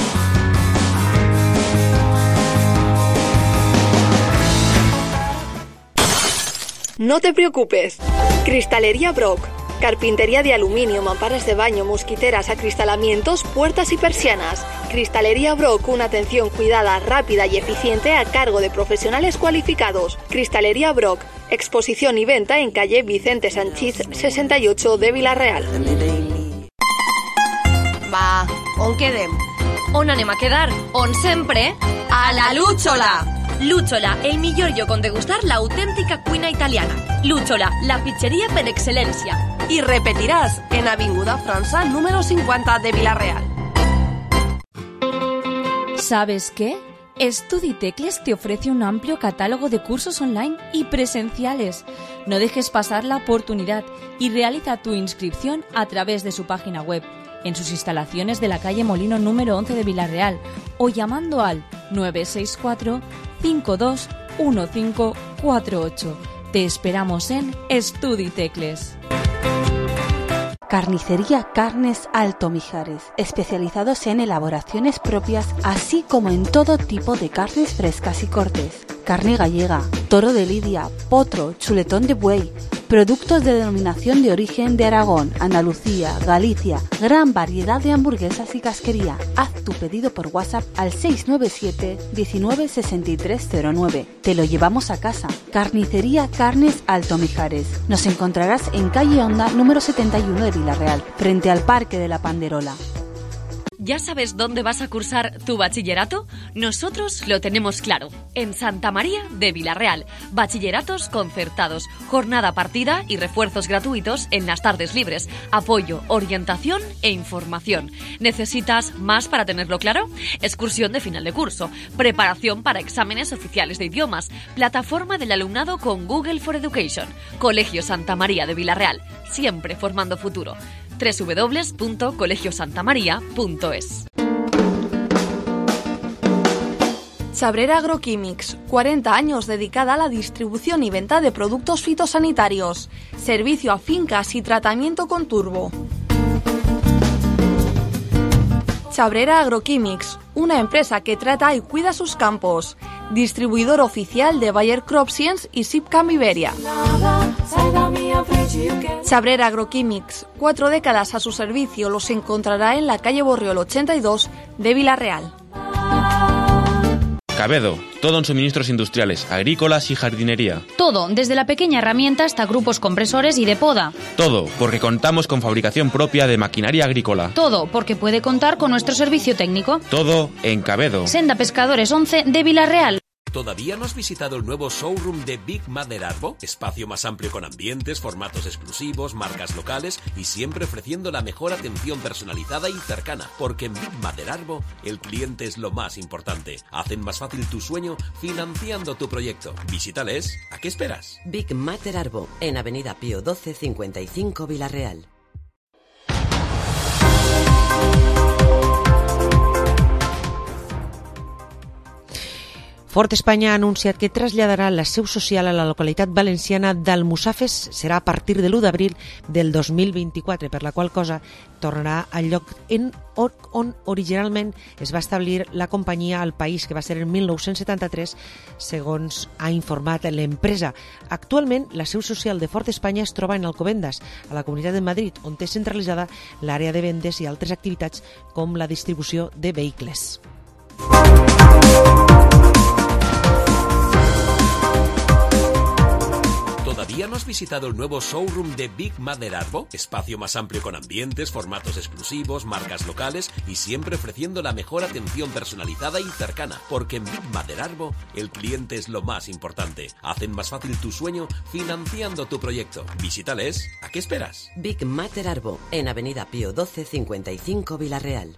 No te preocupes, Cristalería Brock. Carpintería de aluminio, mamparas de baño, mosquiteras, acristalamientos, puertas y persianas. Cristalería Brock, una atención cuidada, rápida y eficiente a cargo de profesionales cualificados. Cristalería Brock, exposición y venta en calle Vicente Sanchís 68 de Vila-real. Va, on quedem? On anem a quedar? On sempre? A la Lúchola! Lúchola, el millor lloc on degustar l'autèntica cuina italiana. Lúchola, la pizzeria per excel·lència. Y repetirás en Avinguda França número 50 de Vila-real. ¿Sabes qué? StudiTecles te ofrece un amplio catálogo de cursos online y presenciales. No dejes pasar la oportunidad y realiza tu inscripción a través de su página web, en sus instalaciones de la calle Molino número 11 de Vila-real o llamando al 964 521548. Te esperamos en StudiTecles. Carnicería Carnes Alto Mijares, especializados en elaboraciones propias, así como en todo tipo de carnes frescas y cortes. Carne gallega, toro de lidia, potro, chuletón de buey, productos de denominación de origen de Aragón, Andalucía, Galicia, gran variedad de hamburguesas y casquería. Haz tu pedido por WhatsApp al 697 19 6309. Te lo llevamos a casa. Carnicería Carnes Alto Mijares. Nos encontrarás en calle Honda número 71 de Vila-real, frente al Parque de la Panderola. ¿Ya sabes dónde vas a cursar tu bachillerato? Nosotros lo tenemos claro. En Santa María de Vila-real. Bachilleratos concertados, jornada partida y refuerzos gratuitos en las tardes libres. Apoyo, orientación e información. ¿Necesitas más para tenerlo claro? Excursión de final de curso. Preparación para exámenes oficiales de idiomas. Plataforma del alumnado con Google for Education. Colegio Santa María de Vila-real. Siempre formando futuro. www.colegiosantamaria.es. Chabrera Agroquímics, 40 años dedicada a la distribución y venta de productos fitosanitarios, servicio a fincas y tratamiento con turbo. Chabrera Agroquímics, una empresa que trata y cuida sus campos, distribuidor oficial de Bayer Crop Science y Sipcam Iberia. Chabrera Agroquímics, 4 décadas a su servicio, los encontrará en la calle Borriol 82 de Vila-real. Cabedo, todo en suministros industriales, agrícolas y jardinería. Todo, desde la pequeña herramienta hasta grupos compresores y de poda. Todo, porque contamos con fabricación propia de maquinaria agrícola. Todo, porque puede contar con nuestro servicio técnico. Todo en Cabedo. Senda Pescadores 11 de Vila-real. ¿Todavía no has visitado el nuevo showroom de Big Mother Arbo? Espacio más amplio con ambientes, formatos exclusivos, marcas locales y siempre ofreciendo la mejor atención personalizada y cercana. Porque en Big Mother Arbo el cliente es lo más importante. Hacen más fácil tu sueño financiando tu proyecto. Visítales. ¿A qué esperas? Big Mother Arbo, en Avenida Pío 12 55 Vila-real. Ford Espanya ha anunciat que traslladarà la seu social a la localitat valenciana d'Almussafes. Serà a partir de l'1 d'abril del 2024, per la qual cosa tornarà al lloc on originalment es va establir la companyia al país, que va ser en 1973, segons ha informat l'empresa. Actualment, la seu social de Ford Espanya es troba en Alcobendas, a la Comunitat de Madrid, on té centralitzada l'àrea de vendes i altres activitats com la distribució de vehicles. ¿Todavía no has visitado el nuevo showroom de Big Mother Arbo? Espacio más amplio con ambientes, formatos exclusivos, marcas locales y siempre ofreciendo la mejor atención personalizada y cercana. Porque en Big Mother Arbo el cliente es lo más importante. Hacen más fácil tu sueño financiando tu proyecto. Visítales. ¿A qué esperas? Big Mother Arbo, en Avenida Pío 12, 55 Villarreal.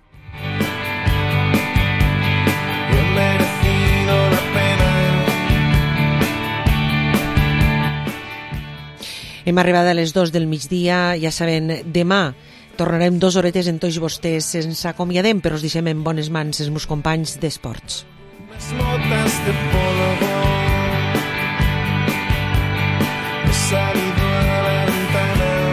Hem arribat a les 2 del migdia, ja saben, demà tornarem 2 horetes en tots vostès. Ens acomiadem, però us deixem en bones mans els meus companys d'esports. Botes de polo